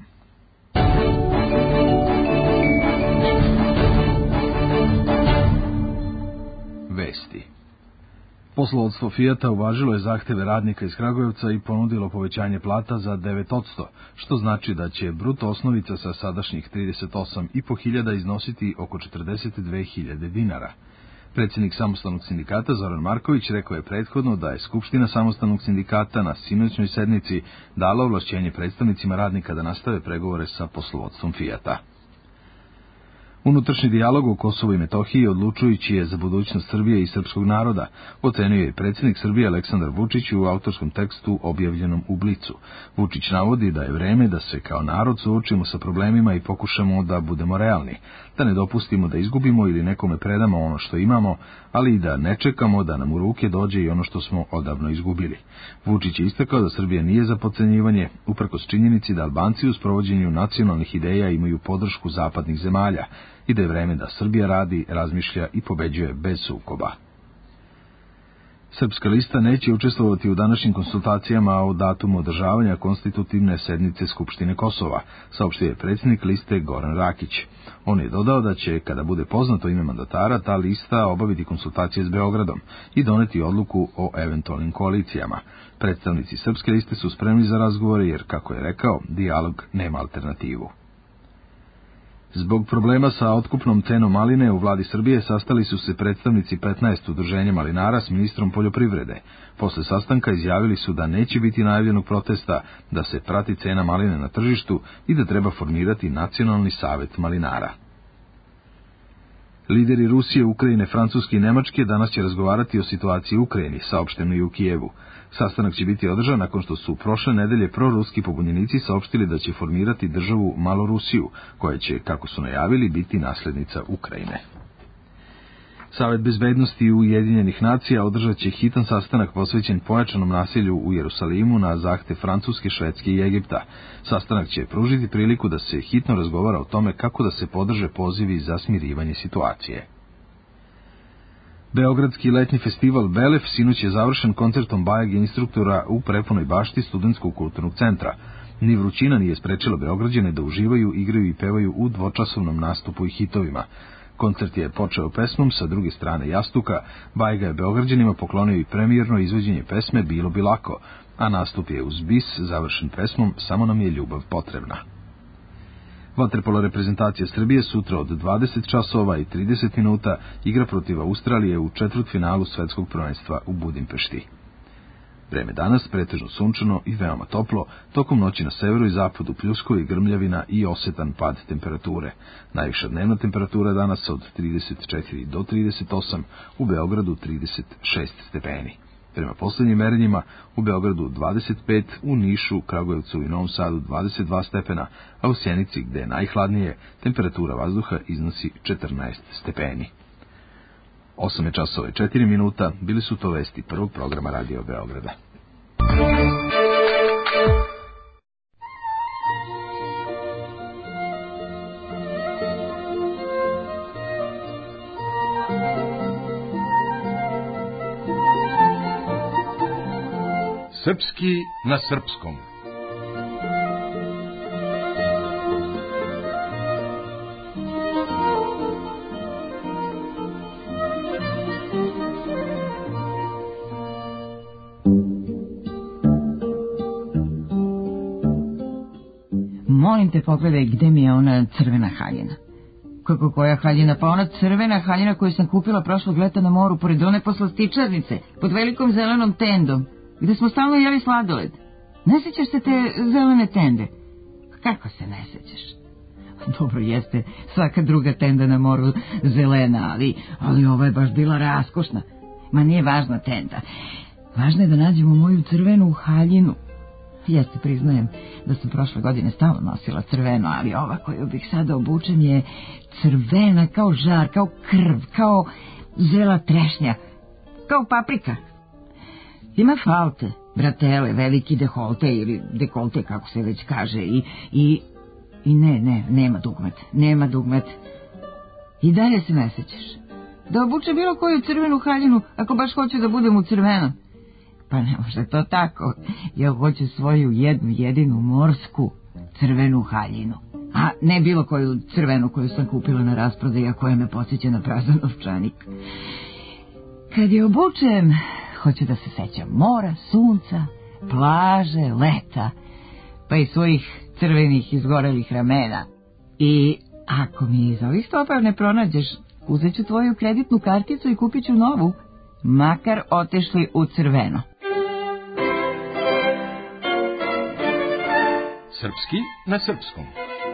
Vesti. Poslovodstvo Fijata uvažilo je zahteve radnika iz Kragujevca i ponudilo povećanje plata za devet posto, što znači da će bruto osnovica sa sadašnjih trideset osam i po hiljada iznositi oko četrdeset dve hiljade dinara. Predsjednik Samostalnog sindikata Zoran Marković rekao je prethodno da je Skupština Samostalnog sindikata na sinoćnoj sednici dala ovlašćenje predstavnicima radnika da nastave pregovore sa poslovodstvom Fijata. Unutrašnji dijalog o Kosovu i Metohiji odlučujući je za budućnost Srbije i srpskog naroda, ocenio je predsjednik Srbije Aleksandar Vučić u autorskom tekstu objavljenom u Blicu. Vučić navodi da je vreme da se kao narod suočimo sa problemima i pokušamo da budemo realni, da ne dopustimo da izgubimo ili nekome predamo ono što imamo, ali i da ne čekamo da nam u ruke dođe i ono što smo odavno izgubili. Vučić je istakao da Srbija nije za potcenjivanje, uprkos činjenici da Albanci u sprovođenju nacionalnih ideja imaju podršku zapadnih zemalja i da je vreme da Srbija radi, razmišlja i pobeđuje bez sukoba. Srpska lista neće učestvovati u današnjim konsultacijama o datumu održavanja konstitutivne sednice Skupštine Kosova, saopštio je predsjednik liste Goran Rakić. On je dodao da će, kada bude poznato ime mandatara, ta lista obaviti konsultacije s Beogradom i doneti odluku o eventualnim koalicijama. Predstavnici Srpske liste su spremni za razgovore jer, kako je rekao, dijalog nema alternativu. Zbog problema sa otkupnom cenom maline u vladi Srbije sastali su se predstavnici petnaest udruženja malinara s ministrom poljoprivrede. Posle sastanka izjavili su da neće biti najavljenog protesta, da se prati cena maline na tržištu i da treba formirati nacionalni savet malinara. Lideri Rusije, Ukrajine, Francuske i Nemačke danas će razgovarati o situaciji u Ukrajini, saopšteno i u Kijevu. Sastanak će biti održan nakon što su prošle nedelje proruski pobunjenici saopštili da će formirati državu Malorusiju, koja će, kako su najavili, biti naslednica Ukrajine. Savet bezbednosti Ujedinjenih nacija održat će hitan sastanak posvećen pojačanom nasilju u Jerusalimu na zahtev Francuske, Švedske i Egipta. Sastanak će pružiti priliku da se hitno razgovara o tome kako da se podrže pozivi za smirivanje situacije. Beogradski letnji festival Belef sinoć je završen koncertom bajeg instruktora u prepunoj bašti Studentskog kulturnog centra. Ni vrućina nije sprečila Beograđane da uživaju, igraju i pevaju u dvočasovnom nastupu i hitovima. Koncert je počeo pesmom Sa druge strane jastuka, Bajga je Beograđanima poklonio i premijerno izvođenje pesme Bilo bi lako, a nastup je uz bis završen pesmom Samo nam je ljubav potrebna. Vaterpolo reprezentacija Srbije sutra od dvadeset časova i trideset minuta igra protiv Australije u četvrtfinalu svetskog prvenstva u Budimpešti. Vreme danas pretežno sunčano i veoma toplo, tokom noći na severu i zapadu pljusko i grmljavina i osetan pad temperature. Najviša dnevna temperatura danas od trideset četiri do trideset osam, u Beogradu trideset šest stepeni. Prema posljednjim merenjima u Beogradu dvadeset pet, u Nišu, Kragujevcu i Novom Sadu dvadeset dva stepena, a u Sjenici, gde je najhladnije, temperatura vazduha iznosi četrnaest stepeni. osam je časova i četiri minuta, bili su to vesti prvog programa Radio Beograda. Srpski na srpskom. Molim te, pogledaj gde mi je ona crvena haljina. Kako koja haljina? Pa ona crvena haljina koju sam kupila prošlog leta na moru pored one poslastičarnice, pod velikom zelenom tendom, gde smo stalno jeli sladoled. Ne sjećaš se te zelene tende? Kako se ne sjećaš? Dobro, jeste svaka druga tenda na moru zelena, ali, ali ova je baš bila raskošna. Ma nije važna tenda. Važno je da nađemo moju crvenu haljinu. Jeste, priznajem da sam prošle godine stalno nosila crveno, ali ova koju bih sada obučen je crvena kao žar, kao krv, kao zela trešnja, kao paprika. Ima falte, bratele, veliki dekolte ili dekolte, kako se već kaže, i, i, i ne, ne, nema dugmet, nema dugmet. I dalje se ne sećaš. Da obuče bilo koju crvenu haljinu ako baš hoće da budem u crvenom. Pa ne može to tako. Ja hoću svoju jednu jedinu morsku crvenu haljinu. A ne bilo koju crvenu koju sam kupila na rasprodaji, a koja me podsjeća na prazan novčanik. Kad je obučem, hoću da se sećam mora, sunca, plaže, leta, pa i svojih crvenih izgorelih ramena. I ako mi iz ovih stopa ne pronađeš, uzet ću tvoju kreditnu karticu i kupit ću novu, makar otešli u crveno. Srpski na srpskom.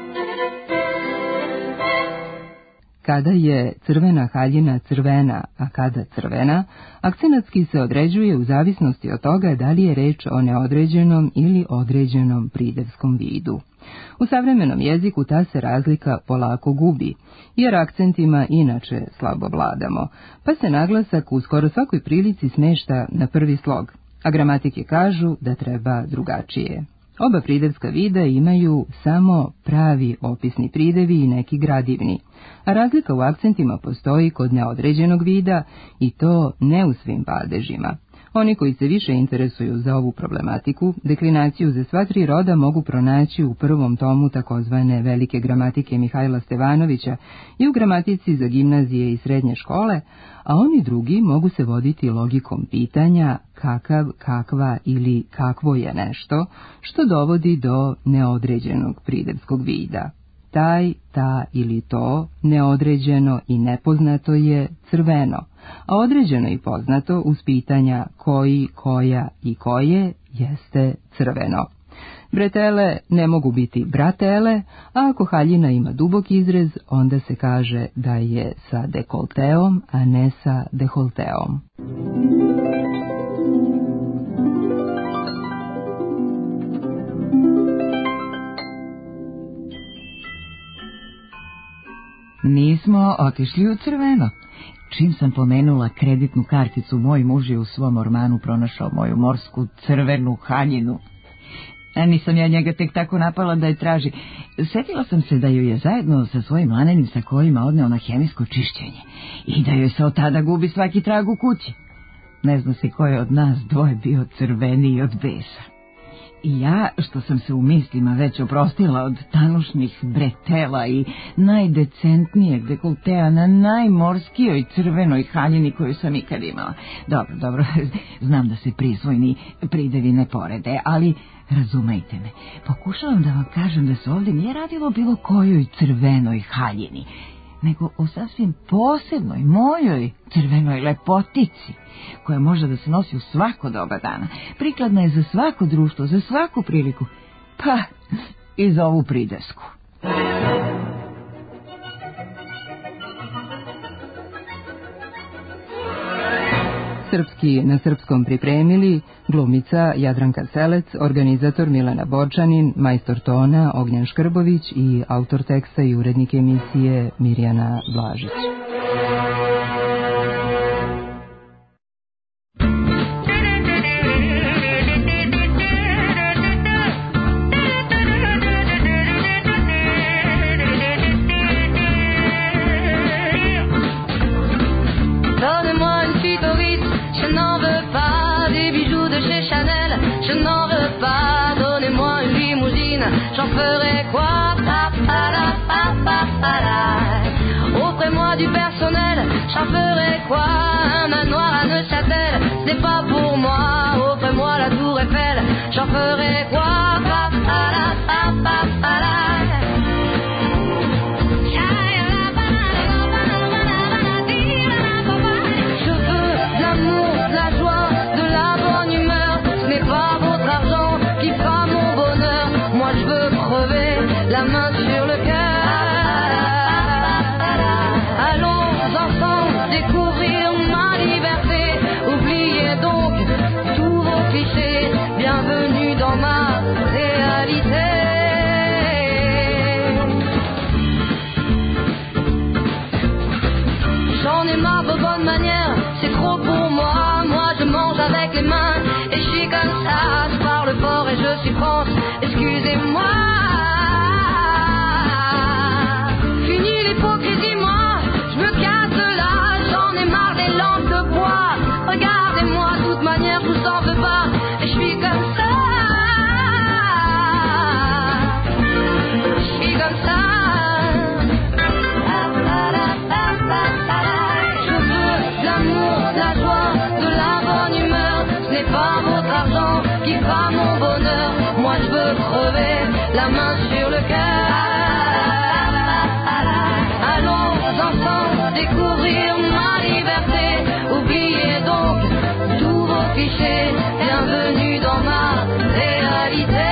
Kada je crvena haljina crvena, a kada crvena, akcenatski se određuje u zavisnosti od toga da li je reč o neodređenom ili određenom pridevskom vidu. U savremenom jeziku ta se razlika polako gubi, jer akcentima inače slabo vladamo, pa se naglasak u skoro svakoj prilici smešta na prvi slog, a gramatike kažu da treba drugačije. Oba pridevska vida imaju samo pravi opisni pridevi i neki gradivni, a razlika u akcentima postoji kod neodređenog vida i to ne u svim padežima. Oni koji se više interesuju za ovu problematiku, deklinaciju za sva tri roda mogu pronaći u prvom tomu takozvane velike gramatike Mihajla Stevanovića i u gramatici za gimnazije i srednje škole, a oni drugi mogu se voditi logikom pitanja kakav, kakva ili kakvo je nešto, što dovodi do neodređenog pridevskog vida. Taj, ta ili to, neodređeno i nepoznato je crveno, a određeno i poznato uz pitanja koji, koja i koje jeste crveno. Bretele ne mogu biti bratele, a ako haljina ima dubok izrez, onda se kaže da je sa dekolteom, a ne sa deholteom. Nismo otišli u crveno. Čim sam pomenula kreditnu karticu, moj muž je u svom ormanu pronašao moju morsku crvenu haljinu. A nisam ja njega tek tako napala da je traži. Sjetila sam se da ju je zajedno sa svojim lanenim sakovima odneo na hemijsko čišćenje i da joj se od tada gubi svaki trag u kući. Ne zna se ko je od nas dvoje bio crveniji od besa. I ja, što sam se u mislima već oprostila od tanušnih bretela i najdecentnijeg dekoltea na najmorskijoj crvenoj haljini koju sam ikad imala. Dobro, dobro, znam da se prisvojni pridevi ne porede, ali razumejte me, pokušavam da vam kažem da se ovdje nije radilo bilo kojoj crvenoj haljini, nego o sasvim posebnoj, mojoj crvenoj lepotici, koja može da se nosi u svako doba dana. Prikladna je za svako društvo, za svaku priliku, pa i za ovu pridevsku. Srpski na srpskom pripremili glumica Jadranka Selec, organizator Milena Borčanin, majstor tona Ognjan Škrbović i autor teksta i urednik emisije Mirjana Blažić. J'en ferai quoi? Offrez-moi du personnel, j'en ferai quoi? Un manoir à Neuchâtel, c'est pas pour moi. Offrez-moi la tour Eiffel, j'en ferai quoi? Je veux de l'amour, de la joie, de la bonne humeur. Ce n'est pas votre argent qui fera mon bonheur. Moi je veux crever la main sur le cœur. Allons ensemble découvrir ma liberté. Oubliez donc tous vos clichés. Bienvenue dans ma réalité. J'en ai marre de bonnes manières, c'est trop pour moi. Moi je mange avec les mains et je suis comme ça. Je parle fort et je suis France, excusez-moi. Fini l'hypocrisie, moi je me casse de là. J'en bonheur. Moi je veux crever la main sur le cœur. Allons ensemble découvrir ma liberté. Oubliez donc tous vos clichés. Bienvenue dans ma réalité.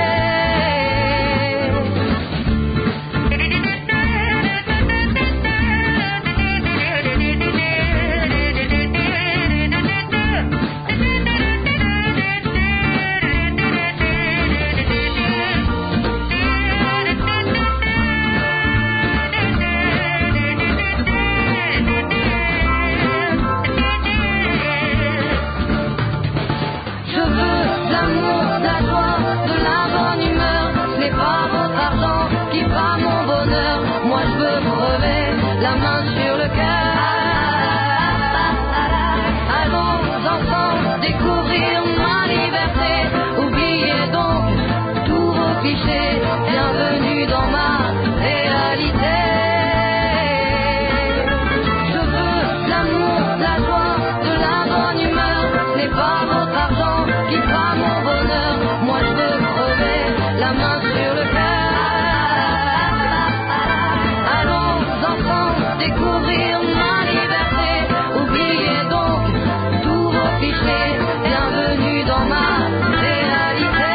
La main sur le cœur. Allons ensemble découvrir ma liberté. Oubliez donc tous vos clichés. Bienvenue dans ma réalité. Je veux l'amour, la joie, de la bonne humeur. Ce n'est pas votre argent qui fera mon bonheur. Moi je veux crever la main sur le cœur. Découvrir ma liberté, oubliez donc tous vos clichés, bienvenue dans ma réalité.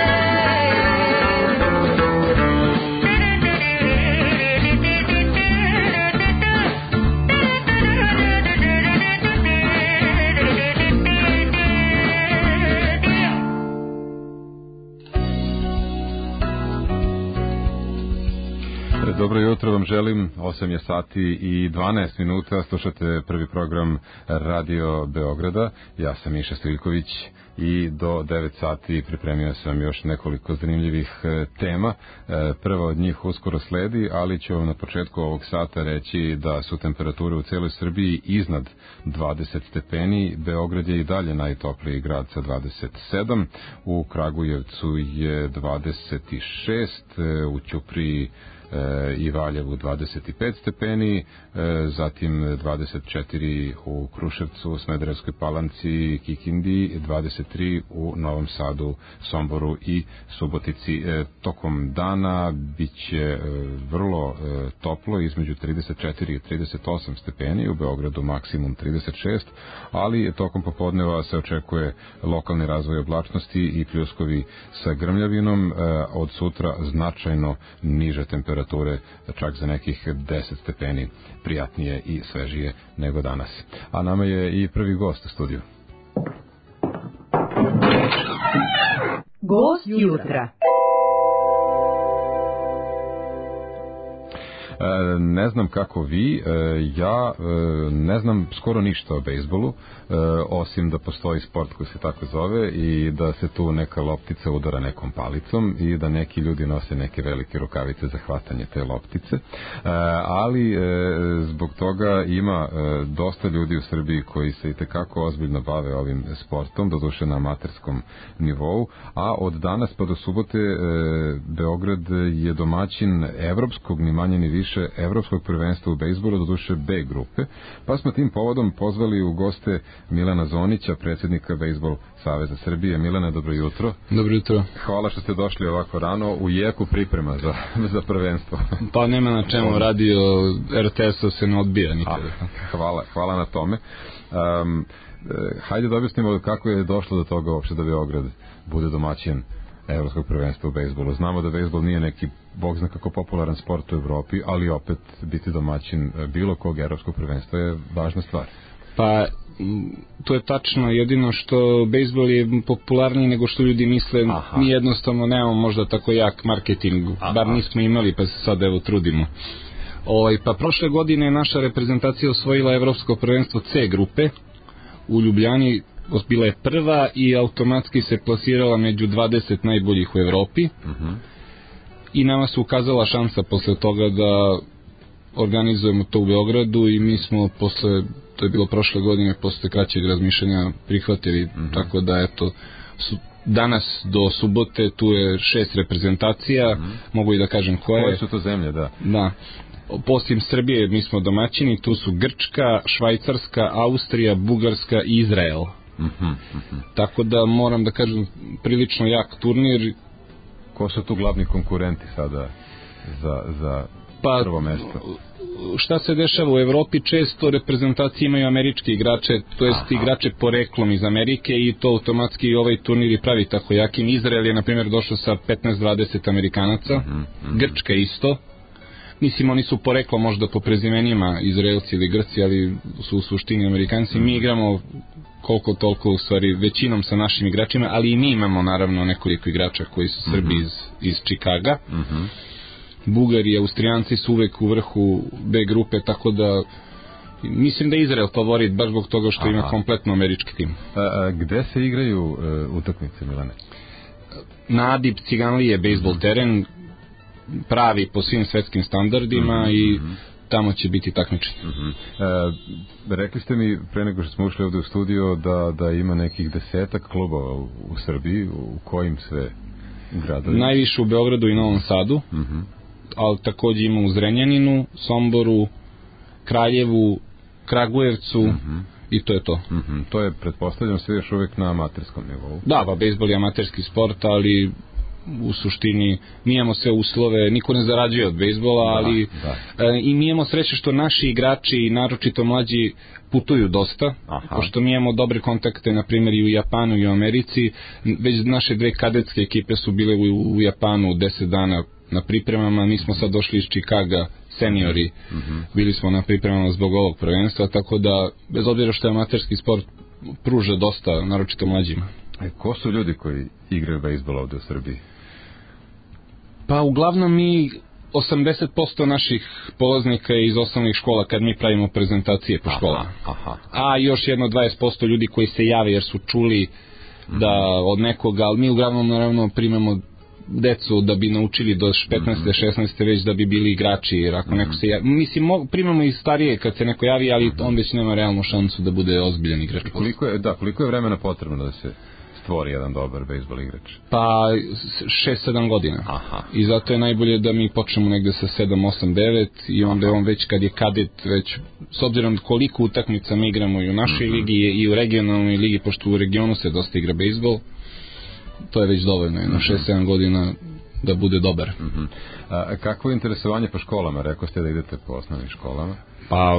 Dobro jutro vam želim, osam je sati i dvanaest minuta, slušate prvi program Radio Beograda, ja sam Miša Stiljković i do devet sati pripremio sam još nekoliko zanimljivih tema. Prva od njih uskoro sledi, ali ću vam na početku ovog sata reći da su temperature u celoj Srbiji iznad dvadeset stepeni, Beograd je i dalje najtopliji grad sa dvadeset sedam, u Kragujevcu je dvadeset šest, u Ćupriji i Valjevu dvadeset pet stepeni, zatim dvadeset četiri u Kruševcu, Smederevskoj Palanci, Kikindi, dvadeset tri u Novom Sadu, Somboru i Subotici. Tokom dana biće vrlo toplo, između trideset četiri i trideset osam stepeni, u Beogradu maksimum trideset šest, ali tokom popodneva se očekuje lokalni razvoj oblačnosti i pljuskovi sa grmljavinom, od sutra značajno niže temperature, čak za nekih deset stepeni prijatnije i svežije nego danas. A nama je i prvi gost u studiju. Gost jutra. Ne znam kako vi, ja ne znam skoro ništa o bejsbolu, osim da postoji sport koji se tako zove i da se tu neka loptica udara nekom palicom i da neki ljudi nose neke velike rukavice za hvatanje te loptice, ali zbog toga ima dosta ljudi u Srbiji koji se itekako ozbiljno bave ovim sportom, doduše na amaterskom nivou, a od danas pa do subote Beograd je domaćin evropskog, ni manje ni više, evropskog prvenstva u bejsbolu, doduše B grupe, pa smo tim povodom pozvali u goste Milana Zonića, predsjednika Bejsbol Saveza Srbije. Milana, dobro jutro. Dobro jutro. Hvala što ste došli ovako rano u jeku priprema za, za prvenstvo. Pa nema na čemu, radio R T S-a se ne odbija nikada. A, hvala, hvala na tome. Um, hajde da objasnimo kako je došlo do toga uopšte da Beograd bude domaćin evropskog prvenstva u bejsbolu. Znamo da bejsbol nije neki bog zna kako popularan sport u Evropi, ali opet biti domaćin bilo kog evropskog prvenstva je važna stvar. Pa to je tačno, jedino što bejsbol je popularniji nego što ljudi misle. Aha. Mi jednostavno nemamo možda tako jak marketing. Aha. Bar nismo imali, pa se sad evo trudimo. Ovaj, pa prošle godine je naša reprezentacija osvojila evropsko prvenstvo C grupe u Ljubljani, bila je prva i automatski se plasirala među dvadeset najboljih u Evropi. Uh-huh. I nama se ukazala šansa posle toga da organizujemo to u Beogradu i mi smo posle, to je bilo prošle godine, posle kraćeg razmišljanja prihvatili, uh-huh. Tako da eto, su, danas do subote tu je šest reprezentacija, uh-huh. Mogu i da kažem koje. Koje su to zemlje, da. Da. Posljednjem Srbije mi smo domaćini, tu su Grčka, Švajcarska, Austrija, Bugarska i Izrael. Mm-hmm, mm-hmm. Tako da moram da kažem prilično jak turnir. Ko su tu glavni konkurenti sada za, za pa, prvo mesto? Šta se dešava u Evropi, često reprezentacije imaju američke igrače, to jest igrače poreklom iz Amerike i to automatski ovaj turnir i pravi tako jakim. Izrael je na primjer došao sa petnaest dvadeset Amerikanaca, mm-hmm, mm-hmm. Grčka isto. Mislim, oni su poreklo možda po prezimenima Izraelci ili Grci, ali su u suštini Amerikanci. Mi igramo koliko toliko u stvari većinom sa našim igračima, ali i mi imamo naravno nekoliko igrača koji su Srbi mm-hmm. iz, iz Čikaga. Mm-hmm. Bugari i Austrijanci su uvek u vrhu B grupe, tako da mislim da je Izrael favorit baš zbog toga što Aha. ima kompletno američki tim. A, a gde se igraju uh, utakmice, Milane? Na Adib Ciganlije bejsbol mm-hmm. teren, pravi po svim svetskim standardima mm-hmm. i tamo će biti takmičenje. Mm-hmm. E, rekli ste mi pre nego što smo ušli ovde u studio da, da ima nekih desetak klubova u, u Srbiji, u kojim sve gradovima? Najviše u Beogradu i Novom Sadu, mm-hmm. ali takođe ima u Zrenjaninu, Somboru, Kraljevu, Kragujevcu, mm-hmm. i to je to. Mm-hmm. To je, pretpostavljam, sve još uvek na amaterskom nivou. Da, pa bejsbol je amaterski sport, ali u suštini mi imamo sve uslove, niko ne zarađuje od bejsbola, ali da, da. E, i mi imamo sreće što naši igrači, naročito mlađi, putuju dosta, Aha. pošto mi imamo dobre kontakte, na primjer i u Japanu i u Americi. Već naše dve kadetske ekipe su bile u, u Japanu deset dana na pripremama, mi smo sad došli iz Čikaga, seniori, mm-hmm. bili smo na pripremama zbog ovog prvenstva, tako da, bez obzira što je amaterski sport, pruža dosta, naročito mlađima. E, ko su ljudi koji igraju bejsbol ovde u Srbiji? Pa uglavnom mi osamdeset posto naših polaznika je iz osnovnih škola kad mi pravimo prezentacije po školama. Aha. A još jedno dvadeset posto ljudi koji se jave jer su čuli mm-hmm. da od nekoga, ali mi uglavnom naravno primamo decu da bi naučili do petnaeste šesnaeste već da bi bili igrači, jer ako mm-hmm. neko se javi, mislim, primamo i starije kad se neko javi, ali on već nema realnu šansu da bude ozbiljan igrač. Koliko je, da, koliko je vremena potrebno da se stvori jedan dobar bejsbol igrač? Pa šest sedam godina. Aha. I zato je najbolje da mi počnemo negde sa sedam osam devet i onda je on već kad je kadet, već s obzirom koliko utakmica mi igramo i u našoj mm-hmm. ligi i u regionalnoj ligi, pošto u regionu se dosta igra bejsbol, to je već dovoljno, jedno šest sedam godina da bude dobar. Mm-hmm. A kakvo je interesovanje po školama? Rekao ste da idete po osnovnim školama. Pa,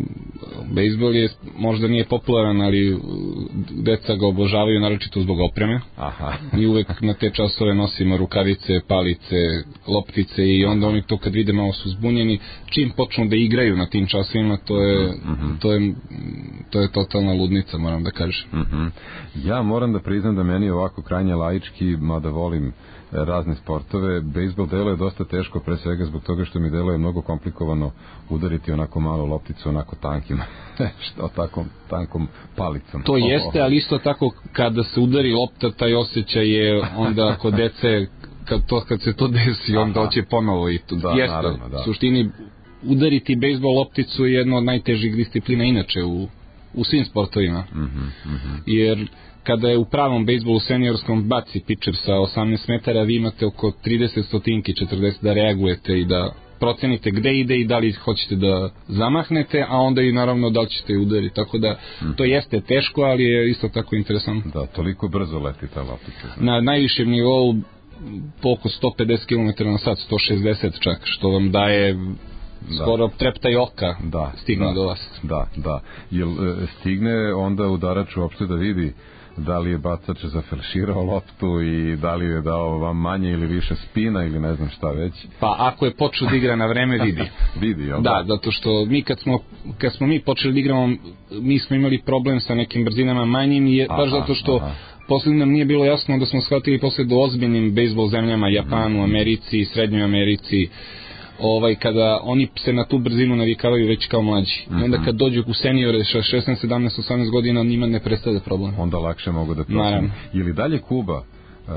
bejsbol je, možda nije popularan, ali deca ga obožavaju naročito zbog opreme. Aha. Mi uvek na te časove nosimo rukavice, palice, loptice i onda oni to kad vide malo su zbunjeni. Čim počnu da igraju na tim časovima, to je, mm-hmm. to je, to je totalna ludnica, moram da kažem. Mm-hmm. Ja moram da priznam da meni ovako krajnje laički, mada volim razne sportove, bejsbol deluje dosta teško, pre svega zbog toga što mi deluje mnogo komplikovano udariti onako malu lopticu, onako tankim, što takom tankom palicom. To jeste, ali isto tako kada se udari lopta, taj osjećaj je onda kod dece, kad, to, kad se to desi, onda hoće ponovo i to. Da, jeste, naravno, da. U suštini udariti bejsbol lopticu je jedna od najtežih disciplina inače u, u svim sportovima. Mm-hmm, mm-hmm. Jer kada je u pravom bejsbolu seniorskom baci pitcher sa osamnaest metara, vi imate oko trideset stotinki, četrdeset da reagujete i da procenite gde ide i da li hoćete da zamahnete, a onda i naravno da li ćete udariti. Tako da to jeste teško, ali je isto tako interesantno. Da, toliko brzo leti ta loptica. Na najvišem nivou po oko sto pedeset kilometara na sat, sto šezdeset čak, što vam daje skoro da. Treptaj oka da, stigne da, do vas. Da, da. Jel stigne onda udarač uopšte da vidi da li je bacač zafelširao loptu i da li je dao vam manje ili više spina ili ne znam šta već? Pa ako je počeo da igra na vreme, vidi. Vidi, jel? Da, zato što mi kad smo, kad smo mi počeli da igramo, mi smo imali problem sa nekim brzinama manjim, je, baš zato što aha. Posle nam nije bilo jasno da smo shvatili posle do ozbiljnim bejsbol zemljama, Japanu, mm. Americi, Srednjoj Americi, ovaj, kada oni se na tu brzinu navikavaju već kao mlađi. Mm-hmm. Onda kad dođu u seniore sa šesnaest, sedamnaest, osamnaest godina, njima ne predstavlja problem. Onda lakše mogu da prosim. Ili dalje Kuba, uh,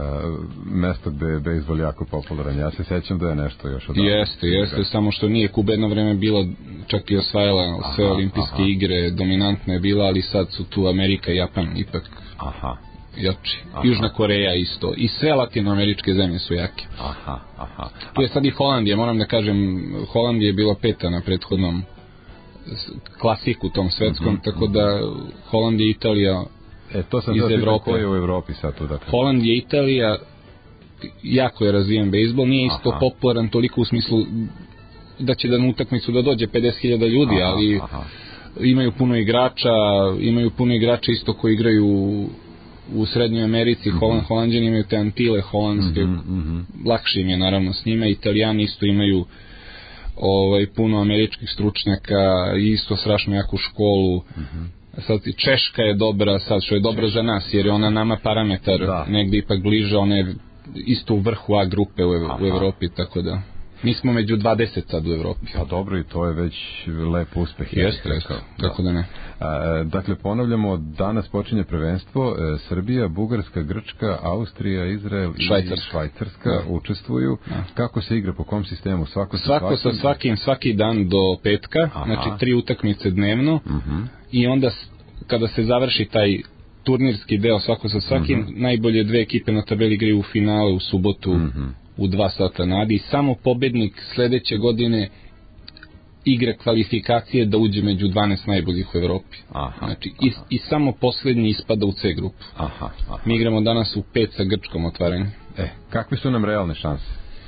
mesto gde je bejsbol jako popularan. Ja se sećam da je nešto još od... Jeste, jeste, samo što nije. Kuba jedno vreme bila, čak i osvajala sve aha, olimpijske aha. igre, dominantna je bila, ali sad su tu Amerika i Japan ipak... Aha. jači. Aha. Južna Koreja isto. I sve latinoameričke zemlje su jake. Aha, aha. Tu je sad i Holandija, moram da kažem, Holandija je bila peta na prethodnom klasiku tom svetskom, mm-hmm. tako da Holandija i Italija E, to sam iz Evrope. Ko je u Evropi sad tu dakle? Holandija, Italija, jako je razvijen bejsbol, nije isto aha. popularan toliko u smislu da će da na utakmicu da dođe pedeset hiljada ljudi, aha, ali aha. imaju puno igrača, imaju puno igrača isto koji igraju u Srednjoj Americi, mm-hmm. Holand, Holandjani imaju te Antile holandske, mm-hmm. lakše im je naravno s njima, Italijani isto imaju ovaj, puno američkih stručnjaka i isto strašno jaku školu, mm-hmm. sad Češka je dobra, sad što je dobra za nas, jer je ona nama parametar da. negdje ipak bliže, ona je isto u vrhu A grupe u, Ev- u Evropi, tako da mi smo među dvadeset sad u Evropi. Pa dobro, i to je već lep uspeh. Jeste, jeste, tako da ne. A, dakle, ponavljamo, danas počinje prvenstvo, e, Srbija, Bugarska, Grčka, Austrija, Izrael Švajcarska. i Švajcarska da. učestvuju. Da. Kako se igra, po kom sistemu? Svako, Svako sa svakim, svaki dan do petka, aha. znači tri utakmice dnevno, uh-huh. i onda kada se završi taj turnirski deo svako sa svakim, uh-huh. najbolje dve ekipe na tabeli igraju u finale u subotu, uh-huh. u dva sata nadi i samo pobednik sledeće godine igra kvalifikacije da uđe među dvanaest najboljih u Evropi. Aha, znači, aha. I, i samo poslednji ispada u C grupu. Aha, aha. Mi igramo danas u pet sa Grčkom otvaranjem. E, kakve su nam realne šanse?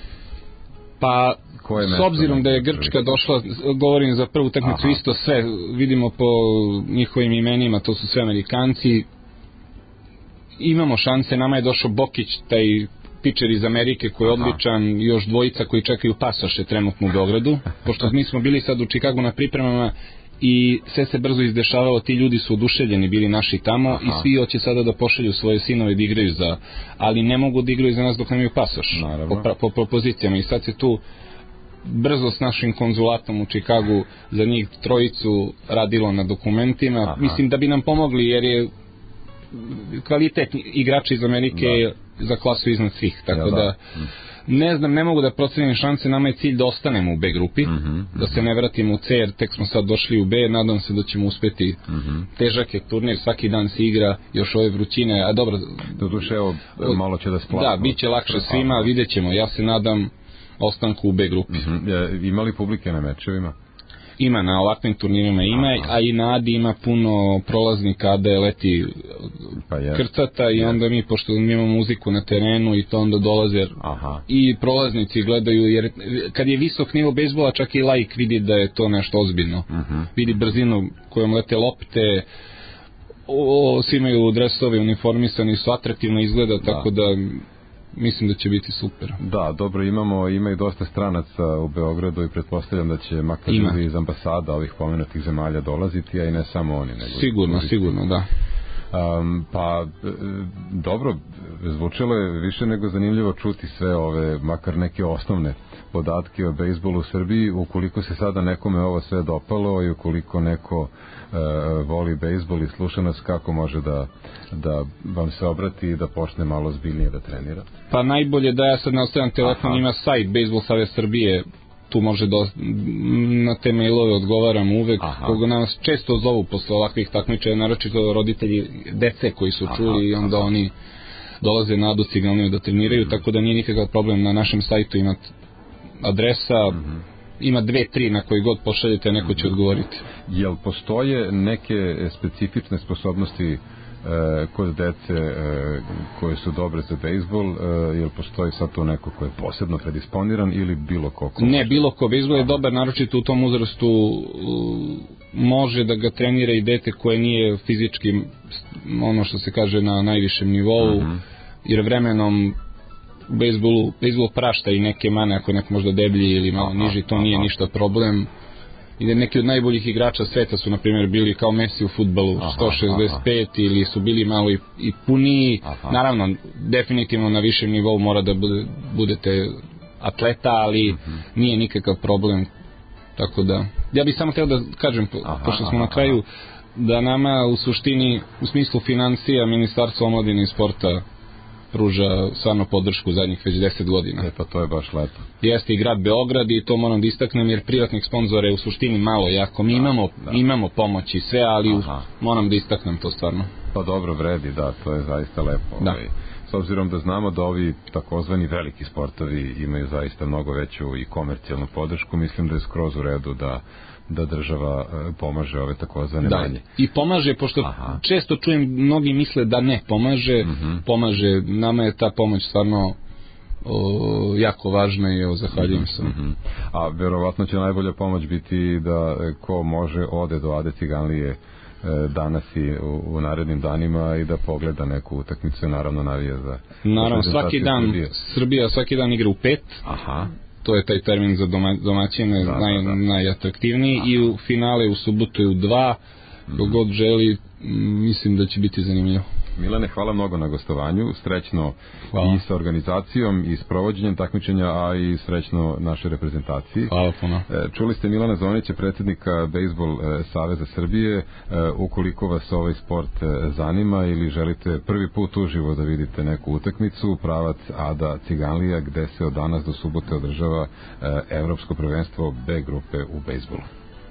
Pa, s obzirom da je Grčka došla, govorim za prvu utakmicu, aha. isto sve, vidimo po njihovim imenima, to su sve Amerikanci, imamo šanse, nama je došao Bokić, taj pičer iz Amerike koji je odličan, još dvojica koji čekaju pasoše trenutno u Beogradu, pošto mi smo bili sad u Čikagu na pripremama i sve se brzo izdešavalo, ti ljudi su oduševljeni bili naši tamo. Aha. I svi hoće sada da pošalju svoje sinove da igraju za, ali ne mogu da igraju za nas dok nemaju pasoš po, po propozicijama i sad se tu brzo s našim konzulatom u Čikagu za njih trojicu radilo na dokumentima. Aha. Mislim da bi nam pomogli jer je kvalitet igrača iz Amerike da. za klasu iznad svih, tako ja, da, da ne znam, ne mogu da procenim šanse, nama je cilj da ostanemo u B grupi, mm-hmm, da se ne vratimo u C, jer tek smo sad došli u B, nadam se da ćemo uspeti. Mm-hmm. Težak je turnir, svaki dan se igra, još ove vrućine, a dobro, doduše evo, malo će da splavno. Da, bit će lakše svima, vidjet ćemo, ja se nadam ostanku u B grupi. Mm-hmm. Ja, ima li publike na mečevima? Ima, na ovakvim turnirima ima, aha. a i na Adi ima puno prolaznika, Ada je leti pa je. krcata i je. onda mi, pošto mi imamo muziku na terenu i to onda dolaze aha. i prolaznici gledaju, jer kad je visok nivo bejsbola, čak i laik vidi da je to nešto ozbiljno. Uh-huh. Vidi brzinu kojom lete lopte, o, svi imaju dresove, uniformisani su, atraktivno izgleda, da. tako da mislim da će biti super. Da, dobro, imamo, ima i dosta stranaca u Beogradu i pretpostavljam da će makar ljudi iz ambasada ovih pomenutih zemalja dolaziti, a i ne samo oni. Nego sigurno, turisti. sigurno, da. Um, pa, dobro, zvučilo je više nego zanimljivo čuti sve ove, makar neke osnovne podatke o bejsbolu u Srbiji, ukoliko se sada nekome ovo sve dopalo i ukoliko neko e, voli bejsbol i sluša nas, kako može da, da vam se obrati i da počne malo zbiljnije da trenira? Pa najbolje da ja sad ne ostavljam telefon, aha. ima sajt Bejsbol Savez Srbije, tu može da na te mailove odgovaram uvek, koga nas često zovu posle ovakvih takmičaja, naročito roditelji dece koji su čuli aha, i onda aha. oni dolaze na Adu Ciganliju da treniraju, mm. tako da nije nikakav problem, na našem sajtu imate adresa, mm-hmm. ima dve, tri na koji god pošaljete, neko će odgovoriti. Jel postoje neke specifične sposobnosti e, kod dece e, koje su dobre za bejsbol, e, jel postoji sad to neko ko je posebno predisponiran ili bilo ko? ko ne, bilo ko. Bejsbol je dobar, naročito u tom uzrastu može da ga trenira i dete koje nije fizički ono što se kaže na najvišem nivou, mm-hmm. jer vremenom u bejsbolu, bejsbol prašta i neke mane, ako neko možda deblji ili malo aha, niži, to aha. nije ništa problem. I da neki od najboljih igrača sveta su, na primjer, bili kao Messi u fudbalu, aha, sto šezdeset pet, aha. ili su bili malo i, i puniji. Aha. Naravno, definitivno na višem nivou mora da bude, budete atleta, ali uh-huh. nije nikakav problem. Tako da, ja bih samo htio da kažem, po, aha, pošto smo aha, na kraju, da nama u suštini, u smislu financija, Ministarstvo omladine i sporta pruža stvarno podršku zadnjih već deset godina. E pa to je baš lepo. Jeste i grad Beograd i to moram da istaknem, jer privatnih sponzora je u suštini malo jako. Mi da, imamo, da. imamo pomoć i sve, ali u, moram da istaknem to stvarno. Pa dobro, vredi, da, to je zaista lepo. Da. Ovaj. s obzirom da znamo da ovi takozvani veliki sportovi imaju zaista mnogo veću i komercijalnu podršku, mislim da je skroz u redu da da država pomaže ove takozvane da, manje. I pomaže, pošto Aha. često čujem, mnogi misle da ne pomaže, mm-hmm. pomaže, nama je ta pomoć stvarno o, jako važna i evo, zahvaljujem se. Mm-hmm. A verovatno će najbolja pomoć biti da ko može ode do Ade Ciganlije danas i u, u narednim danima i da pogleda neku utakmicu, naravno navija za... Naravno, svaki dan Srbije. Srbija svaki dan igra u pet. Aha. To je taj termin za doma, domaćine da, naj, da, da. najatraktivniji. Aha. I u finale u subotu je u dva. Kdo mm. god želi, mislim da će biti zanimljivo. Milane, hvala mnogo na gostovanju, srećno hvala. I sa organizacijom i s provođenjem takmičenja, a i srećno našoj reprezentaciji. Hvala puno. Čuli ste Milana Zonića, predsjednika Bejzbol Saveza Srbije. Ukoliko vas ovaj sport zanima ili želite prvi put uživo da vidite neku utakmicu, pravac Ada Ciganlija, gde se od danas do subote održava Evropsko prvenstvo B grupe u bejzbolu.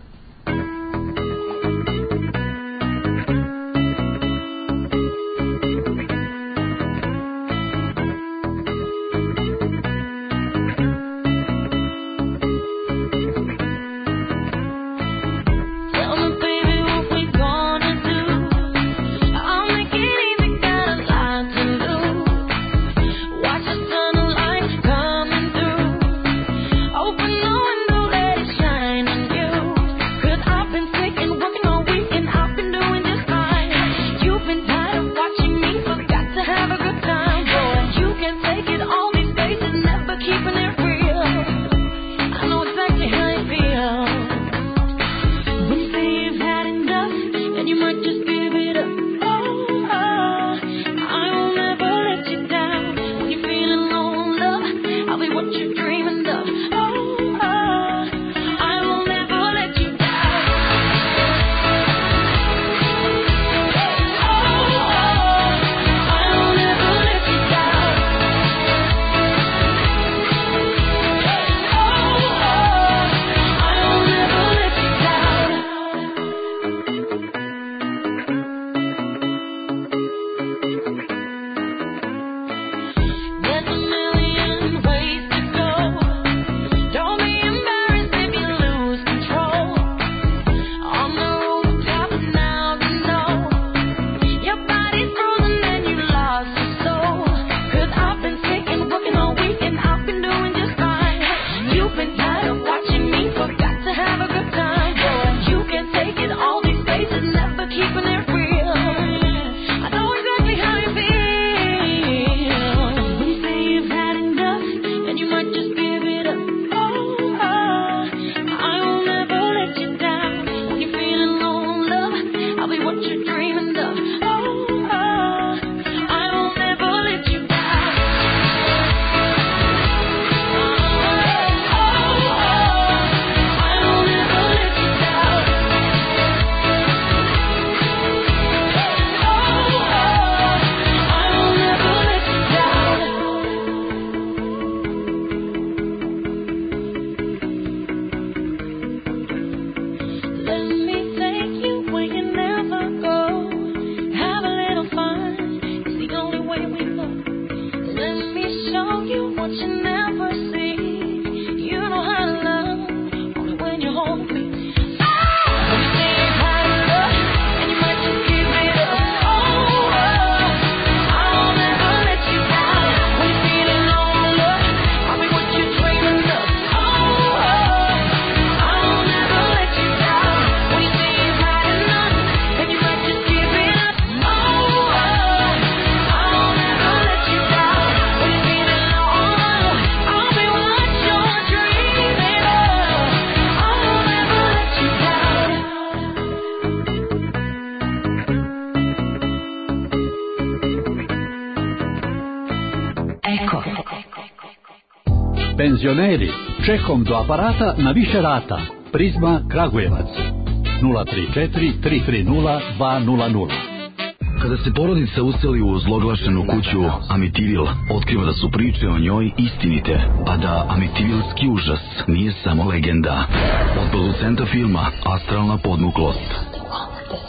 Penzioneri, čekom do aparata na više rata. Prizma Kragujevac. nula tri četiri tri tri nula dva nula nula. Kada se porodica useli u zloglašenu kuću Amitivil, otkriva da su priče o njoj istinite, a da Amitivilski užas nije samo legenda. Od producenta filma Astralna podmuklost.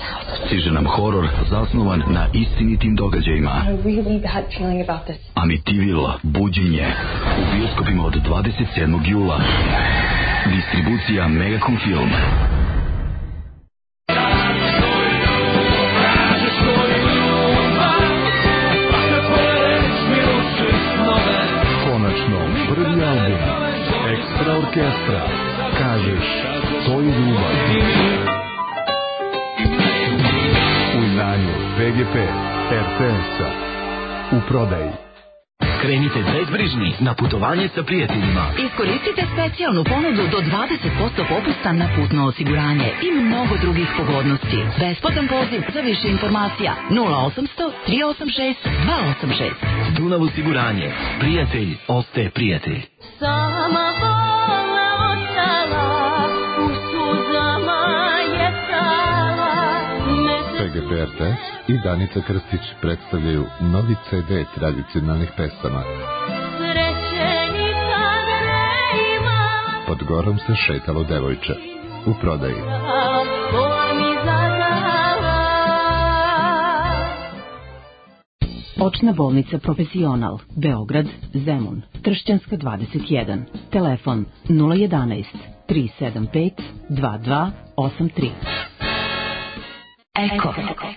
Stiže nam horor zasnovan na istinitim događajima. I really had feeling about this. Amityville, buđenje. U bioskopima od dvadeset sedmog jula. Distribucija Megacom Film. Konačno, prvi album Ekstra orkestra. Kažeš, to je ljubav. U izdanju P G P, R T S-a. U prodaji. Krenite bezbrižni na putovanje sa prijateljima. Iskoristite specijalnu ponudu do dvadeset posto popusta na putno osiguranje i mnogo drugih pogodnosti. Besplatan poziv za više informacija nula osamsto tri osam šest dva osam šest. Dunav osiguranje. Prijatelj ostaje prijatelj. Sama vola ostala, u suzama je stala. P G P R T S i Danica Krstić predstavljaju novi C D tradicionalnih pesama. Sreće nikad ne ima. Pod gorom se šetalo devojče. U prodaji. To mi zadala. Očna bolnica Profesional, Beograd, Zemun, Tršćanska dvadeset jedan. Telefon nula jedanaest tri sedam pet dva dva osam tri. Eko.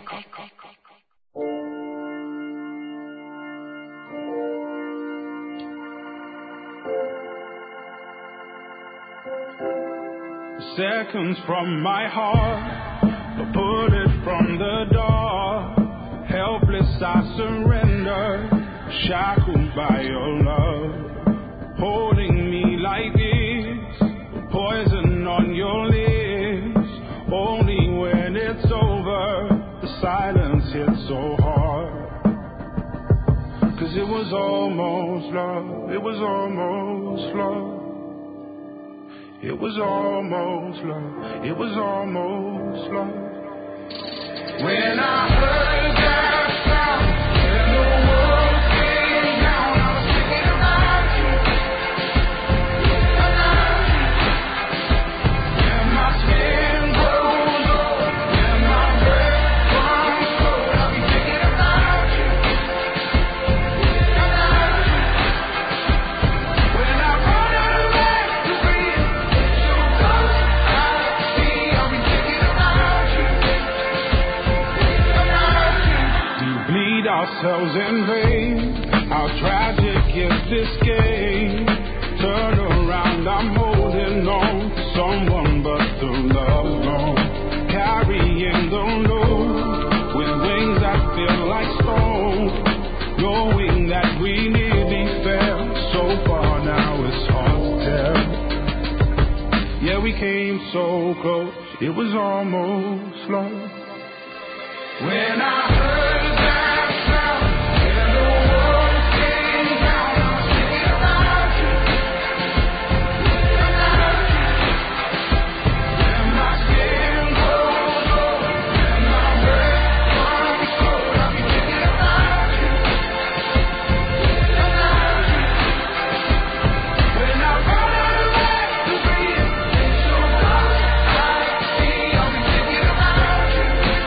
Seconds from my heart, a bullet from the door. Helpless I surrender, shackled by your love. Holding me like this, poison on your lips. Only when it's over, the silence hits so hard. Cause it was almost love, it was almost love. It was almost love, it was almost love. When I heard that sound, when the world came down, I was thinking about you, about you. And my skin grows old, and my breath comes cold, I'll be thinking about you, about you. When I run out of air to breathe, so close I see, I'll be thinking about you. Bleed ourselves in vain. How tragic is this game? Turn around, I'm holding on to someone but the love's gone. Carrying the load with wings that feel like stone. Knowing that we nearly fell so far, now it's hard to tell. Yeah, we came so close, it was almost love. When I heard that sound, when the world came down, I was thinking about you, about you. When my skin grows old, when my breath comes cold, I'll be thinking about you, about you. When I run out of air to breathe, so close I see, I'll be thinking about you.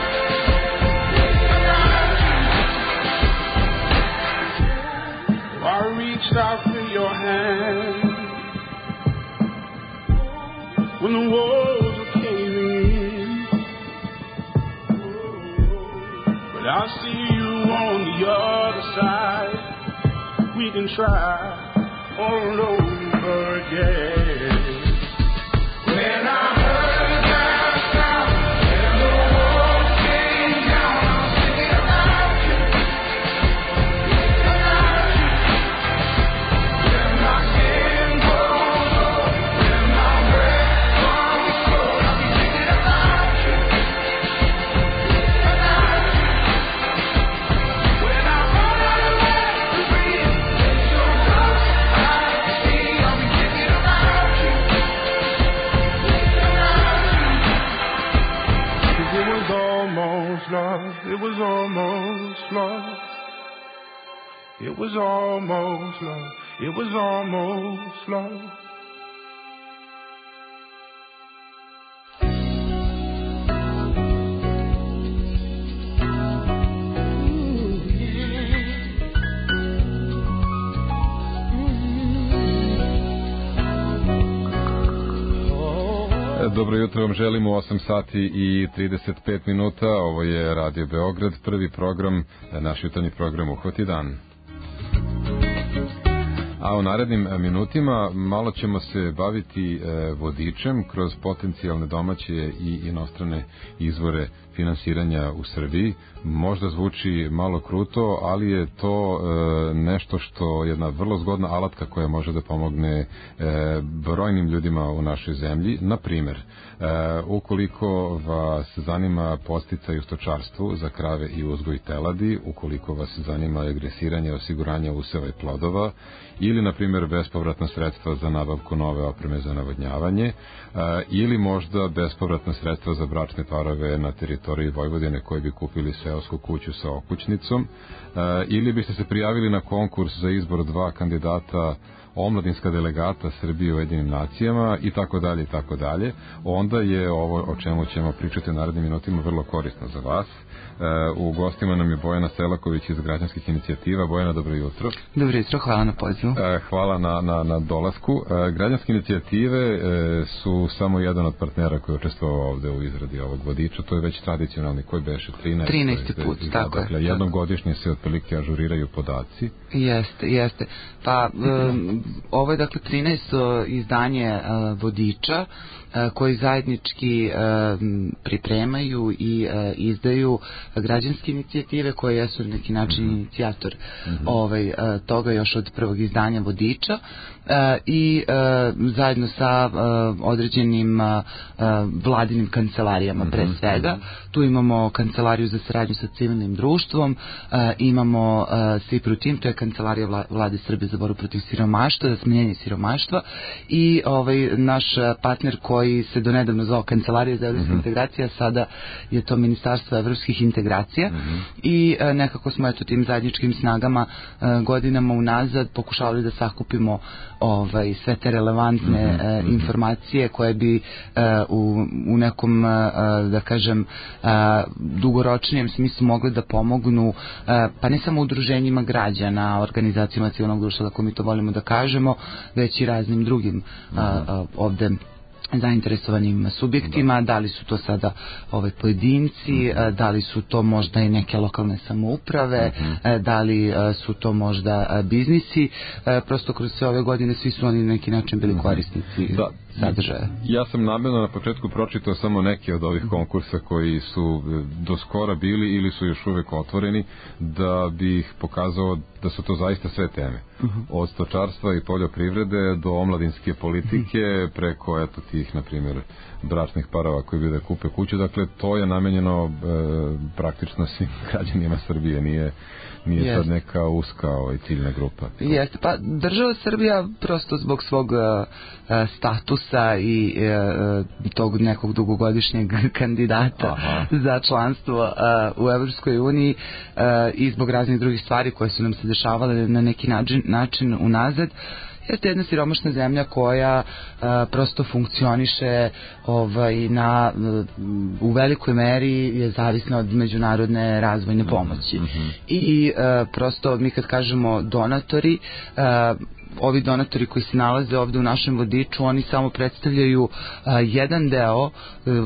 I reached out for your hand when the walls were caving in, but I see you on the other side. We can try all over again. When I heard that sound, when the walls came down, I was thinking about you, about you. When my skin grows old, when my breath comes cold, I'll be thinking about you, about you. When I run out of air to breathe, so close I see, I'll be thinking about you, about you. 'Cause it was almost love, it was almost love. It was almost love, it was almost love. Dobro jutro vam želim u osam sati i trideset pet minuta. Ovo je Radio Beograd, prvi program, naš jutarnji program Uhvati dan. A u narednim minutima malo ćemo se baviti vodičem kroz potencijalne domaće i inostrane izvore finansiranja u Srbiji. Možda zvuči malo kruto, ali je to e, nešto što je jedna vrlo zgodna alatka koja može da pomogne e, brojnim ljudima u našoj zemlji. Na primer, e, ukoliko vas zanima podsticaj u stočarstvu za krave i uzgoj teladi, ukoliko vas zanima agresiranje, osiguranje useva i plodova, ili, na primjer, bespovratna sredstva za nabavku nove opreme za navodnjavanje, e, ili možda bespovratna sredstva za bračne parove na teritoriji Vojvodine koji bi kupili seosku kuću sa okućnicom, e, ili biste se prijavili na konkurs za izbor dva kandidata omladinska delegata Srbije u Ujedinim nacijama i tako dalje i tako dalje, onda je ovo o čemu ćemo pričati u narednim minutima vrlo korisno za vas. U gostima nam je Bojana Selaković iz Građanskih inicijativa. Bojana, dobro jutro. Dobro jutro, hvala na pozivu. Hvala na, na, na dolasku. Građanske inicijative su samo jedan od partnera koji je učestvovao ovde u izradi ovog vodiča. To je već tradicionalni, koji beše trinaesti trinaesti put, tako je. Dakle, jednom godišnje se otprilike ažuriraju podaci. Jeste, jeste. Pa, um, ovo je dakle trinaesto izdanje uh, vodiča uh, koji zajednički uh, pripremaju i uh, izdaju građanske inicijative koje jesu na neki način mm-hmm. inicijator mm-hmm. ovaj, uh, toga još od prvog izdanja vodiča uh, i uh, zajedno sa uh, određenim uh, vladinim kancelarijama mm-hmm. pre svega. Tu imamo kancelariju za saradnju sa civilnim društvom, uh, imamo uh, Sipru Tim, to je kancelarija vla, vlade Srbije za borbu protiv siromaštva, za smanjenje siromaštva i ovaj naš partner koji se donedavno zvao Kancelarija za evropske mm-hmm. integracije, sada je to Ministarstvo evropskih integracija mm-hmm. i uh, nekako smo eto tim zajedničkim snagama uh, godinama unazad pokušavali da sakupimo ovaj sve te relevantne mm-hmm. uh, informacije koje bi uh, u, u nekom uh, da kažem uh, dugoročnijem smislu mogli da pomognu uh, pa ne samo udruženjima građana, organizacijama civilnog društva, kako mi to volimo da kažemo, već i raznim drugim mm-hmm. uh, uh, ovde zainteresovanim subjektima, da. da li su to sada ovaj pojedinci, mm-hmm. da li su to možda i neke lokalne samouprave, mm-hmm. da li su to možda biznisi, prosto kroz sve ove godine svi su oni na neki način bili korisnici da. sadržaja. Ja sam namjerno na početku pročitao samo neke od ovih konkursa koji su do skora bili ili su još uvek otvoreni, da bih pokazao da su to zaista sve teme. Uh-huh. Od stočarstva i poljoprivrede do omladinske politike, uh-huh. preko eto tih, na primjer, bračnih parova koji bi da kupe kuću. Dakle, to je namenjeno e, praktično svim građanima Srbije, nije nije yes. sad neka uska ovaj, ciljna grupa. Jeste, pa država Srbija prosto zbog svog uh, statusa i uh, tog nekog dugogodišnjeg kandidata Aha. za članstvo uh, u Evropskoj uniji uh, i zbog raznih drugih stvari koje su nam se dešavale na neki način, način unazad, jeste jedna siromašna zemlja koja uh, prosto funkcioniše ovaj, na, u velikoj meri je zavisna od međunarodne razvojne pomoći. Mm-hmm. I uh, prosto mi kad kažemo donatori, uh, ovi donatori koji se nalaze ovde u našem vodiču, oni samo predstavljaju uh, jedan deo uh,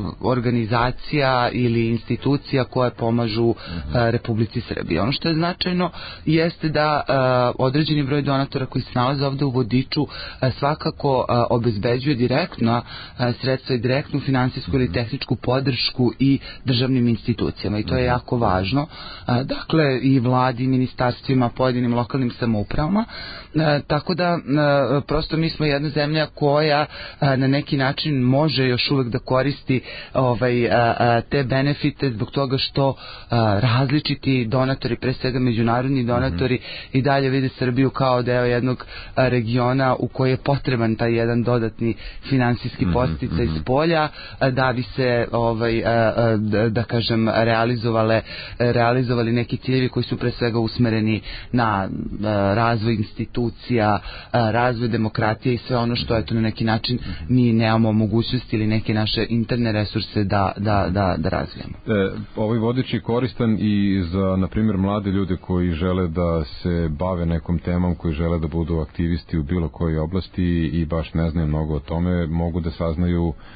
organizacija ili institucija koje pomažu uh, Republici Srbije. Ono što je značajno jeste da uh, određeni broj donatora koji se nalaze ovde u vodiču uh, svakako uh, obezbeđuje direktno uh, sredstva i direktnu finansijsku ili tehničku podršku i državnim institucijama i to je jako važno. Uh, dakle, i vladi, i ministarstvima, pojedinim lokalnim samoupravama. Uh, tako da uh, prosto mi smo jedna zemlja koja uh, na neki način može još uvek da koristi ovaj, uh, te benefite zbog toga što uh, različiti donatori, pre svega međunarodni donatori mm-hmm. i dalje vide Srbiju kao deo jednog uh, regiona u koji je potreban taj jedan dodatni finansijski podsticaj mm-hmm. s polja uh, da bi se ovaj, uh, uh, da kažem realizovale, realizovali neki ciljevi koji su pre svega usmereni na uh, razvoj institucija, razvoj demokratije i sve ono što eto na neki način mi nemamo mogućnosti ili neke naše interne resurse da, da, da, da razvijamo. E, ovaj vodič je koristan i za, na primjer, mlade ljude koji žele da se bave nekom temom, koji žele da budu aktivisti u bilo kojoj oblasti i baš ne znaju mnogo o tome, mogu da saznaju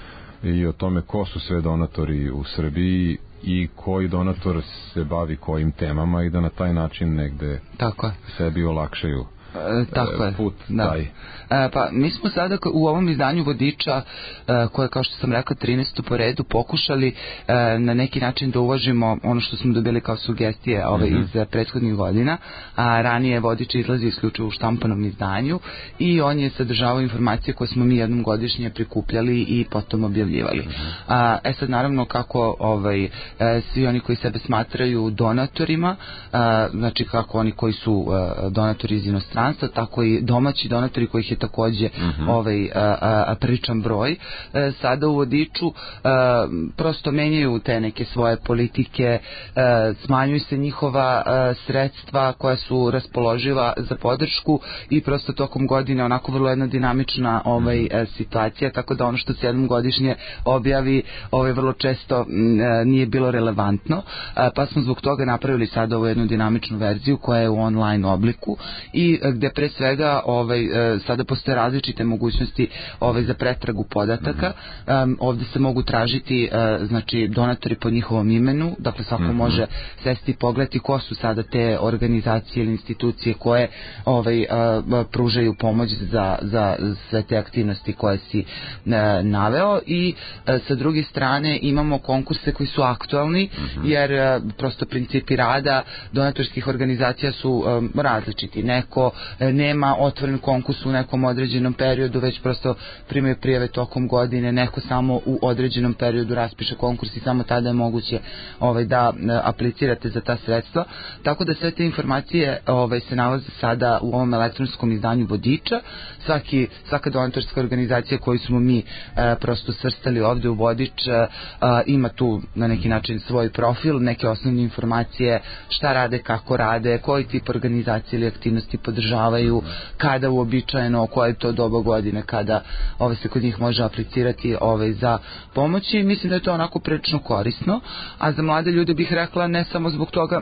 i o tome ko su sve donatori u Srbiji i koji donator se bavi kojim temama i da na taj način negde Tako. sebi olakšaju E, tako je, put da. taj. E, pa mi smo sada u ovom izdanju Vodiča, e, koje kao što sam rekao trinaesto po redu, pokušali e, na neki način da uvažimo ono što smo dobili kao sugestije ove, mm-hmm. iz prethodnih godina, a ranije Vodič izlazi isključivo u štampanom izdanju i on je sadržavao informacije koje smo mi jednom godišnje prikupljali i potom objavljivali. Mm-hmm. A, e sad naravno kako ovaj, e, svi oni koji sebe smatraju donatorima, a, znači kako oni koji su a, donatori iz inostranstva, tako i domaći donatori kojih je takođe mm-hmm. ovaj, a, a, pričan broj. E, sada u Vodiču a, prosto menjaju te neke svoje politike, a, smanjuju se njihova a, sredstva koja su raspoloživa za podršku i prosto tokom godine onako vrlo jedna dinamična ovaj, mm-hmm. situacija, tako da ono što se jednom godišnje objavi ovaj, vrlo često m, nije bilo relevantno, a, pa smo zbog toga napravili sada ovu jednu dinamičnu verziju koja je u online obliku i gde pre svega ovaj, sada postoje različite mogućnosti ovaj, za pretragu podataka. Um, ovde se mogu tražiti uh, znači donatori po njihovom imenu, dakle svako mm-hmm. može sesti i pogledati ko su sada te organizacije ili institucije koje ovaj, uh, pružaju pomoć za, za sve te aktivnosti koje si uh, naveo i uh, sa druge strane imamo konkurse koji su aktualni mm-hmm. jer uh, prosto principi rada donatorskih organizacija su um, različiti. Neko nema otvoren konkurs u nekom određenom periodu, već prosto primaju prijave tokom godine, neko samo u određenom periodu raspiše konkurs i samo tada je moguće ovaj, da aplicirate za ta sredstva. Tako da sve te informacije ovaj, se nalaze sada u ovom elektronskom izdanju Vodiča. Svaki, svaka donatorska organizacija koju smo mi e, prosto svrstali ovde u Vodič e, ima tu na neki način svoj profil, neke osnovne informacije, šta rade, kako rade, koji tip organizacije ili aktivnosti podržavaju, kada uobičajeno, koje je to doba godine kada ovaj, se kod njih može aplicirati ovaj, za pomoć i mislim da je to onako prilično korisno, a za mlade ljude bih rekla ne samo zbog toga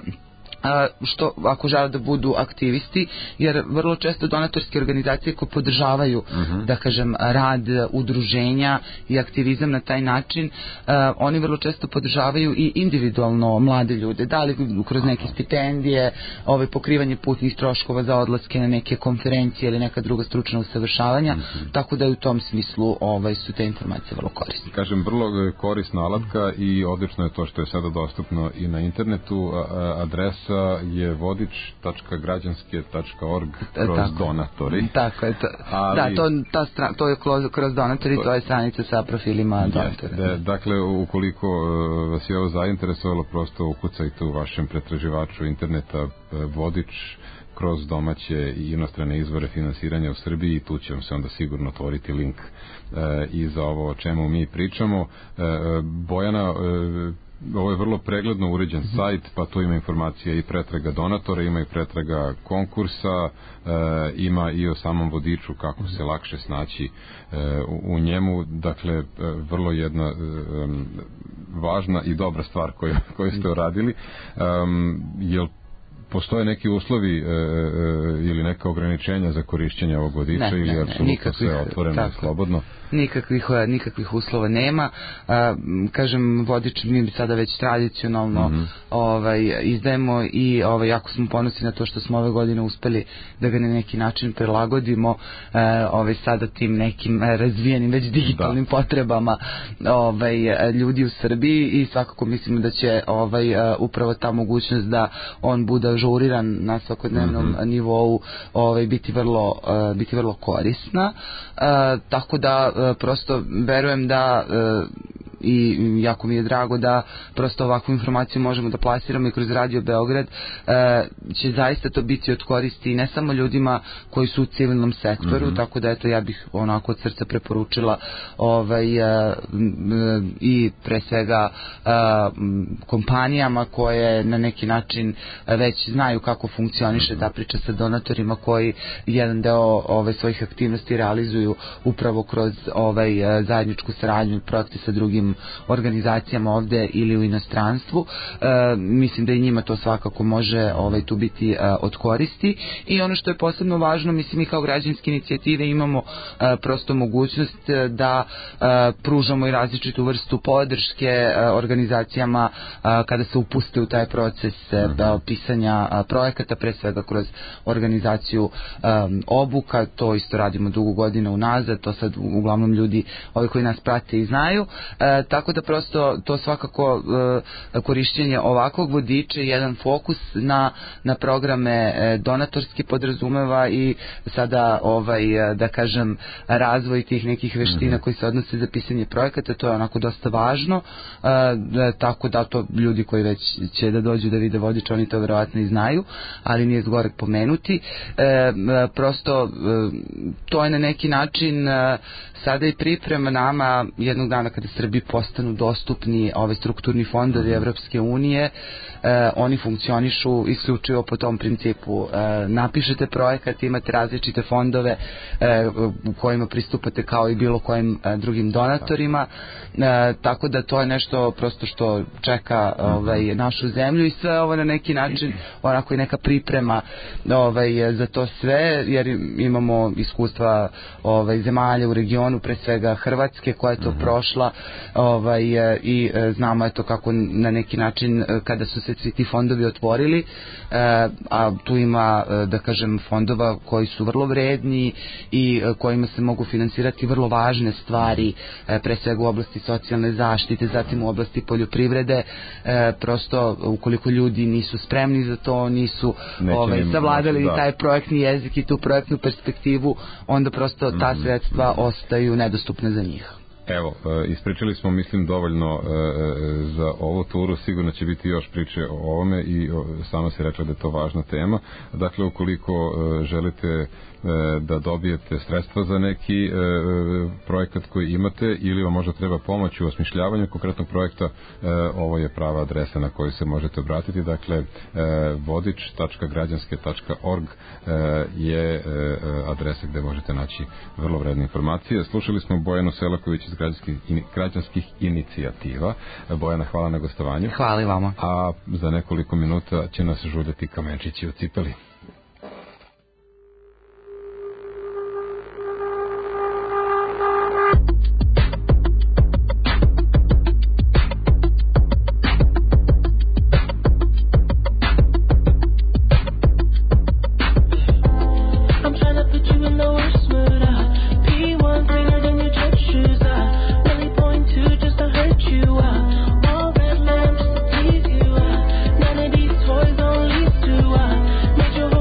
što ako žele da budu aktivisti, jer vrlo često donatorske organizacije koje podržavaju uh-huh. da kažem rad udruženja i aktivizam na taj način, uh, oni vrlo često podržavaju i individualno mlade ljude, da li kroz neke stipendije, ovaj, pokrivanje putnih troškova za odlaske na neke konferencije ili neka druga stručna usavršavanja, uh-huh. tako da je u tom smislu ovaj, su te informacije vrlo korisne. Kažem, vrlo korisna alatka i odlično je to što je sada dostupno i na internetu. Adresa je vodič tačka građanske tačka org kroz tako, donatori. Tako je. To, ali, da, to, ta stra, to je kroz, kroz donatori, to je stranica sa profilima donatora. Da, dakle, ukoliko vas je ovo zainteresovalo, prosto ukucajte u vašem pretraživaču interneta Vodič kroz domaće i inostrane izvore finansiranja u Srbiji i tu će vam se onda sigurno otvoriti link e, i za ovo o čemu mi pričamo. E, Bojana, e, ovo je vrlo pregledno uređen mm-hmm. sajt, pa tu ima informacija i pretraga donatora, ima i pretraga konkursa, e, ima i o samom Vodiču kako se lakše snaći e, u, u njemu, dakle e, vrlo jedna e, važna i dobra stvar koju, koju ste uradili. E, jel postoje neki uslovi e, e, ili neka ograničenja za korišćenje ovog Vodiča ne, ili je apsolutno sve otvoreno i slobodno? Nikakvih, nikakvih uslova nema. A, kažem, Vodič mi sada već tradicionalno mm-hmm. ovaj, izdajemo i ovaj, jako smo ponosni na to što smo ove godine uspeli da ga na neki način prilagodimo e, ovaj, sada tim nekim razvijenim već digitalnim da. potrebama ovaj, ljudi u Srbiji i svakako mislimo da će ovaj, upravo ta mogućnost da on bude ažuriran na svakodnevnom mm-hmm. nivou ovaj, biti, vrlo, uh, biti vrlo korisna. Uh, tako da uh, prosto verujem da uh, i jako mi je drago da prosto ovakvu informaciju možemo da plasiramo i kroz Radio Beograd, e, će zaista to biti od koristi ne samo ljudima koji su u civilnom sektoru, mm-hmm. tako da eto ja bih onako od srca preporučila ovaj, e, i pre svega e, kompanijama koje na neki način već znaju kako funkcioniše ta priča sa donatorima koji jedan deo ovaj, svojih aktivnosti realizuju upravo kroz ovaj, zajedničku saradnju i projekte sa drugim nekim organizacijama ovde ili u inostranstvu. E, mislim da i njima to svakako može ovaj, tu biti e, od koristi. I ono što je posebno važno, mislim mi kao građanske inicijative imamo e, prosto mogućnost da e, pružamo i različitu vrstu podrške e, organizacijama e, kada se upuste u taj proces e, da, pisanja e, projekata, pre svega kroz organizaciju e, obuka, to isto radimo dugo godina unazad, to sad uglavnom ljudi ovi koji nas prate i znaju, e, tako da prosto to svakako e, korišćenje ovakvog vodiča, jedan fokus na, na programe e, donatorski podrazumeva i sada ovaj, da kažem, razvoj tih nekih veština koji se odnose za pisanje projekata, to je onako dosta važno, e, da, tako da to ljudi koji već će da dođu da vide vodič, oni to verovatno i znaju, ali nije zgorek pomenuti. E, prosto e, to je na neki način e, sada i priprema nama jednog dana kada Srbiji postanu dostupni ove strukturni fondovi Evropske unije, e, oni funkcionišu isključivo po tom principu. E, napišete projekat, imate različite fondove e, u kojima pristupate kao i bilo kojim e, drugim donatorima, e, tako da to je nešto prosto što čeka ovaj, našu zemlju i sve ovo na neki način onako i neka priprema ovaj, za to sve, jer imamo iskustva ovaj, zemalja u regionu, pre svega Hrvatske koja je to prošla ovaj, i znamo eto kako na neki način kada su se svi ti fondovi otvorili, a tu ima da kažem fondova koji su vrlo vredni i kojima se mogu finansirati vrlo važne stvari, pre svega u oblasti socijalne zaštite, zatim u oblasti poljoprivrede, prosto ukoliko ljudi nisu spremni za to, nisu ovaj, savladali da. taj projektni jezik i tu projektnu perspektivu, onda prosto ta sredstva ostaju nedostupne za njih. Evo, ispričali smo, mislim, dovoljno za ovu turu, sigurno će biti još priče o ovome i sama se rekla da je to važna tema. Dakle, ukoliko želite da dobijete sredstva za neki projekat koji imate ili vam možda treba pomoć u osmišljavanju konkretnog projekta, ovo je prava adresa na koju se možete obratiti. Dakle, vodič tačka građanske tačka org je adresa gde možete naći vrlo vredne informacije. Slušali smo Bojanu Selaković iz građanskih, građanskih inicijativa. Bojana, hvala na gostovanju. Hvala i vama. A za nekoliko minuta će nas žudeti kamenčići u cipeli. Made your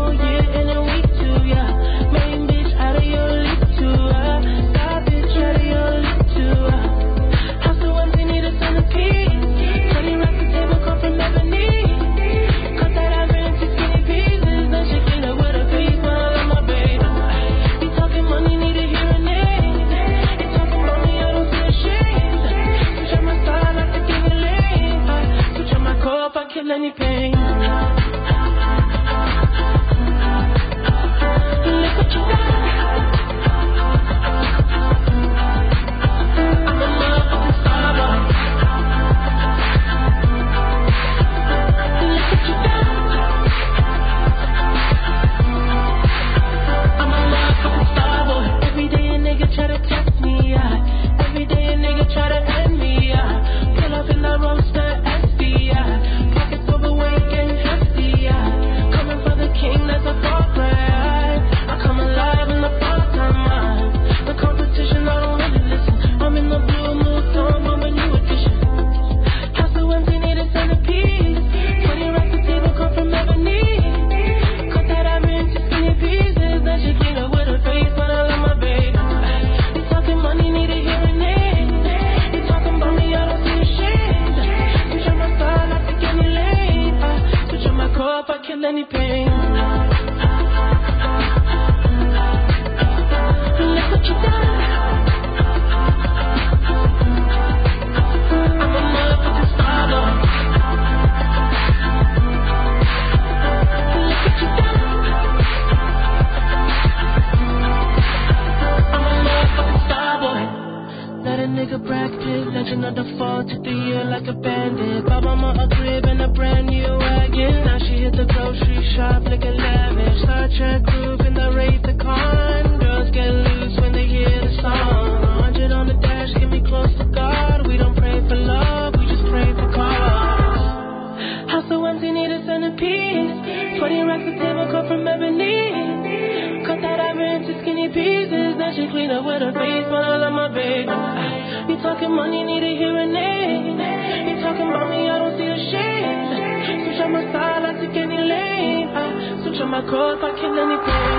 nigga bracket. Legend of the fall, took the year like a bandit. Bought mama a crib and a brand new wagon. Now she hit the grocery shop looking lavish. Star Trek groove in the Wraith the Con. Girls get loose when they hear the song. A hundred on the dash, get me close to God. We don't pray for love, we just pray for cause. House so empty, need a centerpiece. Twenty racks of table cut from ebony. Cut that ever into skinny pieces. Then she clean up with her face, but I love my baby. You talking money, need a hearing aid. You talking about me, I don't see a shade. Switch on my style, I take any lane. I switch on my clothes, I kill anything.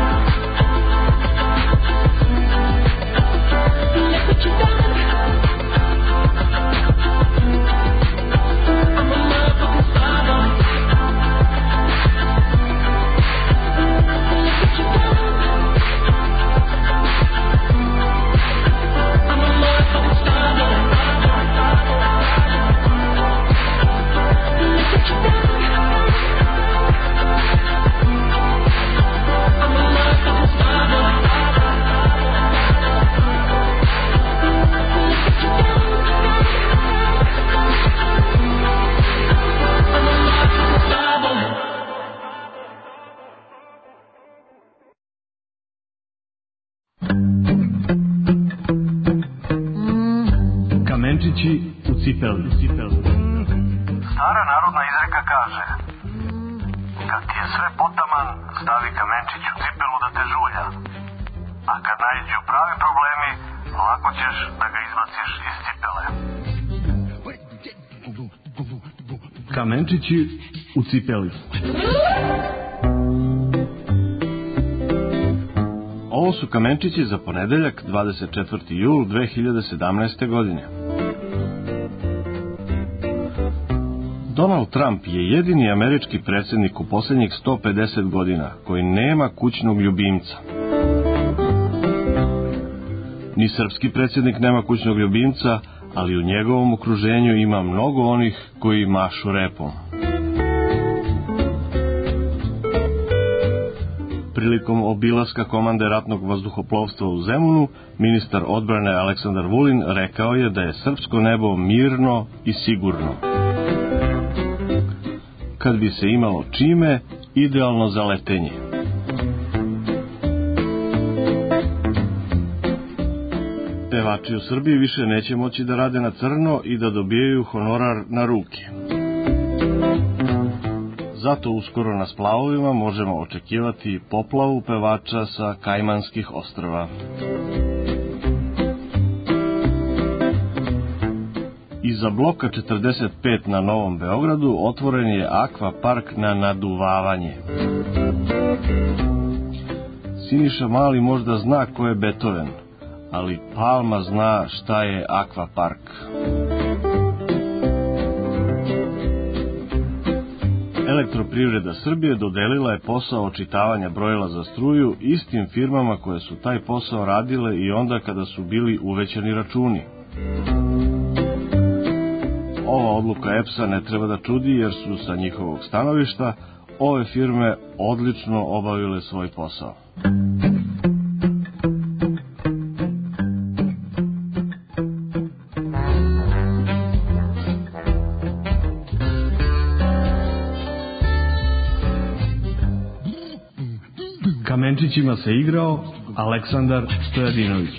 Look what you done. I'm a motherfucking star. Look what you done. I'm a motherfucking star. Look what you done. I'm a motherfucking star. Kamenčići u cipeli. Stara narodna izreka kaže: kad ti je sve potaman, stavi kamenčić u cipelu da te žulja. A kad naiđu pravi problemi, lako ćeš da ga izbaciš iz cipele. Kamenčići u cipeli. Ovo su kamenčići za ponedeljak, dvadeset četvrti jul dve hiljade sedamnaeste. godine. Donald Trump je jedini američki predsjednik u posljednjih sto pedeset godina koji nema kućnog ljubimca. Ni srpski predsjednik nema kućnog ljubimca, ali u njegovom okruženju ima mnogo onih koji mašu repom. Prilikom obilaska komande ratnog vazduhoplovstva u Zemunu, ministar odbrane Aleksandar Vulin rekao je da je srpsko nebo mirno i sigurno. Kad bi se imalo čime, idealno za letenje. Pevači u Srbiji više neće moći da rade na crno i da dobijaju honorar na ruke. Zato uskoro na splavovima možemo očekivati poplavu pevača sa Kajmanskih ostrva. Iza bloka četrdeset pet na Novom Beogradu otvoren je akva park na naduvavanje. Siniša Mali možda zna ko je Beethoven, ali Palma zna šta je akva park. Elektroprivreda Srbije dodelila je posao očitavanja brojila za struju istim firmama koje su taj posao radile i onda kada su bili uvećani računi. Ova odluka E P S-a ne treba da čudi jer su sa njihovog stanovišta ove firme odlično obavile svoj posao. Kamenčićima se igrao Aleksandar Stojadinović.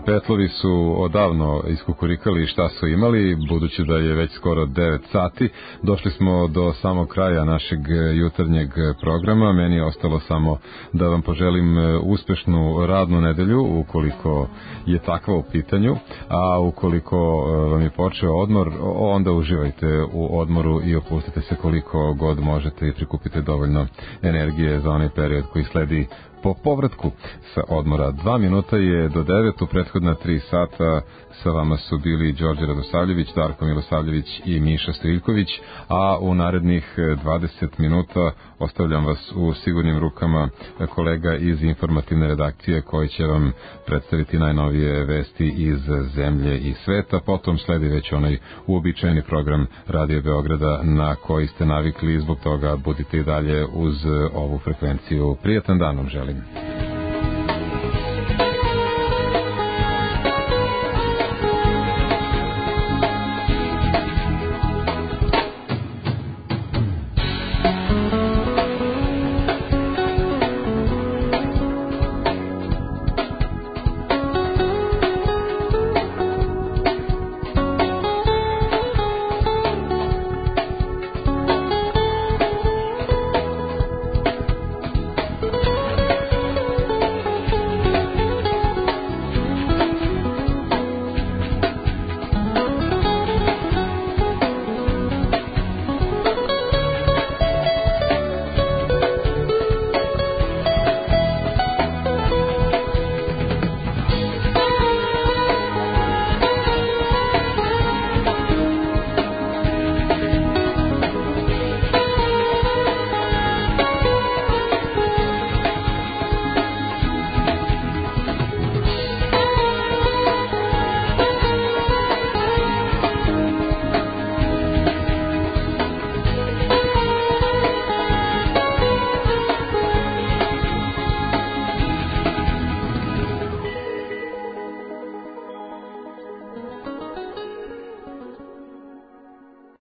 petlovi su odavno iskukurikali šta su imali, budući da je već skoro devet sati. Došli smo do samog kraja našeg jutarnjeg programa. Meni je ostalo samo da vam poželim uspešnu radnu nedelju, ukoliko je takva u pitanju, a ukoliko vam je počeo odmor, onda uživajte u odmoru i opustite se koliko god možete i prikupite dovoljno energije za onaj period koji sledi po povratku sa odmora. Dva minuta je do devet, u prethodna tri sata sa vama su bili Đorđe Radosavljević, Darko Milosavljević i Miša Stojiljković, a u narednih dvadeset minuta ostavljam vas u sigurnim rukama kolega iz informativne redakcije koji će vam predstaviti najnovije vesti iz zemlje i sveta. Potom sledi već onaj uobičajeni program Radio Beograda na koji ste navikli i zbog toga budite i dalje uz ovu frekvenciju. Prijatan dan vam želim.